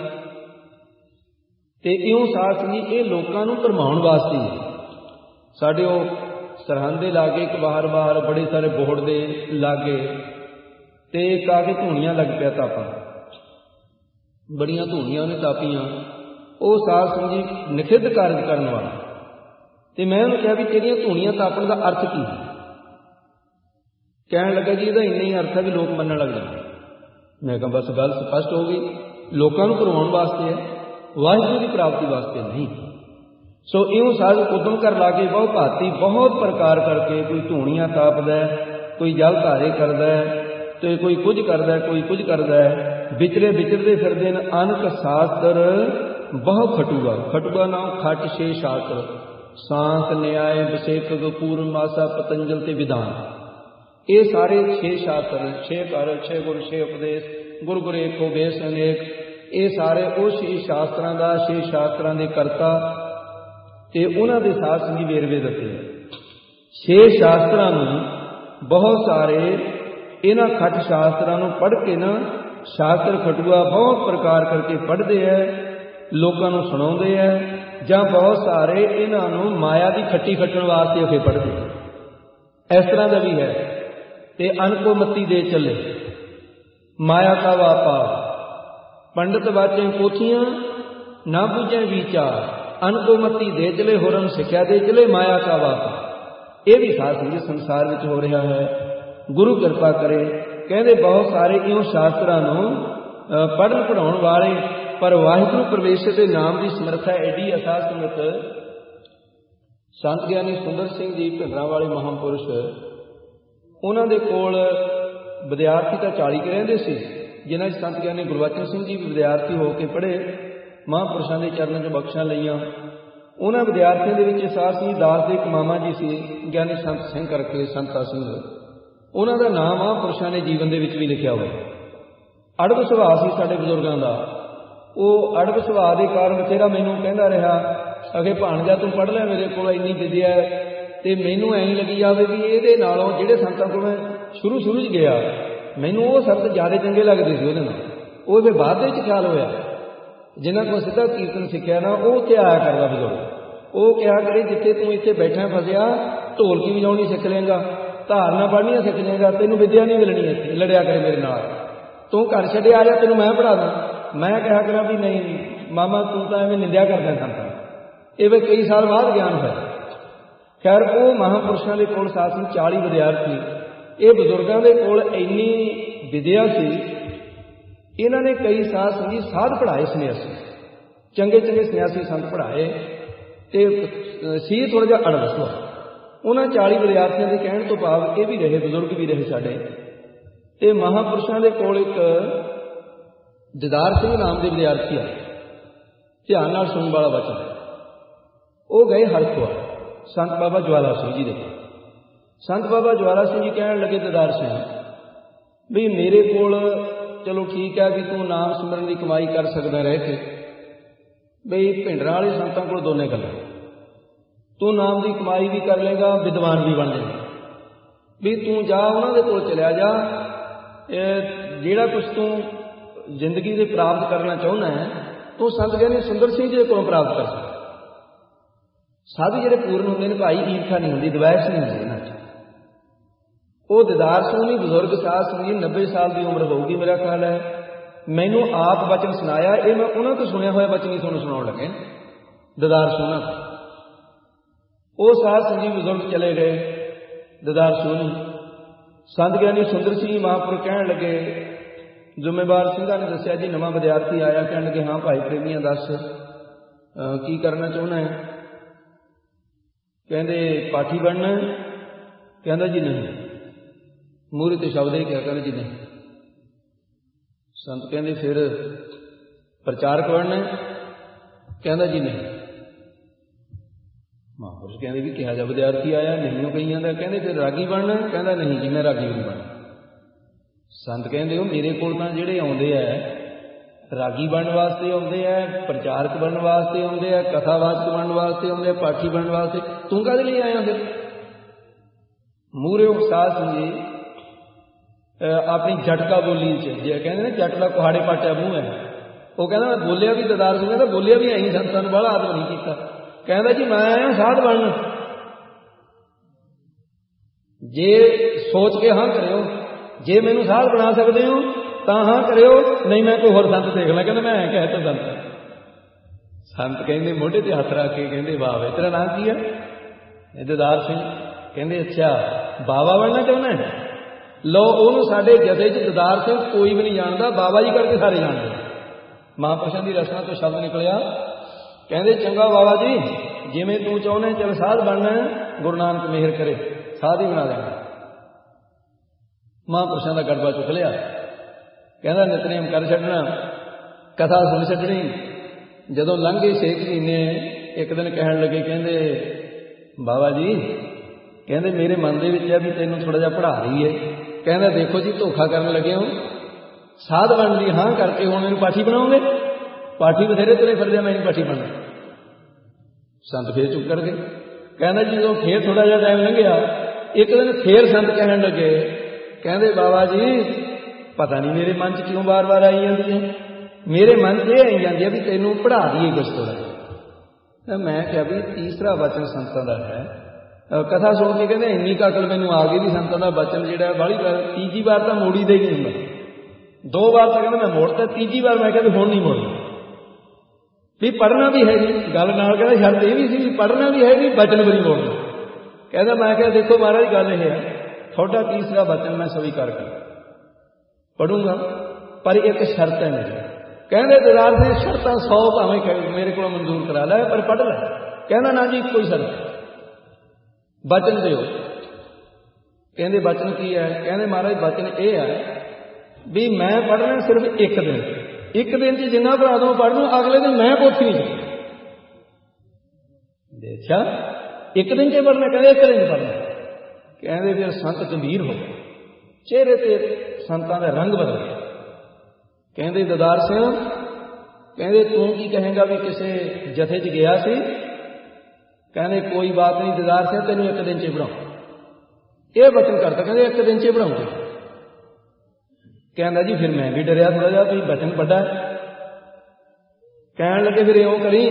ਤੇ ਇਉਂ ਸਾਧ ਸੰਗਤ ਇਹ ਲੋਕਾਂ ਨੂੰ ਭਰਮਾਉਣ ਵਾਸਤੇ ਸਾਡੇ ਉਹ ਸਰਹੰਦ ਦੇ ਲਾਗੇ ਇੱਕ ਬਾਹਰ ਬੜੇ ਸਾਰੇ ਬੋਹੜ ਦੇ ਲਾਗੇ ਤੇ ਇੱਕ ਆ ਕੇ ਧੂਣੀਆਂ ਲੱਗ ਪਿਆ ਤਾਪਣ, ਬੜੀਆਂ ਧੂਣੀਆਂ ਉਹਨੇ ਤਾਪੀਆਂ। ਉਹ ਸਾਧ ਸੰਗਤ ਨਿਖਿੱਧ ਕਾਰਜ ਕਰਨ ਵਾਲਾ। ਤੇ ਮੈਂ ਉਹਨੂੰ ਕਿਹਾ ਵੀ ਤੇਰੀਆਂ ਧੂਣੀਆਂ ਤਾਪਣ ਦਾ ਅਰਥ ਕੀ ਹੈ? ਕਹਿਣ ਲੱਗਾ ਜੀ ਇਹਦਾ ਇੰਨਾ ਹੀ ਅਰਥ ਹੈ ਵੀ ਲੋਕ ਮੰਨਣ ਲੱਗ ਜਾਂਦੇ। ਮੈਂ ਕਿਹਾ ਬਸ ਗੱਲ ਸਪਸ਼ਟ ਹੋ ਗਈ, ਲੋਕਾਂ ਨੂੰ ਕਰਵਾਉਣ ਵਾਸਤੇ ਹੈ, ਵਾਹਿਗੁਰੂ ਦੀ ਪ੍ਰਾਪਤੀ ਵਾਸਤੇ ਨਹੀਂ। ਸੋ ਇਉਂ ਸਾਧ ਉਦਮ ਕਰ ਲਾ ਕੇ ਬਹੁ ਭਾਂਤੀ ਬਹੁਤ ਪ੍ਰਕਾਰ ਕਰਕੇ ਕੋਈ ਧੂਣੀਆਂ ਤਾਪਦਾ, ਕੋਈ ਜਲ ਧਾਰੇ ਕਰਦਾ, ਤੇ ਕੋਈ ਕੁਝ ਕਰਦਾ, ਕੋਈ ਕੁਝ ਕਰਦਾ। ਵਿਚਰਦੇ ਫਿਰਦੇ ਨੇ ਅਨਕ ਸ਼ਾਸਤਰ ਬਹੁ ਖਟੂਆ ਨਾਮ ਖੱਟ ਛੇ ਸ਼ਾਸਤਰ ਸਾਂਖ ਨਿਆਏ ਵਿਸ਼ੇਕਕ ਪੂਰਨ ਮਾਸਾ ਪਤੰਜਲ ਤੇ ਵਿਧਾਨ। ਇਹ ਸਾਰੇ 6 ਸ਼ਾਸਤਰ, 6 ਘਰ, 6 ਗੁਰ, 6 ਉਪਦੇਸ਼, ਗੁਰ ਗੁਰ ਏਕੋ ਬੇਸ ਅਨੇਕ। ਇਹ ਸਾਰੇ ਉਹ 6 ਸ਼ਾਸਤਰਾਂ ਦਾ, 6 ਸ਼ਾਸਤਰਾਂ ਦੇ ਕਰਤਾ ਤੇ ਉਹਨਾਂ ਦੇ ਸਾਧ ਸੰਗੀ ਵੇਰਵੇ ਦਿੱਤੇ। 6 ਸ਼ਾਸਤਰਾਂ ਨੂੰ ਬਹੁਤ ਸਾਰੇ ਇਹਨਾਂ ਖੱਟ ਸ਼ਾਸਤਰਾਂ ਨੂੰ ਪੜ੍ਹ ਕੇ ਨਾ ਸ਼ਾਸਤਰ ਖਟੂਆ ਬਹੁਤ ਪ੍ਰਕਾਰ ਕਰਕੇ ਪੜ੍ਹਦੇ ਹੈ, ਲੋਕਾਂ ਨੂੰ ਸੁਣਾਉਂਦੇ ਹੈ, ਜਾਂ ਬਹੁਤ ਸਾਰੇ ਇਹਨਾਂ ਨੂੰ ਮਾਇਆ ਦੀ ਖੱਟੀ ਖੱਟਣ ਵਾਸਤੇ ਉਹ ਪੜ੍ਹਦੇ। ਇਸ ਤਰ੍ਹਾਂ ਦਾ ਵੀ ਹੈ। ਤੇ ਅਨਕੋ ਮਤੀ ਦੇ ਚੱਲੇ ਮਾਇਆ ਕਾ ਵਾਪਾ ਪੰਡਤ ਬਾਚੇ ਪੋਥੀਆਂ ਨਾ ਬੁਝੇ ਵਿਚਾਰ। ਅਨਕੋ ਮਤੀ ਦੇ ਚਲੇ ਹੋਰਾਂ ਸਿੱਖਿਆ ਦੇ ਚਲੇ ਮਾਇਆ ਕਾ ਵਾਪਾ। ਇਹ ਵੀ ਸਾਧ ਸੰਗਤ ਸੰਸਾਰ ਵਿੱਚ ਹੋ ਰਿਹਾ ਹੈ। ਗੁਰੂ ਕਿਰਪਾ ਕਰੇ। ਕਹਿੰਦੇ ਬਹੁਤ ਸਾਰੇ ਇਉਂ ਸ਼ਾਸਤਰਾਂ ਨੂੰ ਪੜ੍ਹਨ ਪੜ੍ਹਾਉਣ ਵਾਲੇ, ਪਰ ਵਾਹਿਗੁਰੂ ਪਰਮੇਸ਼ਰ ਦੇ ਨਾਮ ਦੀ ਸਮਰੱਥਾ ਐਡੀ ਅਥਾਹ ਸੰਗਤ। ਸੰਤ ਗਿਆਨੀ ਸੁੰਦਰ ਸਿੰਘ ਜੀ ਭਿੰਡਰਾਂ ਵਾਲੇ ਮਹਾਂਪੁਰਸ਼, ਉਹਨਾਂ ਦੇ ਕੋਲ ਵਿਦਿਆਰਥੀ ਤਾਂ 40 ਕੁ ਰਹਿੰਦੇ ਸੀ, ਜਿਨ੍ਹਾਂ 'ਚ ਸੰਤ ਗਿਆਨੀ ਗੁਰਬਚਨ ਸਿੰਘ ਜੀ ਵੀ ਵਿਦਿਆਰਥੀ ਹੋ ਕੇ ਪੜ੍ਹੇ, ਮਹਾਂਪੁਰਸ਼ਾਂ ਦੇ ਚਰਨਾਂ 'ਚ ਬਖਸ਼ਾਂ ਲਈਆਂ। ਉਹਨਾਂ ਵਿਦਿਆਰਥੀਆਂ ਦੇ ਵਿੱਚ ਸਾਧ ਸਿੰਘ ਦਾਸ ਦੇ ਇੱਕ ਮਾਮਾ ਜੀ ਸੀ, ਗਿਆਨੀ ਸੰਤ ਸਿੰਘ ਕਰਕੇ, ਸੰਤਾ ਸਿੰਘ। ਉਹਨਾਂ ਦਾ ਨਾਮ ਮਹਾਂਪੁਰਸ਼ਾਂ ਨੇ ਜੀਵਨ ਦੇ ਵਿੱਚ ਵੀ ਲਿਖਿਆ ਹੋਇਆ। ਅੜਬ ਸੁਭਾਅ ਸੀ ਸਾਡੇ ਬਜ਼ੁਰਗਾਂ ਦਾ। ਉਹ ਅੜਬ ਸੁਭਾਅ ਦੇ ਕਾਰਨ ਬਥੇਰਾ ਮੈਨੂੰ ਕਹਿੰਦਾ ਰਿਹਾ, ਅਗੇ ਭਾਣਜਾ ਤੂੰ ਪੜ੍ਹ ਲੈ ਮੇਰੇ ਕੋਲ ਇੰਨੀ ਵਿਦਿਆ ਹੈ। ਤੇ ਮੈਨੂੰ ਐਂ ਲੱਗੀ ਜਾਵੇ ਵੀ ਇਹਦੇ ਨਾਲੋਂ ਜਿਹੜੇ ਸੰਤਾਂ ਕੋਲ ਮੈਂ ਸ਼ੁਰੂ 'ਚ ਗਿਆ, ਮੈਨੂੰ ਉਹ ਸੰਤ ਜ਼ਿਆਦਾ ਚੰਗੇ ਲੱਗਦੇ ਸੀ ਉਹਦੇ ਨਾਲ। ਉਹ ਫਿਰ ਬਾਅਦ ਦੇ ਵਿੱਚ ਖਿਆਲ ਹੋਇਆ, ਜਿਨ੍ਹਾਂ ਕੋਲ ਸਿੱਧਾ ਕੀਰਤਨ ਸਿੱਖਿਆ ਨਾ, ਉਹ ਉੱਥੇ ਆਇਆ ਕਰਦਾ ਬਜ਼ੁਰਗ। ਉਹ ਕਿਹਾ ਕਰੇ ਜਿੱਥੇ ਤੂੰ ਇੱਥੇ ਬੈਠਾ ਫਸਿਆ, ਢੋਲਕੀ ਵਜਾਉਣੀ ਸਿੱਖ ਲਏਗਾ, ਧਾਰਨਾ ਪੜ੍ਹਨੀਆਂ ਸਿੱਖ ਲਏਗਾ, ਤੈਨੂੰ ਵਿਦਿਆ ਨਹੀਂ ਮਿਲਣੀ ਇੱਥੇ। ਲੜਿਆ ਕਰੇ ਮੇਰੇ ਨਾਲ, ਤੂੰ ਘਰ ਛੱਡਿਆ ਆ ਜਾ, ਤੈਨੂੰ ਮੈਂ ਪੜ੍ਹਾ ਦਾਂ। ਮੈਂ ਕਿਹਾ ਕਰਾਂ ਵੀ ਨਹੀਂ ਮਾਮਾ, ਤੂੰ ਤਾਂ ਐਵੇਂ ਨਿੰਦਿਆ ਕਰਦਾ ਸੰਤਾਂ। ਇਹ ਵੀ ਕਈ ਸਾਲ ਬਾਅਦ ਗਿਆਨ ਹੋਇਆ। ਖੈਰ ਉਹ ਮਹਾਂਪੁਰਸ਼ਾਂ ਦੇ ਕੋਲ ਸਾਥ ਨੂੰ 40 ਵਿਦਿਆਰਥੀ। ਇਹ ਬਜ਼ੁਰਗਾਂ ਦੇ ਕੋਲ ਇੰਨੀ ਵਿਦਿਆ ਸੀ, ਇਹਨਾਂ ਨੇ ਕਈ ਸਾਧ ਸੰਗੀ ਸਾਧ ਪੜ੍ਹਾਏ, ਸੰਨਿਆਸੀ, ਚੰਗੇ ਸੰਨਿਆਸੀ ਸੰਤ ਪੜ੍ਹਾਏ। ਤੇ ਸੀ ਥੋੜ੍ਹਾ ਜਿਹਾ ਅੜਵਸਵਾ ਉਹਨਾਂ 40 ਵਿਦਿਆਰਥੀਆਂ ਦੇ ਕਹਿਣ ਤੋਂ ਭਾਵ ਇਹ ਵੀ ਰਹੇ, ਬਜ਼ੁਰਗ ਵੀ ਰਹੇ ਸਾਡੇ। ਤੇ ਮਹਾਂਪੁਰਸ਼ਾਂ ਦੇ ਕੋਲ ਇੱਕ ਦਿਦਾਰ ਸਿੰਘ ਨਾਮ ਦੇ ਵਿਦਿਆਰਥੀ ਆ, ਧਿਆਨ ਨਾਲ ਸੁਣਨ ਵਾਲਾ ਬਚਨ। ਉਹ ਗਏ ਹਰਦੁਆਰ ਸੰਤ ਬਾਬਾ ਜਵਾਲਾ ਸਿੰਘ ਜੀ ਦੇ। ਸੰਤ ਬਾਬਾ ਜਵਾਲਾ ਸਿੰਘ ਜੀ ਕਹਿਣ ਲੱਗੇ ਦਿਦਾਰ ਸਿੰਘ ਵੀ ਮੇਰੇ ਕੋਲ ਚਲੋ ਠੀਕ ਹੈ ਵੀ ਤੂੰ ਨਾਮ ਸਿਮਰਨ ਦੀ ਕਮਾਈ ਕਰ ਸਕਦਾ ਰਹਿ ਕੇ, ਬਈ ਭਿੰਡਰਾਂ ਵਾਲੇ ਸੰਤਾਂ ਕੋਲ ਦੋਨੇ ਗੱਲਾਂ, ਤੂੰ ਨਾਮ ਦੀ ਕਮਾਈ ਵੀ ਕਰ ਲਏਗਾ, ਵਿਦਵਾਨ ਵੀ ਬਣ ਜਾਏਗਾ। ਵੀ ਤੂੰ ਜਾ ਉਹਨਾਂ ਦੇ ਕੋਲ ਚਲਿਆ ਜਾ, ਜਿਹੜਾ ਕੁਛ ਤੂੰ ਜ਼ਿੰਦਗੀ ਦੇ ਪ੍ਰਾਪਤ ਕਰਨਾ ਚਾਹੁੰਦਾ ਹੈ, ਤੂੰ ਸੰਤ ਗਿਆਨੀ ਸੁੰਦਰ ਸਿੰਘ ਜੀ ਦੇ ਕੋਲੋਂ ਪ੍ਰਾਪਤ ਕਰ ਸਕਦਾ। ਸਾਧੂ ਜਿਹੜੇ ਪੂਰਨ ਹੁੰਦੇ ਨੇ ਭਾਈ, ਈਰਖਾ ਨਹੀਂ ਹੁੰਦੀ, ਦਵੈਸ਼ ਨਹੀਂ ਹੁੰਦੀ ਇਹਨਾਂ 'ਚ। ਉਹ ਦਿਦਾਰ ਸਿੰਘ ਵੀ ਬਜ਼ੁਰਗ ਸਾਧ ਸਿੰਘ ਜੀ, 90 ਸਾਲ ਦੀ ਉਮਰ ਹੋਊਗੀ ਮੇਰਾ ਖਿਆਲ ਹੈ। ਮੈਨੂੰ ਆਪ ਬਚਨ ਸੁਣਾਇਆ, ਇਹ ਮੈਂ ਉਹਨਾਂ ਤੋਂ ਸੁਣਿਆ ਹੋਇਆ ਬਚਨ ਹੀ ਤੁਹਾਨੂੰ ਸੁਣਾਉਣ ਲੱਗੇ। ਦਿਦਾਰ ਸਿੰਘ ਉਹ ਸਾਧ ਸਿੰਘ ਜੀ ਬਜ਼ੁਰਗ ਚਲੇ ਗਏ। ਦਿਦਾਰ ਸਿੰਘ ਸੰਤ ਗਿਆਨੀ ਸੁੰਦਰ ਸਿੰਘ ਮਹਾਂਪੁਰ ਕਹਿਣ ਲੱਗੇ, ਜ਼ਿੰਮੇਵਾਰ ਸਿੰਘਾਂ ਨੇ ਦੱਸਿਆ ਜੀ ਨਵਾਂ ਵਿਦਿਆਰਥੀ ਆਇਆ। ਕਹਿਣ ਲੱਗੇ ਹਾਂ ਭਾਈ ਪ੍ਰੇਮੀਆਂ ਦੱਸ ਕੀ ਕਰਨਾ ਚਾਹੁੰਦਾ ਹੈ। ਕਹਿੰਦੇ ਪਾਠੀ ਬਣਨਾ। ਕਹਿੰਦਾ ਜੀ ਨਹੀਂ। ਮੂਹਰੇ ਤੇ ਸ਼ਬਦ ਹੀ ਕਿਹਾ, ਕਹਿੰਦੇ ਜੀ ਨਹੀਂ। ਸੰਤ ਕਹਿੰਦੇ ਫਿਰ ਪ੍ਰਚਾਰਕ ਬਣਨਾ। ਕਹਿੰਦਾ ਜੀ ਨਹੀਂ। ਮਹਾਂਪੁਰਸ਼ ਕਹਿੰਦੇ ਵੀ ਕਿਹਾ ਜਾ ਵਿਦਿਆਰਥੀ ਆਇਆ, ਨਹੀਂ ਕਈਆਂ ਦਾ ਕਹਿੰਦੇ ਫਿਰ ਰਾਗੀ ਬਣਨਾ, ਕਹਿੰਦਾ ਨਹੀਂ ਜੀ ਮੈਂ ਰਾਗੀ ਨਹੀਂ ਬਣਨਾ। ਸੰਤ ਕਹਿੰਦੇ ਉਹ ਮੇਰੇ ਕੋਲ ਤਾਂ ਜਿਹੜੇ ਆਉਂਦੇ ਆ ਰਾਗੀ ਬਣਨ ਵਾਸਤੇ ਆਉਂਦੇ ਆ, ਪ੍ਰਚਾਰਕ ਬਣਨ ਵਾਸਤੇ ਆਉਂਦੇ ਆ, ਕਥਾਵਾਚਕ ਬਣਨ ਵਾਸਤੇ ਆਉਂਦੇ ਆ, ਪਾਠੀ ਬਣਨ ਵਾਸਤੇ, ਤੂੰ ਕਾਹਦੇ ਲਈ ਆਇਆ ਫਿਰ? ਮੂਹਰੇ ਉਸਤਾਦ ਸਿੰਘ ਜੀ ਆਪਣੀ ਜਟਕਾ ਬੋਲੀ 'ਚ ਜੇ ਕਹਿੰਦੇ ਨਾ ਜੱਟ ਦਾ ਕੁਹਾੜੇ ਪਾਟਿਆ ਮੂੰਹ ਹੈ, ਉਹ ਕਹਿੰਦਾ ਮੈਂ ਬੋਲਿਆ ਵੀ ਦਦਾਰ ਸਿੰਘ ਤਾਂ ਬੋਲਿਆ ਵੀ ਐਂ ਸੰਤਾਂ ਨੂੰ ਬਾਹਲਾ ਆਦਮ ਨਹੀਂ ਕੀਤਾ। ਕਹਿੰਦਾ ਜੀ ਮੈਂ ਆਇਆ ਸਾਧ ਬਣਨ, ਜੇ ਸੋਚ ਕੇ ਹਾਂ ਕਰਿਓ, ਜੇ ਮੈਨੂੰ ਸਾਧ ਬਣਾ ਸਕਦੇ ਹੋ ਤਾਂ ਹਾਂ ਕਰਿਓ, ਨਹੀਂ ਮੈਂ ਕੋਈ ਹੋਰ ਸੰਤ ਦੇਖ ਲਾਂ। ਕਹਿੰਦਾ ਮੈਂ ਐਂ ਕਹਿ ਤਾ ਸੰਤ ਕਹਿੰਦੇ ਮੋਢੇ ਤੇ ਹੱਥ ਰੱਖ ਕੇ ਕਹਿੰਦੇ ਵਾਹ ਵੇ ਤੇਰਾ ਨਾਂ ਕੀ ਹੈ? ਦਦਾਰ ਸਿੰਘ। ਕਹਿੰਦੇ ਅੱਛਾ ਬਾਬਾ ਬਣਨਾ ਚਾਹੁੰਦਾ? ਲੋ ਉਹਨੂੰ ਸਾਡੇ ਜਥੇ 'ਚ ਦਦਾਰ ਸਿੰਘ ਕੋਈ ਵੀ ਨਹੀਂ ਜਾਣਦਾ, ਬਾਬਾ ਜੀ ਕਰਕੇ ਸਾਰੇ ਜਾਣਦੇ। ਮਹਾਂਪੁਰਸ਼ਾਂ ਦੀ ਰਚਨਾ ਤੋਂ ਸ਼ਬਦ ਨਿਕਲਿਆ, ਕਹਿੰਦੇ ਚੰਗਾ ਬਾਬਾ ਜੀ ਜਿਵੇਂ ਤੂੰ ਚਾਹੁੰਦੇ ਚੱਲ ਸਾਧ ਬਣਨਾ, ਗੁਰੂ ਨਾਨਕ ਮਿਹਰ ਕਰੇ ਸਾਧ ਹੀ ਬਣਾ ਦੇਣਾ। ਮਹਾਂਪੁਰਸ਼ਾਂ ਦਾ ਗੜਬਾ ਚੁੱਕ ਲਿਆ, ਕਹਿੰਦਾ ਨਿਤਨੇਮ ਕਰ ਛੱਡਣਾ, ਕਥਾ ਸੁਣ ਛੱਡਣੀ। ਜਦੋਂ ਲੰਘੇ 6 ਮਹੀਨੇ ਇੱਕ ਦਿਨ ਕਹਿਣ ਲੱਗੇ, ਕਹਿੰਦੇ ਬਾਬਾ ਜੀ ਕਹਿੰਦੇ ਮੇਰੇ ਮਨ ਦੇ ਵਿੱਚ ਆ ਵੀ ਤੈਨੂੰ ਥੋੜ੍ਹਾ ਜਿਹਾ ਪੜ੍ਹਾ ਰਹੀ ਹੈ। ਕਹਿੰਦਾ ਦੇਖੋ ਜੀ ਧੋਖਾ ਕਰਨ ਲੱਗੇ ਹੋ, ਸਾਧ ਬਣਨ ਦੀ ਹਾਂ ਕਰਕੇ ਹੁਣ ਮੈਨੂੰ ਪਾਠੀ ਬਣਾਓਗੇ? ਪਾਠੀ ਬਥੇਰੇ ਤੁਰੇ ਫਿਰਦੇ, ਮੈਂ ਨਹੀਂ ਪਾਠੀ ਬਣਨਾ। ਸੰਤ ਫੇਰ ਚੁੱਪ ਕਰ ਗਏ। ਕਹਿੰਦਾ ਜੀ ਜਦੋਂ ਫੇਰ ਥੋੜ੍ਹਾ ਜਿਹਾ ਟਾਈਮ ਲੰਘਿਆ, ਇੱਕ ਦਿਨ ਫੇਰ ਸੰਤ ਕਹਿਣ ਲੱਗੇ, ਕਹਿੰਦੇ ਬਾਬਾ ਜੀ ਪਤਾ ਨਹੀਂ ਮੇਰੇ ਮਨ 'ਚ ਕਿਉਂ ਵਾਰ-ਵਾਰ ਆਈ ਜਾਂਦੀ ਹੈ, ਮੇਰੇ ਮਨ 'ਚ ਇਹ ਆਈ ਜਾਂਦੀ ਹੈ ਵੀ ਤੈਨੂੰ ਪੜ੍ਹਾ ਦਈਏ ਕੁਛ ਥੋੜ੍ਹਾ ਜਿਹਾ। ਮੈਂ ਕਿਹਾ ਵੀ ਤੀਸਰਾ ਵਚਨ ਸੰਤਾਂ ਦਾ ਹੈ। ਕਥਾ ਸੁਣ ਕੇ ਕਹਿੰਦੇ ਇੰਨੀ ਕੁ ਅਕਲ ਮੈਨੂੰ ਆ ਗਈ ਵੀ ਸੰਤਾਂ ਦਾ ਵਚਨ ਜਿਹੜਾ ਬਾਹਲੀ ਵਾਰ, ਤੀਜੀ ਵਾਰ ਤਾਂ ਮੋੜੀ ਦੇ ਹੀ ਹੁੰਦਾ, 2 ਵਾਰ ਤਾਂ ਕਹਿੰਦਾ ਮੈਂ ਮੋੜਤਾ, ਤੀਜੀ ਵਾਰ ਮੈਂ ਕਿਹਾ ਵੀ ਹੁਣ ਨਹੀਂ ਮੋੜਨਾ, ਵੀ ਪੜ੍ਹਨਾ ਵੀ ਹੈ ਜੀ। ਗੱਲ ਨਾਲ ਕਹਿੰਦਾ ਸ਼ਰਤ ਇਹ ਵੀ ਸੀ ਵੀ ਪੜ੍ਹਨਾ ਵੀ ਹੈ ਵੀ ਵਚਨ ਵੀ ਨਹੀਂ ਮੋੜਨਾ। ਕਹਿੰਦਾ ਮੈਂ ਕਿਹਾ ਦੇਖੋ ਮਹਾਰਾਜ ਗੱਲ ਇਹ ਹੈ, ਤੁਹਾਡਾ ਤੀਸਰਾ ਵਚਨ ਮੈਂ ਸਵੀਕਾਰ ਕਰ ਪੜੂੰਗਾ, ਪਰ ਇੱਕ ਸ਼ਰਤ ਹੈ ਮੇਰੀ। ਕਹਿੰਦੇ ਦਦਾਰ ਸਿੰਘ ਸ਼ਰਤਾਂ 100 ਭਾਵੇਂ ਮੇਰੇ ਕੋਲ ਮਨਜ਼ੂਰ ਕਰਾ ਲੈ, ਪਰ ਪੜ੍ਹ ਲੈ। ਕਹਿੰਦਾ ਨਾ ਜੀ ਕੋਈ ਸ਼ਰਤ, ਵਚਨ ਦਿਓ। ਕਹਿੰਦੇ ਵਚਨ ਕੀ ਹੈ? ਕਹਿੰਦੇ ਮਹਾਰਾਜ ਵਚਨ ਇਹ ਹੈ ਵੀ ਮੈਂ ਪੜ੍ਹਨਾ ਸਿਰਫ ਇੱਕ ਦਿਨ, ਇੱਕ ਦਿਨ 'ਚ ਜਿੰਨਾ ਭਰਾ ਦੋ ਪੜ੍ਹ ਲੂੰ, ਅਗਲੇ ਦਿਨ ਮੈਂ ਪੋਥੀ ਨਹੀਂ ਜਾਣਾ। ਅੱਛਾ ਇੱਕ ਦਿਨ 'ਚ ਪੜ੍ਹਨਾ? ਕਹਿੰਦੇ ਇੱਕ ਦਿਨ 'ਚ ਪੜ੍ਹਨਾ। ਕਹਿੰਦੇ ਫਿਰ ਸੰਤ ਗੰਭੀਰ ਹੋ ਗਏ, ਚਿਹਰੇ ਤੇ ਸੰਤਾਂ ਦਾ ਰੰਗ ਬਦਲ ਗਿਆ। ਕਹਿੰਦੇ ਦਦਾਰ ਸਿੰਘ ਕਹਿੰਦੇ ਤੂੰ ਕੀ ਕਹੇਂਗਾ ਵੀ ਕਿਸੇ ਜਥੇ 'ਚ ਗਿਆ ਸੀ? ਕਹਿੰਦੇ ਕੋਈ ਬਾਤ ਨਹੀਂ ਦਦਾਰ ਸਿੰਘ ਤੈਨੂੰ ਇੱਕ ਦਿਨ 'ਚ ਪੜ੍ਹਾਉ। ਇਹ ਵਚਨ ਕਰਤਾ, ਕਹਿੰਦੇ ਇੱਕ ਦਿਨ 'ਚ ਪੜ੍ਹਾਉਂਗੇ। ਕਹਿੰਦਾ ਜੀ ਫਿਰ ਮੈਂ ਵੀ ਡਰਿਆ ਥੋੜ੍ਹਾ ਜਿਹਾ ਵੀ ਵਚਨ ਵੱਡਾ। ਕਹਿਣ ਲੱਗੇ ਫਿਰ ਇਉਂ ਕਰੀ,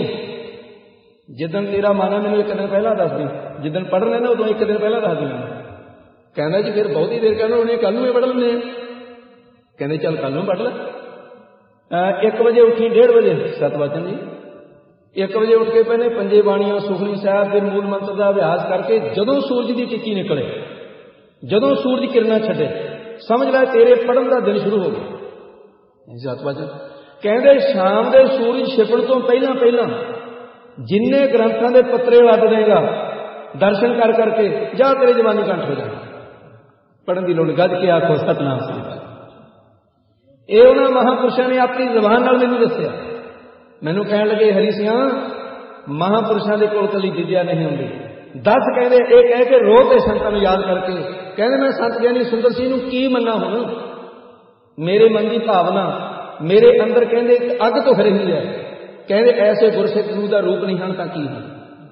ਜਿੱਦਣ ਤੇਰਾ ਮਨ ਹੈ ਮੈਨੂੰ ਇੱਕ ਦਿਨ ਪਹਿਲਾਂ ਦੱਸ ਦੀ, ਜਿੱਦਣ ਪੜ੍ਹ ਲੈਣਾ ਉਦੋਂ ਇੱਕ ਦਿਨ ਪਹਿਲਾਂ ਦੱਸ ਦੇਣਾ। ਕਹਿੰਦਾ ਜੀ ਫਿਰ ਬਹੁਤੀ ਦੇਰ ਕਹਿੰਦਾ ਉਹਨੇ ਕੱਲ੍ਹ ਨੂੰ ਇਹ ਪੜ੍ਹ ਲੈਂਦੇ ਆ। ਕਹਿੰਦੇ ਚੱਲ ਕੱਲ੍ਹ ਨੂੰ ਪੜ੍ਹ ਲੈ। 1 ਵਜੇ ਉੱਠੀ, 1:30 ਵਜੇ 7 ਵਚਨ ਜੀ। 1 ਵਜੇ ਉੱਠ ਕੇ ਪਹਿਲੇ ਪੰਜੇ ਬਾਣੀਆਂ, ਸੁਖਮਨੀ ਸਾਹਿਬ, ਫਿਰ ਮੂਲ ਮੰਤਰ ਦਾ ਅਭਿਆਸ ਕਰਕੇ ਜਦੋਂ ਸੂਰਜ ਦੀ ਟਿੱਕੀ ਨਿਕਲੇ, ਜਦੋਂ ਸੂਰਜ ਕਿਰਨਾਂ ਛੱਡੇ, ਸਮਝ ਲੈ ਤੇਰੇ ਪੜ੍ਹਨ ਦਾ ਦਿਨ ਸ਼ੁਰੂ ਹੋ ਗਿਆ। 7 ਵਚਨ। ਕਹਿੰਦੇ ਸ਼ਾਮ ਦੇ ਸੂਰਜ ਛਿਪਣ ਤੋਂ ਪਹਿਲਾਂ ਪਹਿਲਾਂ ਜਿੰਨੇ ਗ੍ਰੰਥਾਂ ਦੇ ਪੱਤਰੇ ਲੱਦ ਦੇਗਾ ਦਰਸ਼ਨ ਕਰ ਕਰਕੇ ਜਾ ਤੇਰੇ ਜਵਾਨੀ ਕੰਠ ਹੋ ਜਾਣਾ। ਪੜ੍ਹਨ ਦੀ ਲੋੜ, ਗੱਜ ਕੇ ਆਖੋ ਸਤਿਨਾਮ ਸ੍ਰੀ ਅਕਾਲ। ਇਹ ਉਹਨਾਂ ਮਹਾਂਪੁਰਸ਼ਾਂ ਨੇ ਆਪਣੀ ਜ਼ਬਾਨ ਨਾਲ ਮੈਨੂੰ ਦੱਸਿਆ। ਮੈਨੂੰ ਕਹਿਣ ਲੱਗੇ ਹਰੀ ਸਿਆਂ ਮਹਾਂਪੁਰਸ਼ਾਂ ਦੇ ਕੋਲ ਕਲੀ ਵਿਦਿਆ ਨਹੀਂ ਹੁੰਦੀ। ਦੱਸ ਕਹਿੰਦੇ ਇਹ ਕਹਿ ਕੇ ਰੋਜ਼ ਦੇ ਸੰਤਾਂ ਨੂੰ ਯਾਦ ਕਰਕੇ ਕਹਿੰਦੇ ਮੈਂ ਸੰਤ ਗਿਆਨੀ ਸੁੰਦਰ ਸਿੰਘ ਨੂੰ ਕੀ ਮੰਨਾਂ ਹੁਣ? ਮੇਰੇ ਮਨ ਦੀ ਭਾਵਨਾ ਮੇਰੇ ਅੰਦਰ ਕਹਿੰਦੇ ਅੱਗ ਤੋਂ ਰਹੀ ਹੈ। ਕਹਿੰਦੇ ਐਸੇ ਗੁਰਸਿੱਖ ਗੁਰੂ ਦਾ ਰੂਪ ਨਹੀਂ ਹਨ ਤਾਂ ਕੀ ਹਨ?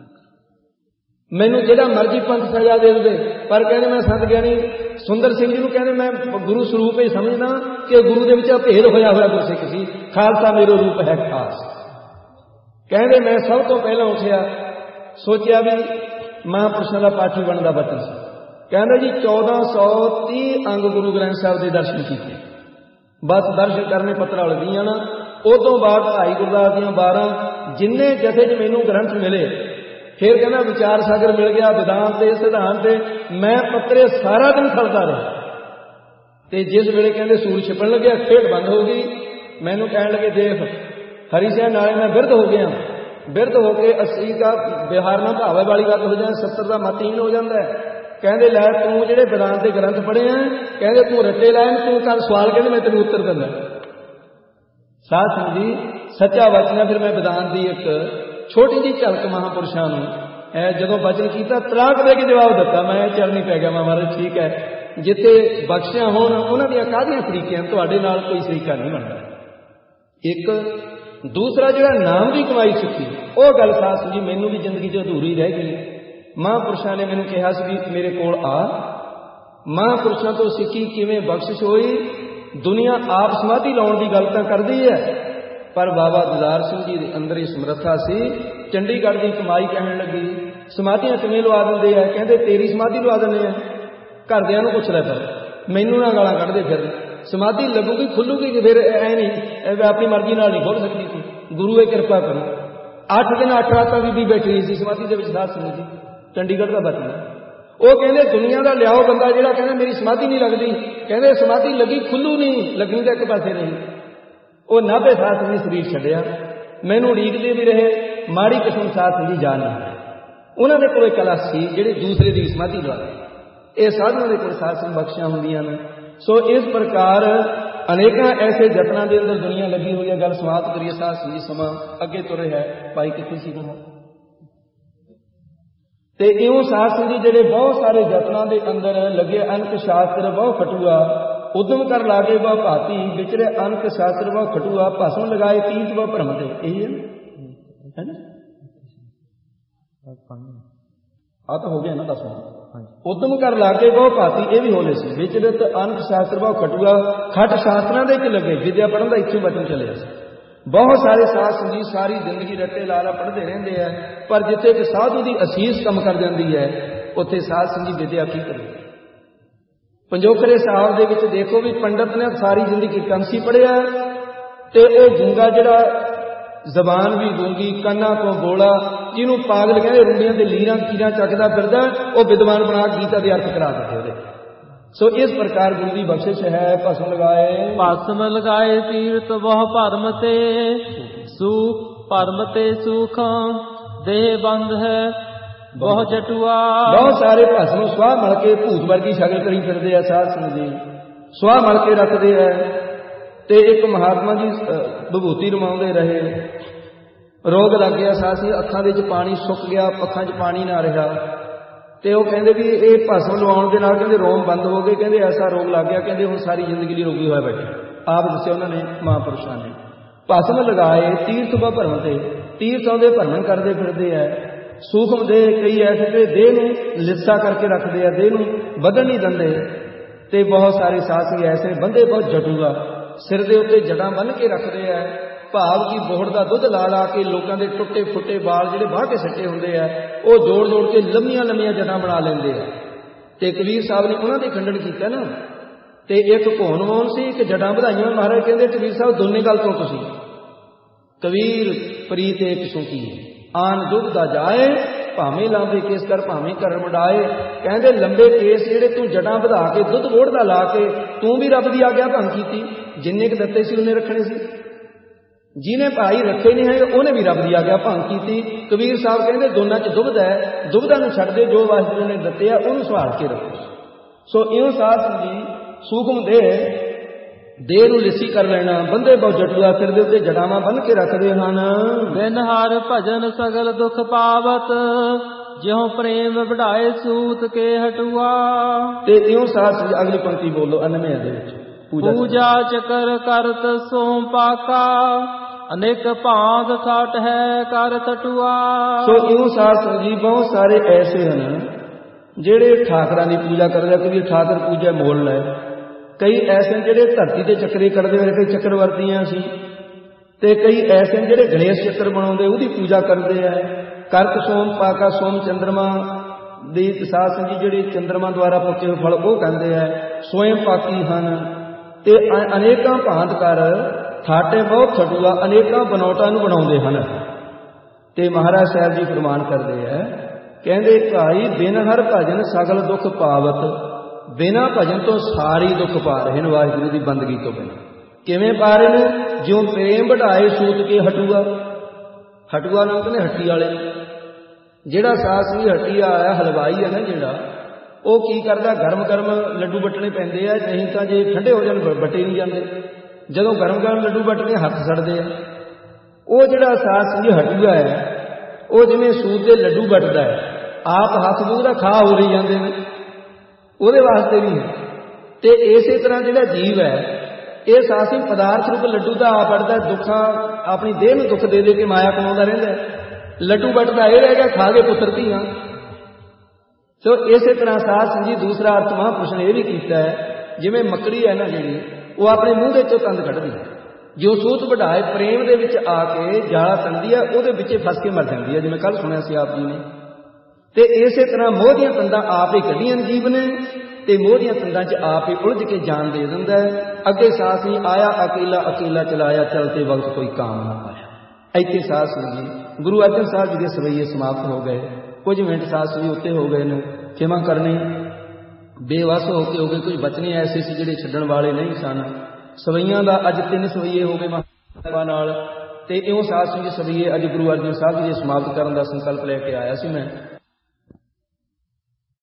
ਮੈਨੂੰ ਜਿਹੜਾ ਮਰਜ਼ੀ ਪੰਥ ਸਜ਼ਾ ਦੇ ਦੇਵੇ, ਪਰ ਕਹਿੰਦੇ ਮੈਂ ਸੰਤ ਗਿਆਨੀ ਸੁੰਦਰ ਸਿੰਘ ਜੀ ਨੂੰ ਕਹਿੰਦੇ ਮੈਂ ਗੁਰੂ ਸਰੂਪ ਹੀ ਸਮਝਦਾ ਕਿ ਗੁਰੂ ਦੇ ਵਿੱਚ ਭੇਦ ਹੋਇਆ ਹੋਇਆ ਗੁਰਸਿੱਖ ਸੀ, ਖਾਲਸਾ ਮੇਰਾ ਰੂਪ ਹੈ ਖਾਸ। ਕਹਿੰਦੇ ਮੈਂ ਸਭ ਤੋਂ ਪਹਿਲਾਂ ਉੱਠਿਆ, ਸੋਚਿਆ ਵੀ ਮਹਾਂਪੁਰਸ਼ਾਂ ਦਾ ਪਾਠੀ ਬਣਨ ਦਾ ਵਚਨ ਸੀ। ਕਹਿੰਦਾ ਜੀ 1430 ਅੰਗ ਗੁਰੂ ਗ੍ਰੰਥ ਸਾਹਿਬ ਦੇ ਦਰਸ਼ਨ ਕੀਤੇ। ਬਸ ਦਰਸ਼ਨ ਕਰਨੇ ਪੱਤਰਾਲ ਦੀਆਂ ਨਾ। ਉਹ ਤੋਂ ਬਾਅਦ ਭਾਈ ਗੁਰਦਾਸ ਦੀਆਂ 12 ਜਿੰਨੇ ਜਥੇ 'ਚ ਮੈਨੂੰ ਗ੍ਰੰਥ ਮਿਲੇ, ਫਿਰ ਕਹਿੰਦਾ ਵਿਚਾਰ ਸਾਗਰ ਮਿਲ ਗਿਆ, ਵਿਦਾਂਤ ਤੇ ਸਿਧਾਂਤ ਤੇ ਮੈਂ ਪੱਤਰੇ ਸਾਰਾ ਦਿਨ ਖੜਦਾ ਰਿਹਾ। ਤੇ ਜਿਸ ਵੇਲੇ ਕਹਿੰਦੇ ਸੂਰਜ ਛਿਪਣ ਲੱਗਿਆ, ਖੇਡ ਬੰਦ ਹੋ ਗਈ। ਮੈਨੂੰ ਕਹਿਣ ਲੱਗੇ ਦੇਖ ਹਰੀ ਸਿੰਘ ਨਾਲੇ ਮੈਂ ਬਿਰਧ ਹੋ ਗਿਆ, ਬਿਰਧ ਹੋ ਕੇ 80 ਦਾ ਬਿਹਾਰ ਨਾਲ ਭਾਵੇ ਵਾਲੀ ਗੱਲ ਹੋ ਜਾਏ, 70 ਦਾ ਮਤਹੀਨ ਹੋ ਜਾਂਦਾ। ਕਹਿੰਦੇ ਲੈ ਤੂੰ ਜਿਹੜੇ ਵਿਦਾਂਤ ਦੇ ਗ੍ਰੰਥ ਪੜ੍ਹੇ ਆ, ਕਹਿੰਦੇ ਤੂੰ ਰੱਟੇ ਲਾਏ, ਤੂੰ ਕਰ ਸਵਾਲ, ਕਹਿੰਦੇ ਮੈਂ ਤੈਨੂੰ ਉੱਤਰ ਦਿੰਦਾ। ਸਾਧ ਸੰਗਤ ਜੀ ਸੱਚਾ ਵਚਨ ਹੈ। ਫਿਰ ਮੈਂ ਵਿਦਾਂਤ ਦੀ ਇੱਕ ਛੋਟੀ ਜਿਹੀ ਝਲਕ ਮਹਾਂਪੁਰਸ਼ਾਂ ਨੂੰ ਜਦੋਂ ਬਚਨ ਕੀਤਾ ਤਲਾਕ ਦੇ ਕੇ ਜਵਾਬ ਦਿੱਤਾ, ਮੈਂ ਚੱਲ ਨਹੀਂ ਪੈ ਗਿਆ। ਮੈਂ ਮਹਾਰਾਜ ਠੀਕ ਹੈ, ਜਿੱਥੇ ਬਖਸ਼ਿਆ ਹੋਣ ਉਹਨਾਂ ਦੀਆਂ ਕਾਹਦੀਆਂ ਤਰੀਕਿਆਂ, ਤੁਹਾਡੇ ਨਾਲ ਕੋਈ ਤਰੀਕਾ ਨਹੀਂ ਬਣਦਾ। ਇੱਕ ਦੂਸਰਾ ਜਿਹੜਾ ਨਾਮ ਦੀ ਕਮਾਈ ਸਿੱਖੀ, ਉਹ ਗੱਲ ਸਾਧ ਜੀ ਮੈਨੂੰ ਵੀ ਜ਼ਿੰਦਗੀ 'ਚ ਅਧੂਰੀ ਰਹਿ ਗਈ। ਮਹਾਂਪੁਰਸ਼ਾਂ ਨੇ ਮੈਨੂੰ ਕਿਹਾ ਸੀ ਵੀ ਮੇਰੇ ਕੋਲ ਆ। ਮਹਾਂਪੁਰਸ਼ਾਂ ਤੋਂ ਸਿੱਖੀ ਕਿਵੇਂ ਬਖਸ਼ਿਸ਼ ਹੋਈ। ਦੁਨੀਆ ਆਪ ਸਮਾਧੀ ਲਾਉਣ ਦੀ ਗੱਲ ਤਾਂ ਕਰਦੀ ਹੈ, ਪਰ ਬਾਬਾ ਦਿਦਾਰ ਸਿੰਘ ਜੀ ਦੇ ਅੰਦਰ ਇਹ ਸਮਰੱਥਾ ਸੀ। ਚੰਡੀਗੜ੍ਹ ਦੀ ਕਮਾਈ ਕਹਿਣ ਲੱਗੀ, ਸਮਾਧੀਆਂ ਕਿਵੇਂ ਲਵਾ ਦਿੰਦੇ ਆ? ਕਹਿੰਦੇ ਤੇਰੀ ਸਮਾਧੀ ਲਵਾ ਦਿੰਦੇ ਆ, ਘਰਦਿਆਂ ਨੂੰ ਪੁੱਛ ਲੈ, ਪਰ ਮੈਨੂੰ ਨਾ ਗਾਲਾਂ ਕੱਢਦੇ ਫਿਰ। ਸਮਾਧੀ ਲੱਗੂਗੀ ਖੁੱਲੂਗੀ ਕਿ ਫਿਰ ਐ ਨਹੀਂ ਆਪਣੀ ਮਰਜ਼ੀ ਨਾਲ ਨਹੀਂ ਖੁੱਲ ਸਕਦੀ ਸੀ। ਗੁਰੂ ਇਹ ਕਿਰਪਾ ਕਰੋ। 8 ਦਿਨ 8 ਰਾਤਾਂ ਬੀਬੀ ਬੈਠੀ ਸੀ ਸਮਾਧੀ ਦੇ ਵਿੱਚ, ਸਾਧ ਸੰਗਤ ਜੀ, ਚੰਡੀਗੜ੍ਹ ਦਾ ਬਚਨ। ਉਹ ਕਹਿੰਦੇ ਦੁਨੀਆ ਦਾ ਲਿਆਓ ਬੰਦਾ ਜਿਹੜਾ ਕਹਿੰਦਾ ਮੇਰੀ ਸਮਾਧੀ ਨਹੀਂ ਲੱਗਦੀ, ਕਹਿੰਦੇ ਸਮਾਧੀ ਲੱਗੀ ਖੁੱਲੂ ਨਹੀਂ, ਲੱਗਣੀ ਤਾਂ ਇੱਕ ਪਾਸੇ ਨਹੀਂ। ਉਹ 90 ਸਾਲ ਸੰਜੀ ਸਰੀਰ ਛੱਡਿਆ, ਮੈਨੂੰ ਉਡੀਕਦੇ ਵੀ ਰਹੇ। ਮਾੜੀ ਕਿਸਮ ਸਾਧ ਸੰਜੀ ਜਾ ਨਹੀਂ, ਉਹਨਾਂ ਦੇ ਕੋਲ ਕਲਾ ਸੀ ਜਿਹੜੇ ਦੂਸਰੇ ਦੀ ਸਮਾਧੀ ਲਵਾਏ। ਇਹ ਸਾਧੂਆਂ ਦੇ ਕੋਲ ਸਾਧ ਸੰਗ ਬਖਸ਼ਿਆਂ ਹੁੰਦੀਆਂ ਨੇ। ਸੋ ਇਸ ਪ੍ਰਕਾਰ ਅਨੇਕਾਂ ਐਸੇ ਯਤਨਾਂ ਦੇ ਅੰਦਰ ਦੁਨੀਆ ਲੱਗੀ ਹੋਈ ਹੈ। ਗੱਲ ਸਮਾਪਤ ਕਰੀਏ ਸਾਧ ਸੰਜੀ, ਸਮਾਂ ਅੱਗੇ ਤੁਰ ਰਿਹਾ ਹੈ। ਭਾਈ ਕਿੱਥੇ ਸੀ ਤੁਹਾਨੂੰ? ਤੇ ਇਉਂ ਸਾਧ ਸੰਜੀ ਜਿਹੜੇ ਬਹੁਤ ਸਾਰੇ ਯਤਨਾਂ ਦੇ ਅੰਦਰ ਲੱਗੇ। ਅਨਕ ਸ਼ਾਸਤਰ ਬਹੁ ਖਟੂਆ, ਉਦਮ ਕਰ ਲਾਗੇ ਬਹੁ ਭਾਤੀ, ਵਿਚਰੇ ਅਨਕ ਸ਼ਾਸਤਰ ਬਹੁ ਖਟੂਆ, ਭਸਮ ਲਗਾਏ ਤੀਜ ਬਹੁ ਭਰਮ ਦੇ। ਇਹੀ ਹੈ ਨਾ? ਆ ਤਾਂ ਹੋ ਗਿਆ ਨਾ 10ਵਾਂ। ਉਦਮ ਕਰ ਲਾਗੇ ਬਹੁ ਭਾਤੀ, ਇਹ ਵੀ ਹੋਲੇ ਸੀ। ਵਿਚਰਤ ਅਨਕ ਸ਼ਾਸਤਰ ਬਹੁ ਖਟੂਆ, ਖੱਟ ਸ਼ਾਸਤਰਾਂ ਦੇ ਵਿੱਚ ਲੱਗੇ। ਵਿਦਿਆ ਪੜ੍ਹਨ ਦਾ ਇੱਥੋਂ ਬਚਨ ਚੱਲਿਆ ਸੀ। ਬਹੁਤ ਸਾਰੇ ਸਾਧ ਸੰਗਤ ਸਾਰੀ ਜ਼ਿੰਦਗੀ ਰੱਟੇ ਲਾਲਾ ਪੜ੍ਹਦੇ ਰਹਿੰਦੇ ਆ, ਪਰ ਜਿੱਥੇ ਇੱਕ ਸਾਧੂ ਦੀ ਅਸੀਸ ਕੰਮ ਕਰ ਜਾਂਦੀ ਹੈ, ਉੱਥੇ ਸਾਧ ਸੰਗਤ ਵਿਦਿਆ ਕੀ ਕਰੇ। ਪੰਜੋਖਰੇ ਸਾਹਿਬ ਦੇ ਵਿੱਚ ਦੇਖੋ ਵੀ ਪੰਡਤ ਨੇ ਸਾਰੀ ਜ਼ਿੰਦਗੀ ਕੰਸੀ ਪੜ੍ਹਿਆ, ਤੇ ਉਹ ਗੂੰਗਾ ਜਿਹੜਾ ਜ਼ਬਾਨ ਵੀ ਗੂੰਗੀ, ਕੰਨਾਂ ਤੋਂ ਬੋਲਾ, ਜਿਹਨੂੰ ਪਾਗਲ ਕਹਿੰਦੇ, ਰੁੰਡੀਆਂ ਤੇ ਲੀਰਾਂ ਕੀਰਾਂ ਚੱਕਦਾ ਫਿਰਦਾ, ਉਹ ਵਿਦਵਾਨ ਬਣਾ ਗੀਤਾ ਦੇ ਅਰਥ ਕਰਾ ਦਿੱਤੇ ਉਹਦੇ। ਸੋ ਇਸ ਪ੍ਰਕਾਰ ਗੁਰੂ ਦੀ ਬਖਸ਼ਿਸ਼ ਹੈ। ਭਸਮ ਲਗਾਏ ਤੀਰਥ ਬਹੁ ਭਰਮ ਤੇ ਸੁਖ, ਭਰਮ ਤੇ ਸੁਖ ਦੇਹ ਬੰਦ ਹੈ ਬਹੁ ਜਟੂਆ। ਬਹੁਤ ਸਾਰੇ ਭਸਮ ਸੁਆਹ ਮਲ ਕੇ ਭੂਤ ਵਰਗੀ ਸ਼ਕਲ ਕਰੀ ਫਿਰਦੇ ਆ ਸਾਧ ਸੰਗਤ ਜੀ, ਸੁਆਹ ਮਲ ਕੇ ਰੱਖਦੇ ਆ। ਤੇ ਇੱਕ ਮਹਾਤਮਾ ਜੀ ਵਿਭੂਤੀ ਰਮਾਉਂਦੇ ਰਹੇ, ਰੋਗ ਲੱਗ ਗਿਆ ਸਾਧ ਸੰਗਤ, ਅੱਖਾਂ ਦੇ ਵਿੱਚ ਪਾਣੀ ਸੁੱਕ ਗਿਆ, ਅੱਖਾਂ 'ਚ ਪਾਣੀ ਨਾ ਰਿਹਾ। ਤੇ ਉਹ ਕਹਿੰਦੇ ਵੀ ਇਹ ਭਸਮ ਲਵਾਉਣ ਦੇ ਨਾਲ ਕਹਿੰਦੇ ਰੋਮ ਬੰਦ ਹੋ ਗਏ। ਕਹਿੰਦੇ ਐਸਾ ਰੋਗ ਲੱਗ ਗਿਆ, ਕਹਿੰਦੇ ਹੁਣ ਸਾਰੀ ਜ਼ਿੰਦਗੀ ਲਈ ਰੋਗੀ ਹੋਇਆ ਬੈਠੇ। ਆਪ ਦੱਸਿਆ ਉਹਨਾਂ ਨੇ ਮਹਾਂਪੁਰਸ਼ਾਂ ਨੇ। ਭਸਮ ਲਗਾਏ ਤੀਰਥ ਬਹੁ ਭਰਮ ਤੇ, ਤੀਰਥਾਂ ਦੇ ਭਰਮਣ ਕਰਦੇ ਫਿਰਦੇ ਐ। ਸੂਖਮ ਦੇਹ, ਕਈ ਐਸੇ ਤੇ ਦੇਹ ਨੂੰ ਲਿੱਸਾ ਕਰਕੇ ਰੱਖਦੇ ਆ, ਦੇਹ ਨੂੰ ਵਧਣ ਨਹੀਂ ਦਿੰਦੇ। ਤੇ ਬਹੁਤ ਸਾਰੇ ਸਾਥੀ ਐਸੇ ਬੰਦੇ ਬਹੁਤ ਜਟੂਗਾ, ਸਿਰ ਦੇ ਉੱਤੇ ਜੜਾਂ ਬੰਨ੍ਹ ਕੇ ਰੱਖਦੇ ਆ। ਭਾਵ ਕਿ ਬੋਹੜ ਦਾ ਦੁੱਧ ਲਾ ਲਾ ਕੇ ਲੋਕਾਂ ਦੇ ਟੁੱਟੇ ਫੁੱਟੇ ਬਾਲ ਜਿਹੜੇ ਵਾਹ ਕੇ ਸੱਟੇ ਹੁੰਦੇ ਆ, ਉਹ ਜੋੜ ਜੋੜ ਕੇ ਲੰਮੀਆਂ ਲੰਮੀਆਂ ਜੜਾਂ ਬਣਾ ਲੈਂਦੇ ਆ। ਤੇ ਕਬੀਰ ਸਾਹਿਬ ਨੇ ਉਹਨਾਂ ਦੇ ਖੰਡਨ ਕੀਤਾ ਨਾ। ਤੇ ਇੱਕ ਘੋਣ ਮੋਹਨ ਸੀ, ਇੱਕ ਜੜਾਂ ਵਧਾਈਆਂ। ਮਹਾਰਾਜ ਕਹਿੰਦੇ ਕਬੀਰ ਸਾਹਿਬ ਦੋਨੇ ਗੱਲ ਤੋਂ ਤੁਸੀਂ ਕਬੀਰ ਪ੍ਰੀਤ ਇੱਕ ਸੁਖੀ ਆਨ ਦੁੱਧ ਦਾ ਜਾਏ, ਭਾਵੇਂ ਲਾਂਬੇ ਕੇਸ ਕਰ ਭਾਵੇਂ ਘਰ ਮੁੰਡਾਏ। ਕਹਿੰਦੇ ਲੰਬੇ ਕੇਸ ਜਿਹੜੇ ਤੂੰ ਜੜਾਂ ਵਧਾ ਕੇ ਦੁੱਧ ਵੋੜ ਦਾ ਲਾ ਕੇ ਤੂੰ ਵੀ ਰੱਬ ਦੀ ਆਗਿਆ ਭੰਗ ਕੀਤੀ। ਜਿੰਨੇ ਕੁ ਦਿੱਤੇ ਸੀ ਉਹਨੇ ਰੱਖਣੇ ਸੀ, ਜਿਹਨੇ ਭਾਈ ਰੱਖੇ ਨਹੀਂ ਹੈ ਉਹਨੇ ਵੀ ਰੱਬ ਦੀ ਆਗਿਆ ਭੰਗ ਕੀਤੀ। ਕਬੀਰ ਸਾਹਿਬ ਕਹਿੰਦੇ ਦੋਨਾਂ 'ਚ ਦੁਬਧਾ ਹੈ, ਦੁਬਧਾ ਨੂੰ ਛੱਡ ਦੇ, ਜੋ ਵਾਹਿਗੁਰੂ ਨੇ ਦਿੱਤੇ ਆ ਉਹਨੂੰ ਸੰਭਾਲ ਕੇ ਰੱਖੋ। ਸੋ ਇਉਂ ਸਾਧ ਸੰਗਤ ਸੂਖਮ ਦੇਹ ਨੂੰ ਲਿੱਸੀ ਕਰ ਲੈਣਾ। ਬੰਦੇ ਬਹੁਤ ਜਟੂਆ, ਸਿਰ ਦੇ ਉੱਤੇ ਜੜਾਵਾਂ ਬੰਨ੍ਹ ਕੇ ਰੱਖਦੇ ਹਨ। ਬਿਨ ਹਰਿ ਭਜਨ ਸਗਲ ਦੁਖ ਪਾਵਤ, ਜਿਉ ਪ੍ਰੇਮ ਵਢਾਏ ਸੂਤ ਕੇ ਹਟੂਆ। ਤੇ ਇਉਂ ਸਾਧ ਸੰਗਤ ਅਗਲੀ ਪੰਕਤੀ ਬੋਲੋ 99 ਦੇ ਵਿੱਚ। ਪੂਜਾ ਚਕਰ ਕਰਤ ਸੋ ਪਾਕਾ, ਅਨੇਕ ਭਾਂਤ ਸਾਟ ਹੈ ਕਰ ਤਟੂਆ। ਸੋ ਇਉਂ ਸਾਧ ਸੰਗਤ ਜੀ ਬਹੁਤ ਸਾਰੇ ਐਸੇ ਹਨ ਜਿਹੜੇ ਠਾਕਰਾਂ ਦੀ ਪੂਜਾ ਕਰਦੇ। ਕਦੀ ਠਾਕਰ ਪੂਜਾ ਮੋਲ ਲੈ। ਕਈ ਐਸੇ ਜਿਹੜੇ ਧਰਤੀ ਤੇ ਚੱਕਰੇ ਕੱਢਦੇ ਹੋਏ, ਕਈ ਚੱਕਰਵਰਤੀਆਂ ਸੀ। ਤੇ ਕਈ ਐਸੇ ਜਿਹੜੇ ਗਣੇਸ਼ ਚੱਕਰ ਬਣਾਉਂਦੇ ਉਹਦੀ ਪੂਜਾ ਕਰਦੇ ਆ। ਕਰਤ ਸੋਮ ਪਾਕਾ, ਸੋਮ ਚੰਦਰਮਾ ਦੀ ਸਾਧ ਸੰਗਤ ਜਿਹੜੇ ਚੰਦਰਮਾ ਦੁਆਰਾ ਪੱਕੇ ਹੋਏ ਫਲ ਉਹ ਕਹਿੰਦੇ ਆ ਸਵਯੰ ਪਾਕੀ ਹਨ। ਤੇ ਅਨੇਕਾਂ ਭਾਂਤ ਕਰ ਠਾਟੇ ਬਹੁਤ ਖਟੂਆ, ਅਨੇਕਾਂ ਬਨੌਟਾਂ ਨੂੰ ਬਣਾਉਂਦੇ ਹਨ। ਤੇ ਮਹਾਰਾਜ ਸਾਹਿਬ ਜੀ ਫਰਮਾਨ ਕਰਦੇ ਆ, ਕਹਿੰਦੇ ਭਾਈ ਬਿਨ ਹਰ ਭਜਨ ਸਗਲ ਦੁੱਖ ਪਾਵਤ। ਬਿਨਾਂ ਭਜਨ ਤੋਂ ਸਾਰੀ ਦੁੱਖ ਪਾ ਰਹੇ ਨੇ ਵਾਹਿਗੁਰੂ ਦੀ ਬੰਦਗੀ ਤੋਂ ਬਿਨਾਂ। ਕਿਵੇਂ ਪਾ ਰਹੇ ਨੇ? ਜਿਉਂ ਪ੍ਰੇਮ ਵਢਾਏ ਸੂਤ ਕੇ ਹਟੂਆ। ਹਟੂਆ ਨਾਮ ਕਹਿੰਦੇ ਹੱਟੀ ਵਾਲੇ। ਜਿਹੜਾ ਸਾਧ ਸੰਗਤ ਹੱਟੀ ਆਇਆ ਹਲਵਾਈ ਹੈ ਨਾ ਜਿਹੜਾ, ਉਹ ਕੀ ਕਰਦਾ, ਗਰਮ ਗਰਮ ਲੱਡੂ ਵੱਟਣੇ ਪੈਂਦੇ ਆ, ਨਹੀਂ ਤਾਂ ਜੇ ਠੰਡੇ ਹੋ ਜਾਣ ਵੱਟੇ ਨਹੀਂ ਜਾਂਦੇ। ਜਦੋਂ ਗਰਮ ਗਰਮ ਲੱਡੂ ਵੱਟਣੇ ਹੱਥ ਸੜਦੇ ਆ। ਉਹ ਜਿਹੜਾ ਸਾਧ ਸੰਗਤ ਹਟੂਆ ਹੈ ਉਹ ਜਿਵੇਂ ਸੂਤ ਦੇ ਲੱਡੂ ਵੱਟਦਾ ਹੈ, ਆਪ ਹੱਥ ਮੂੰਹ ਦਾ ਖਾ ਹੋ ਰਹੀ ਜਾਂਦੇ ਨੇ, ਉਹਦੇ ਵਾਸਤੇ ਵੀ ਹੈ। ਤੇ ਇਸੇ ਤਰ੍ਹਾਂ ਜਿਹੜਾ ਜੀਵ ਹੈ ਇਹ ਸਾਸੀ ਪਦਾਰਥ ਰੂਪ ਲੱਡੂ ਦਾ ਆਪ ਵੱਟਦਾ, ਦੁੱਖਾਂ ਆਪਣੀ ਦੇਹ ਨੂੰ ਦੁੱਖ ਦੇ ਦੇ ਕੇ ਮਾਇਆ ਕਮਾਉਂਦਾ ਰਹਿੰਦਾ। ਲੱਡੂ ਵੱਟਦਾ ਇਹ ਰਹਿ ਗਿਆ, ਖਾ ਕੇ ਪੁੱਤਰ ਧੀਆਂ। ਸੋ ਇਸੇ ਤਰ੍ਹਾਂ ਸਾਧ ਸੰਗਤ ਜੀ ਦੂਸਰਾ ਅਰਥ ਮਹਾਂਪੁਰਸ਼ ਨੇ ਇਹ ਵੀ ਕੀਤਾ ਹੈ, ਜਿਵੇਂ ਮੱਕੜੀ ਹੈ ਨਾ ਜਿਹੜੀ, ਉਹ ਆਪਣੇ ਮੂੰਹ ਦੇ ਚੋਂ ਤੰਦ ਕੱਢਦੀ ਹੈ, ਜੋ ਸੂਤ ਵਢਾਏ ਪ੍ਰੇਮ ਦੇ ਵਿੱਚ ਆ ਕੇ ਜਾਲਾ ਤੰਦੀ ਹੈ, ਉਹਦੇ ਵਿੱਚ ਫਸ ਕੇ ਮਰ ਜਾਂਦੀ ਹੈ, ਜਿਵੇਂ ਕੱਲ ਸੁਣਿਆ ਸੀ ਆਪ ਜੀ ਨੇ। ਤੇ ਇਸੇ ਤਰ੍ਹਾਂ ਮੋਹ ਦੀਆਂ ਤੰਦਾਂ ਆਪ ਹੀ ਕੱਢੀਆਂ ਜੀਵ ਨੇ, ਤੇ ਮੋਹ ਦੀਆਂ ਤੰਦਾਂ 'ਚ ਆਪ ਹੀ ਉਲਝ ਕੇ ਜਾਨ ਦੇ ਦਿੰਦਾ ਹੈ। ਅੱਗੇ ਸਾਸ ਨਹੀਂ ਆਇਆ ਅਕੇਲਾ ਅਕੇਲਾ ਚਲਾਇਆ, ਚਲਤੇ ਵਕਤ ਕੋਈ ਕਾਮ ਨਾ ਪਾਇਆ। ਇੱਥੇ ਸਾਸ ਜੀ ਗੁਰੂ ਅਰਜਨ ਸਾਹਿਬ ਜੀ ਦੇ ਸਵਈਏ ਸਮਾਪਤ ਹੋ ਗਏ। ਕੁਝ ਮਿੰਟ ਸਾਸ ਵੀ ਉੱਤੇ ਹੋ ਗਏ ਨੇ, ਖਿਮਾ ਕਰਨੀ, ਬੇਵਸ ਹੋ ਕੇ ਹੋ ਗਏ। ਕੁਝ ਬਚਨੇ ਐਸੇ ਸੀ ਜਿਹੜੇ ਛੱਡਣ ਵਾਲੇ ਨਹੀਂ ਸਨ। ਸਵਈਆਂ ਦਾ ਅੱਜ 3 ਸਵਈਏ ਹੋ ਗਏ ਮਹਾਂਪੁਰਸ਼ਾਂ ਨਾਲ, ਤੇ ਇਉਂ ਸਾਧ ਸੰਗਤ ਜੀ ਸਵਈਏ ਅੱਜ ਗੁਰੂ ਅਰਜਨ ਸਾਹਿਬ ਜੀ ਦੇ ਸਮਾਪਤ ਕਰਨ ਦਾ ਸੰਕਲਪ ਲੈ ਕੇ ਆਇਆ ਸੀ ਮੈਂ।